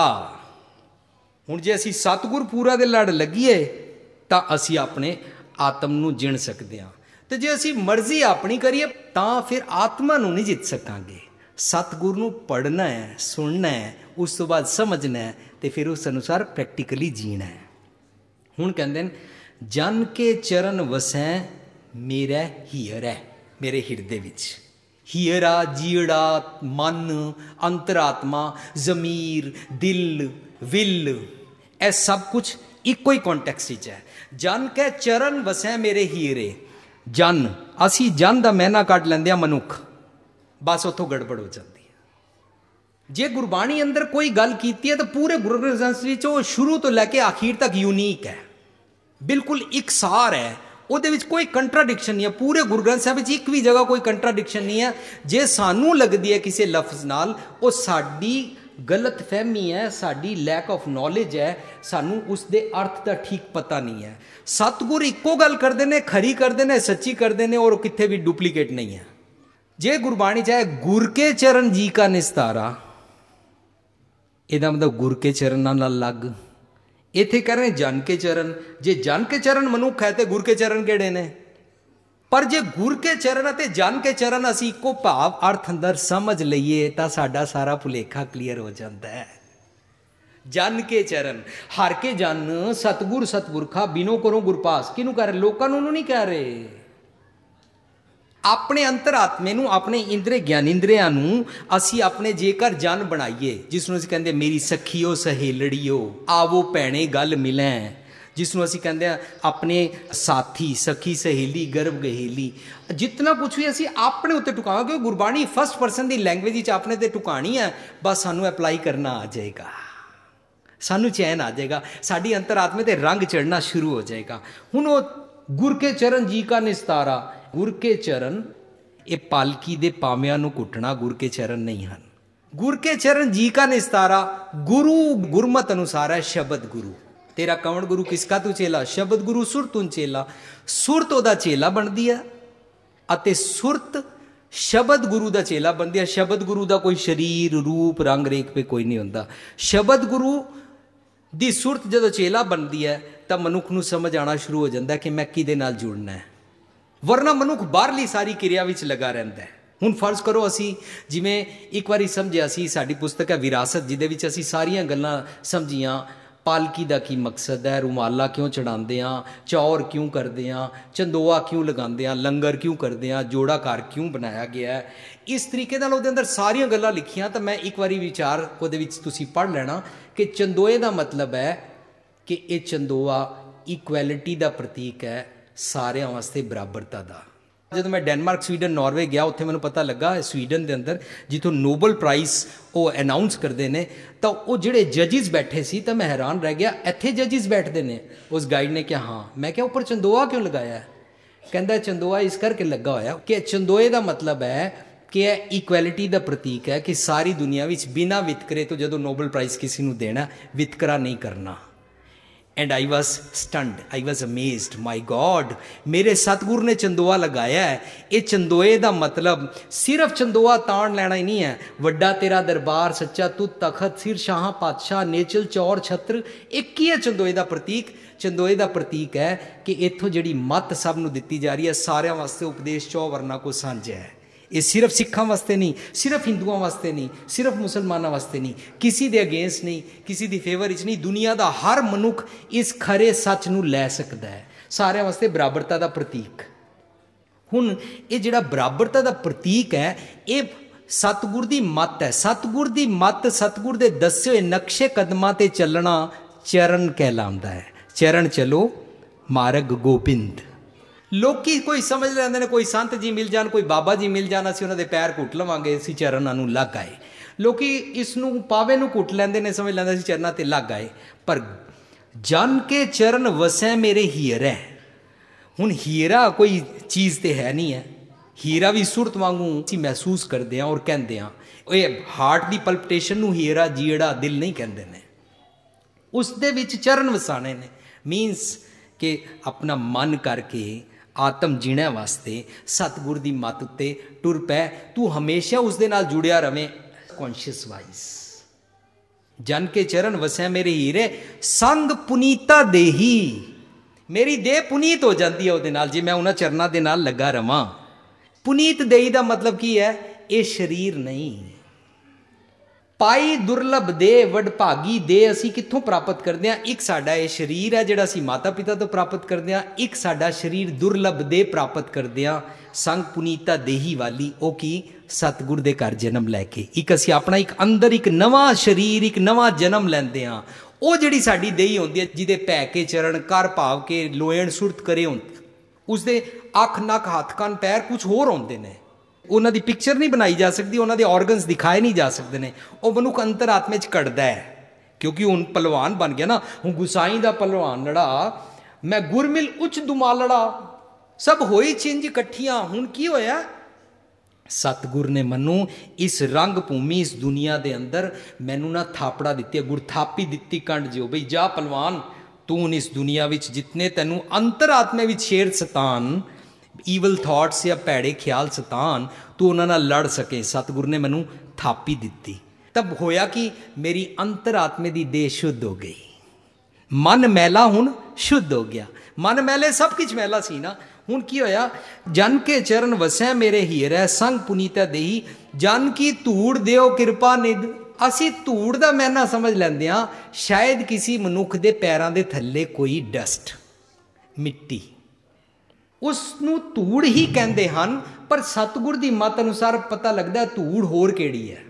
ਹੁਣ ਜੇ ਅਸੀਂ ਸਤਿਗੁਰ ਪੂਰਾ ਦੇ ਲੜ ਲੱਗੀਏ ਤਾਂ ਅਸੀਂ ਆਪਣੇ ਆਤਮ ਨੂੰ ਜਿਣ ਸਕਦੇ ਹਾਂ, ਤੇ ਜੇ ਅਸੀਂ ਮਰਜ਼ੀ ਆਪਣੀ ਕਰੀਏ ਤਾਂ ਫਿਰ ਆਤਮਾ ਨੂੰ ਨਹੀਂ ਜਿੱਤ ਸਕਾਂਗੇ। ਸਤਿਗੁਰ ਨੂੰ ਪੜ੍ਹਨਾ ਹੈ, ਸੁਣਨਾ ਹੈ, ਉਸ ਤੋਂ ਬਾਅਦ ਸਮਝਣਾ ਹੈ, ਤੇ ਫਿਰ ਉਸ ਅਨੁਸਾਰ ਪ੍ਰੈਕਟੀਕਲੀ ਜੀਣਾ ਹੈ। ਹੁਣ ਕਹਿੰਦੇ ਨੇ ਜਨ ਕੇ ਚਰਨ ਵਸੈ ਮੇਰਾ ਹੀਅਰ ਹੈ, ਮੇਰੇ ਹਿਰਦੇ ਵਿੱਚ। ਹੀਅਰਾ, ਜੀੜਾ, ਮਨ, ਅੰਤਰਾਤਮਾ, ਜ਼ਮੀਰ, ਦਿਲ, ਵਿਲ, ਇਹ ਸਭ ਕੁਛ ਇੱਕੋ ਹੀ ਕੌਂਟੈਕਸਟ ਵਿੱਚ ਹੈ। ਜਨ ਕੇ ਚਰਨ ਵਸੈ ਮੇਰੇ ਹੀਰੇ। ਜਨ, ਅਸੀਂ ਜਨ ਦਾ ਮਹਿਨਾ ਕੱਢ ਲੈਂਦੇ ਹਾਂ ਮਨੁੱਖ, ਬਸ ਉੱਥੋਂ ਗੜਬੜ ਹੋ ਜਾਂਦੀ ਹੈ। ਜੇ ਗੁਰਬਾਣੀ ਅੰਦਰ ਕੋਈ ਗੱਲ ਕੀਤੀ ਹੈ ਤਾਂ ਪੂਰੇ ਗੁਰੂ ਗ੍ਰੰਥ ਵਿੱਚ ਉਹ ਸ਼ੁਰੂ ਤੋਂ ਲੈ ਕੇ ਆਖਿਰ ਤੱਕ ਯੂਨੀਕ ਹੈ, ਬਿਲਕੁਲ ਇਕਸਾਰ ਹੈ, ਉਹਦੇ ਵਿੱਚ ਕੋਈ ਕੰਟਰਾਡਿਕਸ਼ਨ ਨਹੀਂ ਹੈ। ਪੂਰੇ ਗੁਰੂ ਗ੍ਰੰਥ ਸਾਹਿਬ ਵਿੱਚ ਇੱਕ ਵੀ ਜਗ੍ਹਾ ਕੋਈ ਕੰਟਰਾਡਿਕਸ਼ਨ ਨਹੀਂ ਹੈ। ਜੇ ਸਾਨੂੰ ਲੱਗਦੀ ਹੈ ਕਿਸੇ ਲਫ਼ਜ਼ ਨਾਲ, ਉਹ ਸਾਡੀ ਗਲਤ ਫਹਿਮੀ ਹੈ, ਸਾਡੀ ਲੈਕ ਆਫ ਨੌਲੇਜ ਹੈ, ਸਾਨੂੰ ਉਸ ਦੇ ਅਰਥ ਦਾ ਠੀਕ ਪਤਾ ਨਹੀਂ ਹੈ। ਸਤਿਗੁਰ ਇੱਕੋ ਗੱਲ ਕਰਦੇ ਨੇ, ਖਰੀ ਕਰਦੇ ਨੇ, ਸੱਚੀ ਕਰਦੇ ਨੇ, ਔਰ ਕਿੱਥੇ ਵੀ ਡੁਪਲੀਕੇਟ ਨਹੀਂ ਹੈ। ਜੇ ਗੁਰਬਾਣੀ ਚਾਹੇ ਗੁਰ ਕੇ ਚਰਨ ਜੀ ਕਾ ਨਿਸਤਾਰਾ, ਇਹਦਾ ਮਤਲਬ ਗੁਰ ਕੇ ਚਰਨਾਂ ਨਾਲ ਲੱਗ, ਇੱਥੇ ਕਹਿ ਰਹੇ ਜਨ ਕੇ ਚਰਨ। ਜੇ ਜਨ ਕੇ ਚਰਨ ਮਨੁੱਖ ਹੈ ਤੇ ਗੁਰ ਕੇ ਚਰਨ ਕਿਹੜੇ ਨੇ? ਪਰ ਜੇ ਗੁਰ ਕੇ ਚਰਨ ਅਤੇ ਜਨ ਕੇ ਚਰਨ ਅਸੀਂ ਇੱਕੋ ਭਾਵ ਅਰਥ ਅੰਦਰ ਸਮਝ ਲਈਏ ਤਾਂ ਸਾਡਾ ਸਾਰਾ ਭੁਲੇਖਾ ਕਲੀਅਰ ਹੋ ਜਾਂਦਾ ਹੈ। ਜਨ ਕੇ ਚਰਨ, ਹਰ ਕੇ ਜਨ ਸਤਿਗੁਰ ਸਤਿਪੁਰਖਾ ਬਿਨੋ ਕਰੋ ਗੁਰਪਾਸ, ਕਿਹਨੂੰ ਕਹਿ ਰਹੇ? ਲੋਕਾਂ ਨੂੰ ਨਹੀਂ ਕਹਿ ਰਹੇ, ਆਪਣੇ ਅੰਤਰਾਤਮੇ ਨੂੰ, ਆਪਣੇ ਇੰਦਰੇ ਗਿਆਨਿੰਦਰਿਆਂ ਨੂੰ ਅਸੀਂ ਆਪਣੇ ਜੇਕਰ ਜਨ ਬਣਾਈਏ, ਜਿਸ ਨੂੰ ਅਸੀਂ ਕਹਿੰਦੇ ਮੇਰੀ ਸਖੀਓ ਸਹੇਲੜੀਓ, ਆਵੋ ਭੈਣੇ ਗੱਲ ਮਿਲੈ, ਜਿਸ ਨੂੰ ਅਸੀਂ ਕਹਿੰਦੇ ਆ ਆਪਣੇ ਸਾਥੀ, ਸਖੀ, ਸਹੇਲੀ, ਗਰਭ ਗਹੇਲੀ, ਜਿਤਨਾ ਕੁਛ ਵੀ ਅਸੀਂ ਆਪਣੇ ਉੱਤੇ ਟੁਕਾਵਾਂਗੇ, ਕਿਉਂਕਿ ਗੁਰਬਾਣੀ ਫਸਟ ਪਰਸਨ ਦੀ ਲੈਂਗੁਏਜ ਵਿੱਚ ਆਪਣੇ ਤੇ ਟੁਕਾਣੀ ਹੈ। ਬਸ ਸਾਨੂੰ ਅਪਲਾਈ ਕਰਨਾ ਆ ਜਾਏਗਾ, ਸਾਨੂੰ ਚੈਨ ਆ ਜਾਏਗਾ, ਸਾਡੀ ਅੰਤਰਾਤਮੇ ਤੇ ਰੰਗ ਚੜ੍ਹਨਾ ਸ਼ੁਰੂ ਹੋ ਜਾਏਗਾ। ਹੁਣ ਉਹ ਗੁਰ ਕੇ ਚਰਨ ਜੀ ਕਾ ਨਿਸਤਾਰਾ, ਗੁਰ ਕੇ ਚਰਨ ਇਹ ਪਾਲਕੀ ਦੇ ਪਾਵਿਆਂ ਨੂੰ ਘੁੱਟਣਾ ਗੁਰ ਕੇ ਚਰਨ ਨਹੀਂ ਹਨ। ਗੁਰ ਕੇ ਚਰਨ ਜੀ ਕਾ ਨਿਸਤਾਰਾ, ਗੁਰੂ ਗੁਰਮਤ ਅਨੁਸਾਰ ਹੈ ਸ਼ਬਦ ਗੁਰੂ। ਤੇਰਾ ਕਵਣ ਗੁਰੂ ਕਿਸਕਾ ਤੂੰ ਚੇਲਾ, ਸ਼ਬਦ ਗੁਰੂ ਸੁਰ ਤੂੰ ਚੇਲਾ। ਸੁਰਤ ਉਹਦਾ ਚੇਲਾ ਬਣਦੀ ਹੈ ਅਤੇ ਸੁਰਤ ਸ਼ਬਦ ਗੁਰੂ ਦਾ ਚੇਲਾ ਬਣਦੀ ਹੈ। ਸ਼ਬਦ ਗੁਰੂ ਦਾ ਕੋਈ ਸਰੀਰ, ਰੂਪ, ਰੰਗ ਰੇਖ ਪੇ ਕੋਈ ਨਹੀਂ ਹੁੰਦਾ। ਸ਼ਬਦ ਗੁਰੂ ਦੀ ਸੁਰਤ ਜਦੋਂ ਚੇਲਾ ਬਣਦੀ ਹੈ ਤਾਂ ਮਨੁੱਖ ਨੂੰ ਸਮਝ ਆਉਣਾ ਸ਼ੁਰੂ ਹੋ ਜਾਂਦਾ ਕਿ ਮੈਂ ਕਿਹਦੇ ਨਾਲ ਜੁੜਨਾ ਹੈ, ਵਰਨਾ ਮਨੁੱਖ ਬਾਹਰਲੀ ਸਾਰੀ ਕਿਰਿਆ ਵਿੱਚ ਲੱਗਾ ਰਹਿੰਦਾ ਹੈ। ਹੁਣ ਫਰਜ਼ ਕਰੋ ਅਸੀਂ ਜਿਵੇਂ ਇੱਕ ਵਾਰੀ ਸਮਝਿਆ ਸੀ, ਸਾਡੀ ਪੁਸਤਕ ਹੈ ਵਿਰਾਸਤ, ਜਿਹਦੇ ਵਿੱਚ ਅਸੀਂ ਸਾਰੀਆਂ ਗੱਲਾਂ ਸਮਝੀਆਂ। ਪਾਲਕੀ ਦਾ ਕੀ ਮਕਸਦ ਹੈ, ਰੁਮਾਲਾ ਕਿਉਂ ਚੜਾਉਂਦੇ ਹਾਂ, ਚੌਰ ਕਿਉਂ ਕਰਦੇ ਹਾਂ, ਚੰਦੋਆ ਕਿਉਂ ਲਗਾਉਂਦੇ ਹਾਂ, ਲੰਗਰ ਕਿਉਂ ਕਰਦੇ ਹਾਂ, ਜੋੜਾ ਘਰ ਕਿਉਂ ਬਣਾਇਆ ਗਿਆ ਹੈ, ਇਸ ਤਰੀਕੇ ਨਾਲ ਉਹਦੇ ਅੰਦਰ ਸਾਰੀਆਂ ਗੱਲਾਂ ਲਿਖੀਆਂ। ਤਾਂ ਮੈਂ ਇੱਕ ਵਾਰੀ ਵਿਚਾਰ ਉਹਦੇ ਵਿੱਚ ਤੁਸੀਂ ਪੜ੍ਹ ਲੈਣਾ ਕਿ ਚੰਦੋਏ ਦਾ ਮਤਲਬ ਹੈ ਕਿ ਇਹ ਚੰਦੋਆ ਇਕੁਐਲਿਟੀ ਦਾ ਪ੍ਰਤੀਕ ਹੈ, ਸਾਰਿਆਂ ਵਾਸਤੇ ਬਰਾਬਰਤਾ ਦਾ। ਜਦੋਂ ਮੈਂ ਡੈਨਮਾਰਕ, ਸਵੀਡਨ, ਨਾਰਵੇ ਗਿਆ, ਉੱਥੇ ਮੈਨੂੰ ਪਤਾ ਲੱਗਾ ਸਵੀਡਨ ਦੇ ਅੰਦਰ ਜਿੱਥੋਂ ਨੋਬਲ ਪ੍ਰਾਈਜ਼ ਉਹ ਅਨਾਊਂਸ ਕਰਦੇ ਨੇ, ਤਾਂ ਉਹ ਜਿਹੜੇ ਜੱਜਿਸ ਬੈਠੇ ਸੀ ਤਾਂ ਮੈਂ ਹੈਰਾਨ ਰਹਿ ਗਿਆ, ਇੱਥੇ ਜੱਜਿਸ ਬੈਠਦੇ ਨੇ। ਉਸ ਗਾਈਡ ਨੇ ਕਿਹਾ ਹਾਂ। ਮੈਂ ਕਿਹਾ ਉੱਪਰ ਚੰਦੋਆ ਕਿਉਂ ਲਗਾਇਆ? ਕਹਿੰਦਾ ਚੰਦੋਆ ਇਸ ਕਰਕੇ ਲੱਗਾ ਹੋਇਆ ਕਿ ਚੰਦੋਏ ਦਾ ਮਤਲਬ ਹੈ ਕਿ ਇਹ ਇਕੁਐਲਿਟੀ ਦਾ ਪ੍ਰਤੀਕ ਹੈ ਕਿ ਸਾਰੀ ਦੁਨੀਆ ਵਿੱਚ ਬਿਨਾਂ ਵਿਤਕਰੇ ਤੋਂ ਜਦੋਂ ਨੋਬਲ ਪ੍ਰਾਈਜ਼ ਕਿਸੇ ਨੂੰ ਦੇਣਾ, ਵਿਤਕਰਾ ਨਹੀਂ ਕਰਨਾ। And I was stunned, I was amazed, my god, ਮੇਰੇ ਸਤਿਗੁਰ ਨੇ ਚੰਦੋਆ ਲਗਾਇਆ ਹੈ। ਇਹ ਚੰਦੋਏ ਦਾ ਮਤਲਬ ਸਿਰਫ ਚੰਦੋਆ ਤਾਣ ਲੈਣਾ ਹੀ ਨਹੀਂ ਹੈ। ਵੱਡਾ ਤੇਰਾ ਦਰਬਾਰ, ਸੱਚਾ ਤੂੰ ਤਖਤ, ਸਿਰ ਸ਼ਾਹਾਂ ਪਾਤਸ਼ਾਹ, ਨੇਚਲ ਚੌਰ ਛਤਰ, ਇੱਕ ਹੀ ਹੈ ਚੰਦੋਏ ਦਾ ਪ੍ਰਤੀਕ। ਚੰਦੋਏ ਦਾ ਪ੍ਰਤੀਕ ਹੈ ਕਿ ਇੱਥੋਂ ਜਿਹੜੀ ਮੱਤ ਸਭ ਨੂੰ ਦਿੱਤੀ ਜਾ ਰਹੀ ਹੈ, ਸਾਰਿਆਂ ਵਾਸਤੇ ਉਪਦੇਸ਼ ਚੌ ਵਰਨਾ ਕੋ ਸਾਂਝਾ ਹੈ। ਇਹ ਸਿਰਫ ਸਿੱਖਾਂ ਵਾਸਤੇ ਨਹੀਂ, ਸਿਰਫ ਹਿੰਦੂਆਂ ਵਾਸਤੇ ਨਹੀਂ, ਸਿਰਫ ਮੁਸਲਮਾਨਾਂ ਵਾਸਤੇ ਨਹੀਂ, ਕਿਸੇ ਦੇ ਅਗੇਂਸਟ ਨਹੀਂ, ਕਿਸੇ ਦੀ ਫੇਵਰ ਵਿੱਚ ਨਹੀਂ। ਦੁਨੀਆ ਦਾ ਹਰ ਮਨੁੱਖ ਇਸ ਖਰੇ ਸੱਚ ਨੂੰ ਲੈ ਸਕਦਾ ਹੈ, ਸਾਰਿਆਂ ਵਾਸਤੇ ਬਰਾਬਰਤਾ ਦਾ ਪ੍ਰਤੀਕ। ਹੁਣ ਇਹ ਜਿਹੜਾ ਬਰਾਬਰਤਾ ਦਾ ਪ੍ਰਤੀਕ ਹੈ, ਇਹ ਸਤਿਗੁਰ ਦੀ ਮੱਤ ਹੈ। ਸਤਿਗੁਰ ਦੀ ਮੱਤ, ਸਤਿਗੁਰ ਦੇ ਦੱਸੇ ਹੋਏ ਨਕਸ਼ੇ ਕਦਮਾਂ ਤੇ ਚੱਲਣਾ ਚਰਨ ਕਹਿਲਾਉਂਦਾ ਹੈ। ਚਰਨ ਚਲੋ ਮਾਰਗ ਗੋਬਿੰਦ। ਲੋਕੀ ਕੋਈ ਸਮਝ ਲੈਂਦੇ ਨੇ ਕੋਈ ਸੰਤ ਜੀ ਮਿਲ ਜਾਣ, ਕੋਈ ਬਾਬਾ ਜੀ ਮਿਲ ਜਾਣ, ਅਸੀਂ ਉਹਨਾਂ ਦੇ ਪੈਰ ਘੁੱਟ ਲਵਾਂਗੇ, ਅਸੀਂ ਚਰਨਾਂ ਨੂੰ ਲੱਗ ਆਏ। ਲੋਕੀ ਇਸ ਨੂੰ ਪਾਵੇ ਨੂੰ ਘੁੱਟ ਲੈਂਦੇ ਨੇ, ਸਮਝ ਲੈਂਦੇ ਅਸੀਂ ਚਰਨਾਂ ਤੇ ਲੱਗ ਆਏ। ਪਰ ਜਨ ਕੇ ਚਰਨ ਵਸੈ ਮੇਰੇ ਹੀਰੇ। ਹੁਣ ਹੀਰਾ ਕੋਈ ਚੀਜ਼ ਤੇ ਹੈ ਨਹੀਂ ਹੈ। ਹੀਰਾ ਵੀ ਸੁਰਤ ਵਾਂਗੂ ਅਸੀਂ ਮਹਿਸੂਸ ਕਰਦੇ ਹਾਂ ਔਰ ਕਹਿੰਦੇ ਹਾਂ। ਇਹ ਹਾਰਟ ਦੀ ਪਲਪਟੇਸ਼ਨ ਨੂੰ ਹੀਰਾ ਜੀੜਾ ਦਿਲ ਨਹੀਂ ਕਹਿੰਦੇ ਨੇ, ਉਸ ਦੇ ਵਿੱਚ ਚਰਨ ਵਸਾਣੇ ਨੇ। ਮੀਨਸ ਕਿ ਆਪਣਾ ਮਨ ਕਰਕੇ ਆਤਮ ਜੀਣੇ ਵਾਸਤੇ ਸਤਿਗੁਰ ਦੀ ਮੱਤ ਉੱਤੇ ਟੁਰ ਪੈ। ਤੂੰ ਹਮੇਸ਼ਾ ਉਸ ਦੇ ਨਾਲ ਜੁੜਿਆ ਰਵੇਂ ਕੌਨਸ਼ੀਅਸ ਵਾਈਜ਼। ਜਨ ਕੇ ਚਰਨ ਵਸੈ ਮੇਰੇ ਹੀਰੇ, ਸੰਗ ਪੁਨੀਤਾ ਦੇਹੀ। ਮੇਰੀ ਦੇਹ ਪੁਨੀਤ ਹੋ ਜਾਂਦੀ ਹੈ ਉਹਦੇ ਨਾਲ, ਜੇ ਮੈਂ ਉਹਨਾਂ ਚਰਨਾਂ ਦੇ ਨਾਲ ਲੱਗਾ ਰਵਾਂ। ਪੁਨੀਤ ਦੇਹੀ ਦਾ ਮਤਲਬ ਕੀ ਹੈ? ਇਹ ਸਰੀਰ ਨਹੀਂ। ਪਾਈ ਦੁਰਲਭ ਦੇ ਵਡਭਾਗੀ ਦੇ ਅਸੀਂ ਕਿੱਥੋਂ ਪ੍ਰਾਪਤ ਕਰਦੇ ਹਾਂ? ਇੱਕ ਸਾਡਾ ਇਹ ਸਰੀਰ ਹੈ ਜਿਹੜਾ ਅਸੀਂ ਮਾਤਾ ਪਿਤਾ ਤੋਂ ਪ੍ਰਾਪਤ ਕਰਦੇ ਹਾਂ, ਇੱਕ ਸਾਡਾ ਸਰੀਰ ਦੁਰਲਭ ਦੇ ਪ੍ਰਾਪਤ ਕਰਦੇ ਹਾਂ ਸੰਗ ਪੁਨੀਤਾ ਦੇਹੀ ਵਾਲੀ। ਉਹ ਕੀ? ਸਤਿਗੁਰ ਦੇ ਘਰ ਜਨਮ ਲੈ ਕੇ ਇੱਕ ਅਸੀਂ ਆਪਣਾ ਇੱਕ ਅੰਦਰ ਇੱਕ ਨਵਾਂ ਸਰੀਰ, ਇੱਕ ਨਵਾਂ ਜਨਮ ਲੈਂਦੇ ਹਾਂ। ਉਹ ਜਿਹੜੀ ਸਾਡੀ ਦੇਹੀ ਹੁੰਦੀ ਹੈ, ਜਿਹਦੇ ਪੈ ਕੇ ਚਰਨ ਕਰ ਭਾਵ ਕੇ ਲੋਇਣ ਸੁਰਤ ਕਰੇ ਹੁੰਦੀ, ਉਸਦੇ ਅੱਖ ਨੱਕ ਹੱਥ ਕੰਨ ਪੈਰ ਕੁਛ ਹੋਰ ਹੁੰਦੇ ਨੇ। ਉਹਨਾਂ ਦੀ ਪਿਕਚਰ ਨਹੀਂ ਬਣਾਈ ਜਾ ਸਕਦੀ, ਉਹਨਾਂ ਦੇ ਔਰਗਨਸ ਦਿਖਾਏ ਨਹੀਂ ਜਾ ਸਕਦੇ ਨੇ। ਉਹ ਮਨੁੱਖ ਅੰਤਰ-ਆਤਮੇ 'ਚ ਘੜਦਾ ਹੈ, ਕਿਉਂਕਿ ਹੁਣ ਪਹਿਲਵਾਨ ਬਣ ਗਿਆ ਨਾ। ਹੁਣ ਗੁਸਾਈ ਦਾ ਪਹਿਲਵਾਨ ਲੜਾ, ਮੈਂ ਗੁਰਮਿਲ ਉੱਚ ਦੁਮਾਲੜਾ, ਸਭ ਹੋਈ ਚਿੰਜ ਇਕੱਠੀਆਂ। ਹੁਣ ਕੀ ਹੋਇਆ? ਸਤਿਗੁਰ ਨੇ ਮੈਨੂੰ ਇਸ ਰੰਗ ਭੂਮੀ, ਇਸ ਦੁਨੀਆ ਦੇ ਅੰਦਰ ਮੈਨੂੰ ਨਾ ਥਾਪੜਾ ਦਿੱਤੀ ਹੈ, ਗੁਰਥਾਪੀ ਦਿੱਤੀ ਕੰਡ ਜਿਉ, ਬਈ ਜਾ ਪਹਿਲਵਾਨ, ਤੂੰ ਇਸ ਦੁਨੀਆ ਵਿੱਚ ਜਿਤਨੇ ਤੈਨੂੰ ਅੰਤਰ-ਆਤਮੇ ਵਿੱਚ ਸ਼ੇਰ ਸਤਾਨ, ਈਵਲ ਥਾਟਸ ਜਾਂ ਭੈੜੇ ਖਿਆਲ ਸਤਾਨ, ਤੂੰ ਉਹਨਾਂ ਨਾਲ ਲੜ ਸਕੇ। ਸਤਿਗੁਰ ਨੇ ਮੈਨੂੰ ਥਾਪੀ ਦਿੱਤੀ। ਤਬ ਹੋਇਆ ਕਿ ਮੇਰੀ ਅੰਤਰ-ਆਤਮੇ ਦੀ ਦੇਹ ਸ਼ੁੱਧ ਹੋ ਗਈ। ਮਨ ਮੈਲਾ ਹੁਣ ਸ਼ੁੱਧ ਹੋ ਗਿਆ। ਮਨ ਮੈਲੇ ਸਭ ਕੁਝ ਮੈਲਾ ਸੀ ਨਾ। ਹੁਣ ਕੀ ਹੋਇਆ? ਜਨ ਕੇ ਚਰਨ ਵਸੈ ਮੇਰੇ ਹੀਰੈ, ਸੰਗ ਪੁਨੀਤਾ ਦੇਹੀ, ਜਨ ਕੀ ਧੂੜ ਦਿਓ ਕਿਰਪਾ ਨਿਧ। ਅਸੀਂ ਧੂੜ ਦਾ ਮੈਨਾ ਸਮਝ ਲੈਂਦੇ ਹਾਂ, ਸ਼ਾਇਦ ਕਿਸੇ ਮਨੁੱਖ ਦੇ ਪੈਰਾਂ ਦੇ ਥੱਲੇ ਕੋਈ ਡਸਟ, ਮਿੱਟੀ, ਉਸ ਨੂੰ ਧੂੜ ਹੀ ਕਹਿੰਦੇ ਹਨ। ਪਰ ਸਤਿਗੁਰ ਦੀ ਮੱਤ ਅਨੁਸਾਰ ਪਤਾ ਲੱਗਦਾ ਧੂੜ ਹੋਰ ਕਿਹੜੀ ਹੈ।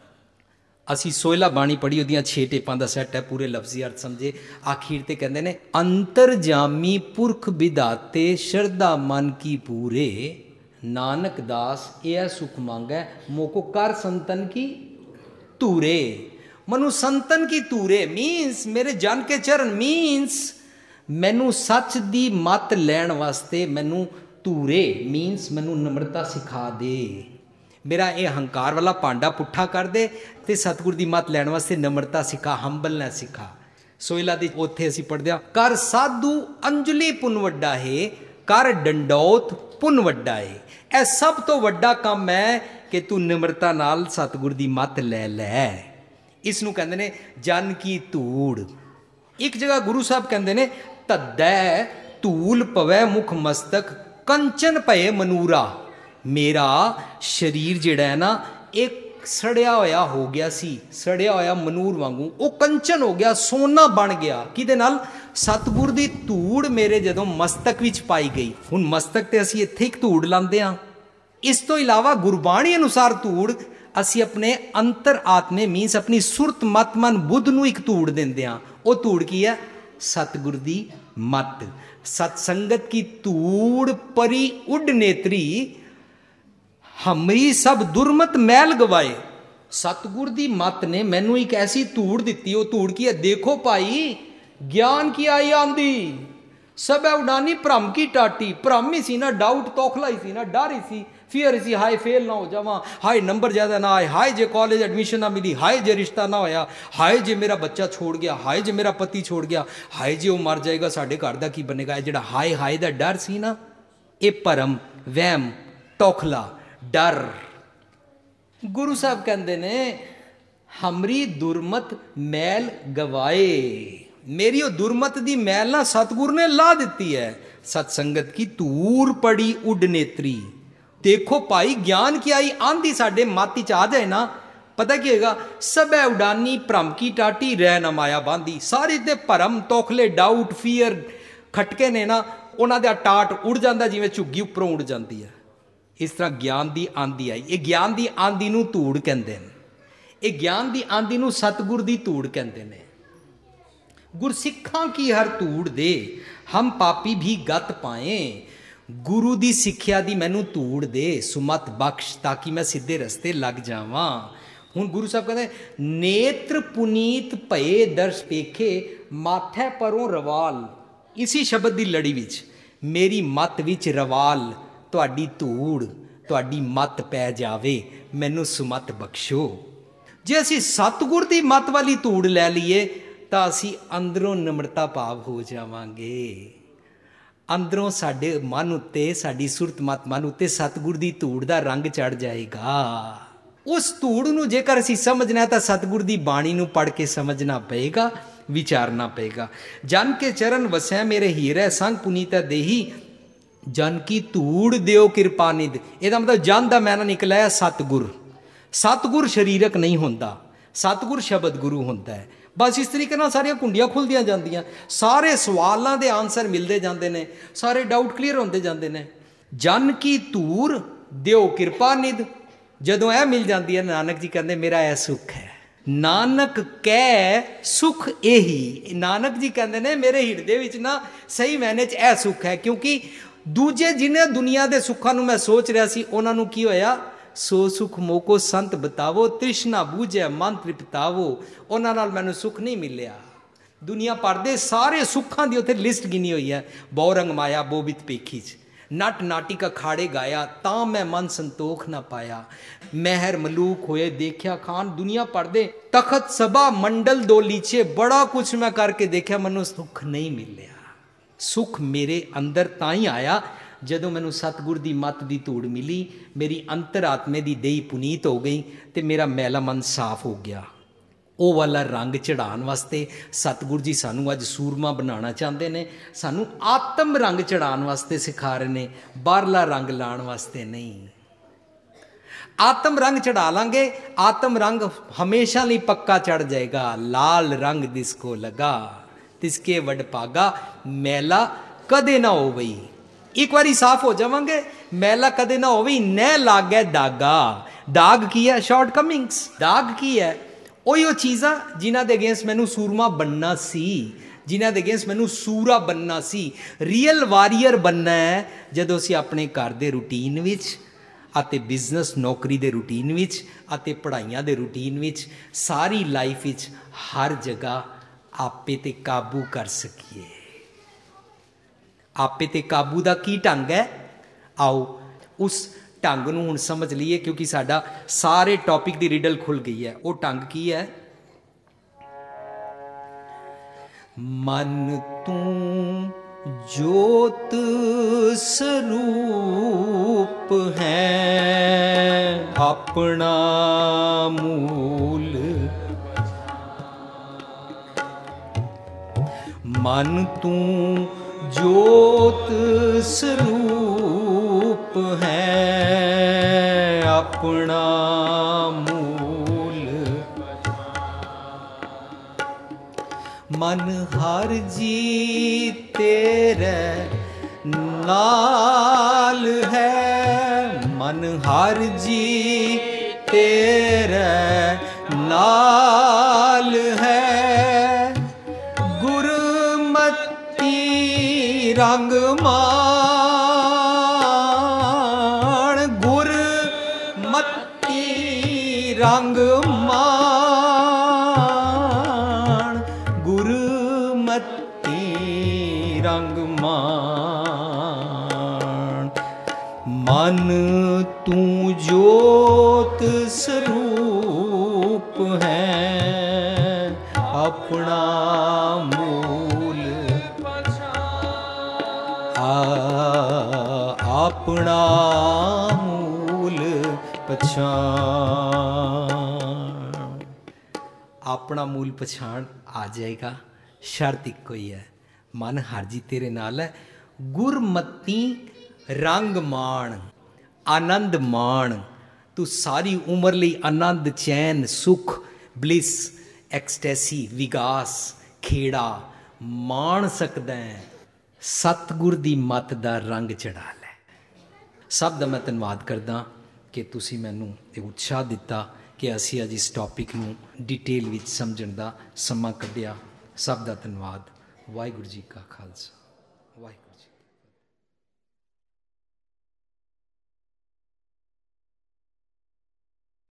ਅਸੀਂ ਸੋਹਿਲਾ ਬਾਣੀ ਪੜ੍ਹੀ, ਉਹਦੀਆਂ ਛੇ ਟੇਪਾਂ ਦਾ ਸੈੱਟ ਹੈ, ਪੂਰੇ ਲਫ਼ਜ਼ੀ ਅਰਥ ਸਮਝੇ। ਆਖੀਰ ਤੇ ਕਹਿੰਦੇ ਨੇ, ਅੰਤਰਜਾਮੀ ਪੁਰਖ ਵਿਧਾਤੇ, ਸ਼ਰਧਾ ਮਨ ਕੀ ਪੂਰੇ, ਨਾਨਕ ਦਾਸ ਇਹ ਸੁਖ ਮੰਗੈ, ਮੋਕੋ ਕਰ ਸੰਤਨ ਕੀ ਧੂਰੇ। ਮਨੂ ਸੰਤਨ ਕੀ ਧੂਰੇ ਮੀਨਸ ਮੇਰੇ ਜਨ ਕੇ ਚਰਨ, ਮੀਨਸ ਮੈਨੂੰ ਸੱਚ ਦੀ ਮੱਤ ਲੈਣ ਵਾਸਤੇ ਮੈਨੂੰ ਧੂਰੇ ਮੀਨਸ ਮੈਨੂੰ ਨਮਰਤਾ ਸਿਖਾ ਦੇ। ਮੇਰਾ ਇਹ ਹੰਕਾਰ ਵਾਲਾ ਭਾਂਡਾ ਪੁੱਠਾ ਕਰ ਦੇ ਤੇ ਸਤਿਗੁਰ ਦੀ ਮੱਤ ਲੈਣ ਵਾਸਤੇ ਨਮਰਤਾ ਸਿਖਾ, ਹੰਬਲਨੈਸ ਸਿਖਾ। ਸੋਹਿਲਾ ਦੀ ਉੱਥੇ ਅਸੀਂ ਪੜ੍ਹਦੇ ਹਾਂ, ਕਰ ਸਾਧੂ ਅੰਜਲੀ ਪੁੰਨ ਵੱਡਾ ਹੈ, ਕਰ ਡੰਡੌਤ ਪੁੰਨ ਵੱਡਾ ਹੈ। ਇਹ ਸਭ ਤੋਂ ਵੱਡਾ ਕੰਮ ਹੈ ਕਿ ਤੂੰ ਨਿਮਰਤਾ ਨਾਲ ਸਤਿਗੁਰ ਦੀ ਮੱਤ ਲੈ ਲੈ। ਇਸ ਨੂੰ ਕਹਿੰਦੇ ਨੇ ਜਨ ਕੀ ਧੂੜ। ਇੱਕ ਜਗ੍ਹਾ ਗੁਰੂ ਸਾਹਿਬ ਕਹਿੰਦੇ ਨੇ, ਧੱਦੈ ਧੂਲ ਪਵੈ ਮੁਖ ਮਸਤਕ, ਕੰਚਨ ਭਏ ਮਨੂਰਾ। ਮੇਰਾ ਸਰੀਰ ਜਿਹੜਾ ਹੈ ਨਾ, ਇੱਕ ਸੜਿਆ ਹੋਇਆ ਹੋ ਗਿਆ ਸੀ, ਸੜਿਆ ਹੋਇਆ ਮਨੂਰ ਵਾਂਗੂ, ਉਹ ਕੰਚਨ ਹੋ ਗਿਆ, ਸੋਨਾ ਬਣ ਗਿਆ। ਕਿਹਦੇ ਨਾਲ? ਸਤਿਗੁਰ ਦੀ ਧੂੜ ਮੇਰੇ ਜਦੋਂ ਮਸਤਕ ਵਿੱਚ ਪਾਈ ਗਈ। ਹੁਣ ਮਸਤਕ ਤੇ ਅਸੀਂ ਇੱਥੇ ਇੱਕ ਧੂੜ ਲਾਉਂਦੇ ਹਾਂ। ਇਸ ਤੋਂ ਇਲਾਵਾ ਗੁਰਬਾਣੀ ਅਨੁਸਾਰ ਧੂੜ ਅਸੀਂ ਆਪਣੇ ਅੰਤਰ ਆਤਮੇ ਮੀਨਸ ਆਪਣੀ ਸੁਰਤ ਮਤ ਮਨ ਬੁੱਧ ਨੂੰ ਇੱਕ ਧੂੜ ਦਿੰਦੇ ਹਾਂ। ਉਹ ਧੂੜ ਕੀ ਹੈ? ਸਤਿਗੁਰ ਦੀ ਮੱਤ। ਸਤ ਸੰਗਤ ਕੀ ਧੂੜ ਪਰੀ ਉੱਡ ਨੇਤਰੀ, ਹਮਰੀ ਸਭ ਦੁਰਮਤ ਮੈਲ ਗਵਾਏ। ਸਤਿਗੁਰ ਦੀ ਮੱਤ ਨੇ ਮੈਨੂੰ ਇੱਕ ਐਸੀ ਧੂੜ ਦਿੱਤੀ। ਉਹ ਧੂੜ ਕੀ ਹੈ? ਦੇਖੋ ਭਾਈ, ਗਿਆਨ ਕੀ ਆਈ ਆਂਦੀ, ਸਭ ਉਡਾਨੀ ਭ੍ਰਮ ਕੀ ਟਾਟੀ। ਭ੍ਰਮ ਹੀ ਸੀ ਨਾ, ਡਾਊਟ ਤੋਖਲਾ ਹੀ ਸੀ ਨਾ, ਡਰ ਹੀ ਸੀ, ਫੀਅਰ ਸੀ, ਹਾਏ ਫੇਲ ਨਾ ਹੋ ਜਾਵਾਂ, ਹਾਏ ਨੰਬਰ ਜ਼ਿਆਦਾ ਨਾ ਆਏ, ਹਾਏ ਜੇ ਕਾਲਜ ਐਡਮਿਸ਼ਨ ਨਾ ਮਿਲੀ, ਹਾਏ ਜੇ ਰਿਸ਼ਤਾ ਨਾ ਹੋਇਆ, ਹਾਏ ਜੇ ਮੇਰਾ ਬੱਚਾ ਛੋੜ ਗਿਆ, ਹਾਏ ਜੇ ਮੇਰਾ ਪਤੀ ਛੋੜ ਗਿਆ, ਹਾਏ ਜੇ ਉਹ ਮਰ ਜਾਏਗਾ, ਸਾਡੇ ਘਰ ਦਾ ਕੀ ਬਣੇਗਾ। ਇਹ ਜਿਹੜਾ ਹਾਏ ਹਾਏ ਦਾ ਡਰ ਸੀ ਨਾ, ਇਹ ਭਰਮ, ਵਹਿਮ, ਤੋਖਲਾ, ਡਰ। ਗੁਰੂ ਸਾਹਿਬ ਕਹਿੰਦੇ ਨੇ, ਹਮਰੀ ਦੁਰਮਤ ਮੈਲ ਗਵਾਏ। ਮੇਰੀ ਉਹ ਦੁਰਮਤ ਦੀ ਮੈਲ ਨਾ ਸਤਿਗੁਰ ਨੇ ਲਾ ਦਿੱਤੀ ਹੈ। ਸਤ ਸੰਗਤ ਕੀ ਧੂੜ ਪੜੀ ਉੱਡ ਨੇਤਰੀ। ਦੇਖੋ ਭਾਈ, ਗਿਆਨ ਕੀ ਆਈ ਆਂਦੀ ਸਾਡੇ ਮਾਤੀ ਚ ਆ ਜਾਏ ਨਾ, ਪਤਾ ਕੀ ਹੋਏਗਾ? ਸਭੈ ਉਡਾਨੀ ਭ੍ਰਮ ਕੀ ਟਾਟੀ, ਰਹਿ ਨਾ ਮਾਇਆ ਬਾਂਦੀ। ਸਾਰੇ ਤੇ ਭਰਮ, ਤੋਖਲੇ, ਡਾਊਟ, ਫੀਅਰ ਖਟਕੇ ਨੇ ਨਾ, ਉਹਨਾਂ ਦਾ ਟਾਟ ਉੜ ਜਾਂਦਾ, ਜਿਵੇਂ ਝੁੱਗੀ ਉੱਪਰੋਂ ਉੜ ਜਾਂਦੀ ਹੈ। ਇਸ ਤਰ੍ਹਾਂ ਗਿਆਨ ਦੀ ਆਂਦੀ ਆਈ। ਇਹ ਗਿਆਨ ਦੀ ਆਂਦੀ ਨੂੰ ਧੂੜ ਕਹਿੰਦੇ ਨੇ। ਇਹ ਗਿਆਨ ਦੀ ਆਂਦੀ ਨੂੰ ਸਤਿਗੁਰ ਦੀ ਧੂੜ ਕਹਿੰਦੇ ਨੇ। ਗੁਰਸਿੱਖਾਂ ਕੀ ਹਰ ਧੂੜ ਦੇ, ਹਮ ਪਾਪੀ ਵੀ ਗਤ ਪਾਏ। ਗੁਰੂ ਦੀ ਸਿੱਖਿਆ ਦੀ ਮੈਨੂੰ ਧੂੜ ਦੇ, ਸੁਮਤ ਬਖਸ਼, ਤਾਂ ਕਿ ਮੈਂ ਸਿੱਧੇ ਰਸਤੇ ਲੱਗ ਜਾਵਾਂ। ਹੁਣ ਗੁਰੂ ਸਾਹਿਬ ਕਹਿੰਦੇ, ਨੇਤਰ ਪੁਨੀਤ ਭਏ ਦਰਸ਼ ਪੇਖੇ, ਮਾਥੈ ਪਰੋਂ ਰਵਾਲ। ਇਸੀ ਸ਼ਬਦ ਦੀ ਲੜੀ ਵਿੱਚ ਮੇਰੀ ਮੱਤ ਵਿੱਚ ਰਵਾਲ, ਤੁਹਾਡੀ ਧੂੜ, ਤੁਹਾਡੀ ਮੱਤ ਪੈ ਜਾਵੇ, ਮੈਨੂੰ ਸੁਮਤ ਬਖਸ਼ੋ। ਜੇ ਅਸੀਂ ਸਤਿਗੁਰ ਦੀ ਮੱਤ ਵਾਲੀ ਧੂੜ ਲੈ ਲਈਏ ਤਾਂ ਅਸੀਂ ਅੰਦਰੋਂ ਨਿਮਰਤਾ ਭਾਵ ਹੋ ਜਾਵਾਂਗੇ। ਅੰਦਰੋਂ ਸਾਡੇ ਮਨ ਉੱਤੇ, ਸਾਡੀ ਸੁਰਤ ਮਤ ਮਨ ਉੱਤੇ ਸਤਿਗੁਰ ਦੀ ਧੂੜ ਦਾ ਰੰਗ ਚੜ ਜਾਏਗਾ। ਉਸ ਧੂੜ ਨੂੰ ਜੇਕਰ ਅਸੀਂ ਸਮਝਣਾ ਤਾਂ ਸਤਿਗੁਰ ਦੀ ਬਾਣੀ ਨੂੰ ਪੜ੍ਹ ਕੇ ਸਮਝਣਾ ਪਏਗਾ, ਵਿਚਾਰਨਾ ਪਏਗਾ। ਜਨ ਕੇ ਚਰਨ ਵਸੈ ਮੇਰੇ ਹੀਰੈ, ਸੰਗ ਪੁਨੀਤਾ ਦੇਹੀ, ਜਨ ਕੀ ਧੂੜ ਦਿਓ ਕਿਰਪਾ ਨਿਧ। ਇਹਦਾ ਮਤਲਬ ਜਨ ਦਾ ਮੈਨਾ ਨਿਕਲਿਆ ਸਤਿਗੁਰ। ਸਤਿਗੁਰ ਸਰੀਰਕ ਨਹੀਂ ਹੁੰਦਾ, ਸਤਿਗੁਰ ਸ਼ਬਦ ਗੁਰੂ ਹੁੰਦਾ ਹੈ। ਬਸ ਇਸ ਤਰੀਕੇ ਨਾਲ ਸਾਰੀਆਂ ਕੁੰਡੀਆਂ ਖੁੱਲਦੀਆਂ ਜਾਂਦੀਆਂ, ਸਾਰੇ ਸਵਾਲਾਂ ਦੇ ਆਨਸਰ ਮਿਲਦੇ ਜਾਂਦੇ ਨੇ, ਸਾਰੇ ਡਾਊਟ ਕਲੀਅਰ ਹੁੰਦੇ ਜਾਂਦੇ ਨੇ। ਜਨ ਕੀ ਧੂੜ ਦਿਓ ਕਿਰਪਾ ਨਿਧ, ਜਦੋਂ ਇਹ ਮਿਲ ਜਾਂਦੀ ਹੈ, ਨਾਨਕ ਜੀ ਕਹਿੰਦੇ ਮੇਰਾ ਇਹ ਸੁੱਖ ਹੈ। ਨਾਨਕ ਕਹਿ ਸੁਖ ਇਹੀ। ਨਾਨਕ ਜੀ ਕਹਿੰਦੇ ਨੇ ਮੇਰੇ ਹਿਰਦੇ ਵਿੱਚ ਨਾ ਸਹੀ ਮਾਇਨੇ 'ਚ ਇਹ ਸੁੱਖ ਹੈ, ਕਿਉਂਕਿ ਦੂਜੇ ਜਿਹਨੇ ਦੁਨੀਆ ਦੇ ਸੁੱਖਾਂ ਨੂੰ ਮੈਂ ਸੋਚ ਰਿਹਾ ਸੀ, ਉਹਨਾਂ ਨੂੰ ਕੀ ਹੋਇਆ? ਸੋ ਸੁਖ ਮੋਕੋ ਸੰਤ ਬਤਾਵੋ, ਤ੍ਰਿਸ਼ਨਾ ਬੂਝੈ ਮਨ ਤ੍ਰਿਪਤਾਵੋ। ਉਹਨਾਂ ਨਾਲ ਮੈਨੂੰ ਸੁੱਖ ਨਹੀਂ ਮਿਲਿਆ। ਦੁਨੀਆ ਭਰ ਦੇ ਸਾਰੇ ਸੁੱਖਾਂ ਦੀ ਉੱਥੇ ਲਿਸਟ ਗਿਣੀ ਹੋਈ ਹੈ। ਬਹੁਰੰਗ ਮਾਇਆ ਬੋਬਿਤ ਪੇਖੀ 'ਚ ਨਟ ਨਾਟਿਕ ਅਖਾੜੇ ਗਾਇਆ, ਤਾਂ ਮੈਂ ਮਨ ਸੰਤੋਖ ਨਾ ਪਾਇਆ। ਮਹਿਰ ਮਲੂਕ ਹੋਏ ਦੇਖਿਆ ਖਾਨ, ਦੁਨੀਆ ਭਰ ਦੇ ਤਖਤ ਸਭਾ ਮੰਡਲ ਦੋ ਲੀਚੇ, ਬੜਾ ਕੁਛ ਮੈਂ ਕਰਕੇ ਦੇਖਿਆ, ਮੈਨੂੰ ਸੁੱਖ ਨਹੀਂ ਮਿਲਿਆ। ਸੁੱਖ ਮੇਰੇ ਅੰਦਰ ਤਾਂ ਹੀ ਆਇਆ ਜਦੋਂ ਮੈਨੂੰ ਸਤਿਗੁਰ ਦੀ ਮੱਤ ਦੀ ਧੂੜ ਮਿਲੀ, ਮੇਰੀ ਅੰਤਰਾਤਮੇ ਦੀ ਦੇਹੀ ਪੁਨੀਤ ਹੋ ਗਈ ਅਤੇ ਮੇਰਾ ਮੈਲਾ ਮਨ ਸਾਫ਼ ਹੋ ਗਿਆ। ਉਹ ਵਾਲਾ ਰੰਗ ਚੜ੍ਹਾਉਣ ਵਾਸਤੇ ਸਤਿਗੁਰ ਜੀ ਸਾਨੂੰ ਅੱਜ ਸੂਰਮਾ ਬਣਾਉਣਾ ਚਾਹੁੰਦੇ ਨੇ। ਸਾਨੂੰ ਆਤਮ ਰੰਗ ਚੜ੍ਹਾਉਣ ਵਾਸਤੇ ਸਿਖਾ ਰਹੇ ਨੇ, ਬਾਹਰਲਾ ਰੰਗ ਲਾਉਣ ਵਾਸਤੇ ਨਹੀਂ। ਆਤਮ ਰੰਗ ਚੜ੍ਹਾ ਲਾਂਗੇ, ਆਤਮ ਰੰਗ ਹਮੇਸ਼ਾ ਲਈ ਪੱਕਾ ਚੜ੍ਹ ਜਾਏਗਾ। ਲਾਲ ਰੰਗ ਜਿਸ ਕੋ ਲਗਾ ਤਿਸਕੇ ਵਡ ਭਾਗਾ, ਮੈਲਾ ਕਦੇ ਨਾ ਹੋਵਈ। ਇੱਕ ਵਾਰੀ ਸਾਫ਼ ਹੋ ਜਾਵਾਂਗੇ, ਮੈਲਾ ਕਦੇ ਨਾ ਹੋਵਈ। ਨਹਿ ਲਾਗੇ ਦਾਗਾ, ਦਾਗ ਕੀ ਹੈ? Shortcomings. ਦਾਗ ਕੀ ਹੈ? ਉਹੀ ਉਹ ਚੀਜ਼ਾਂ ਜਿਨ੍ਹਾਂ ਦੇ ਅਗੇਂਸਟ ਮੈਨੂੰ ਸੂਰਮਾ ਬਣਨਾ ਸੀ, ਜਿਨ੍ਹਾਂ ਦੇ ਅਗੇਂਸਟ ਮੈਨੂੰ ਸੂਰਾ ਬਣਨਾ ਸੀ। ਰੀਅਲ ਵਾਰੀਅਰ ਬਣਨਾ ਹੈ ਜਦੋਂ ਅਸੀਂ ਆਪਣੇ ਘਰ ਦੇ ਰੂਟੀਨ ਵਿੱਚ ਅਤੇ ਬਿਜ਼ਨਸ ਨੌਕਰੀ ਦੇ ਰੂਟੀਨ ਵਿੱਚ ਅਤੇ ਪੜ੍ਹਾਈਆਂ ਦੇ ਰੂਟੀਨ ਵਿੱਚ, ਸਾਰੀ ਲਾਈਫ ਵਿੱਚ ਹਰ ਜਗ੍ਹਾ ਆਪੇ 'ਤੇ ਕਾਬੂ ਕਰ ਸਕੀਏ। ਆਪੇ 'ਤੇ ਕਾਬੂ ਦਾ ਕੀ ਢੰਗ ਹੈ? ਆਓ ਉਸ ਢੰਗ ਨੂੰ ਹੁਣ ਸਮਝ ਲਈਏ, ਕਿਉਂਕਿ ਸਾਡਾ ਸਾਰੇ ਟੌਪਿਕ ਦੀ ਰਿਡਲ ਖੁੱਲ ਗਈ ਹੈ। ਉਹ ਢੰਗ ਕੀ ਹੈ? ਮਨ ਤੂੰ ਜੋਤ ਸਰੂਪ ਹੈ, ਆਪਣਾ ਮੂਲ। ਮਨ ਤੂੰ ਜੋਤ ਸਰੂਪ ਹੈ, ਆਪਣਾ ਮੂਲ। ਮਨ ਹਰ ਜੀ ਤੇਰੇ ਨਾਲ ਹੈ, ਮਨ ਹਰ ਜੀ ਤੇਰੇ ਨਾਲ ਹੈ। ਗੁਰਮਤੀ ਰੰਗ ਮਾਣ, ਗੁਰਮਤੀ ਰੰਗ ਮਾਣ, ਗੁਰਮਤੀ ਰੰਗ ਮਾਣ। ਮਨ ਤੂੰ ਜੋਤ ਸਰੂਪ ਹੈ, ਆਪਣਾ ਮੂਲ। ਆ ਆਪਣਾ ਮੂਲ ਪਛਾਣ। ਆਪਣਾ ਮੂਲ ਪਛਾਣ ਆ ਜਾਏਗਾ, ਸ਼ਰਤ ਇੱਕੋ ਹੀ ਹੈ, ਮਨ ਹਰ ਜੀ ਤੇਰੇ ਨਾਲ ਹੈ। ਗੁਰਮਤੀ ਰੰਗ ਮਾਣ, ਆਨੰਦ ਮਾਣ। ਤੂੰ ਸਾਰੀ ਉਮਰ ਲਈ ਆਨੰਦ, ਚੈਨ, ਸੁੱਖ, ਬਲਿਸ, ਐਕਸਟੈਸੀ, ਵਿਗਾਸ, ਖੇੜਾ ਮਾਣ ਸਕਦਾ ਹੈ। ਸਤਿਗੁਰ ਦੀ ਮੱਤ ਦਾ ਰੰਗ ਚੜਾ ਲੈ। ਸਭ ਦਾ ਮੈਂ ਧੰਨਵਾਦ ਕਰਦਾ ਕਿ ਤੁਸੀਂ ਮੈਨੂੰ ਇਹ ਉਤਸ਼ਾਹ ਦਿੱਤਾ ਕਿ ਅਸੀਂ ਅੱਜ ਇਸ ਟੌਪਿਕ ਨੂੰ ਡਿਟੇਲ ਵਿੱਚ ਸਮਝਣ ਦਾ ਸਮਾਂ ਕੱਢਿਆ। ਸਭ ਦਾ ਧੰਨਵਾਦ। ਵਾਹਿਗੁਰੂ ਜੀ ਕਾ ਖਾਲਸਾ, ਵਾਹਿਗੁਰੂ ਜੀ।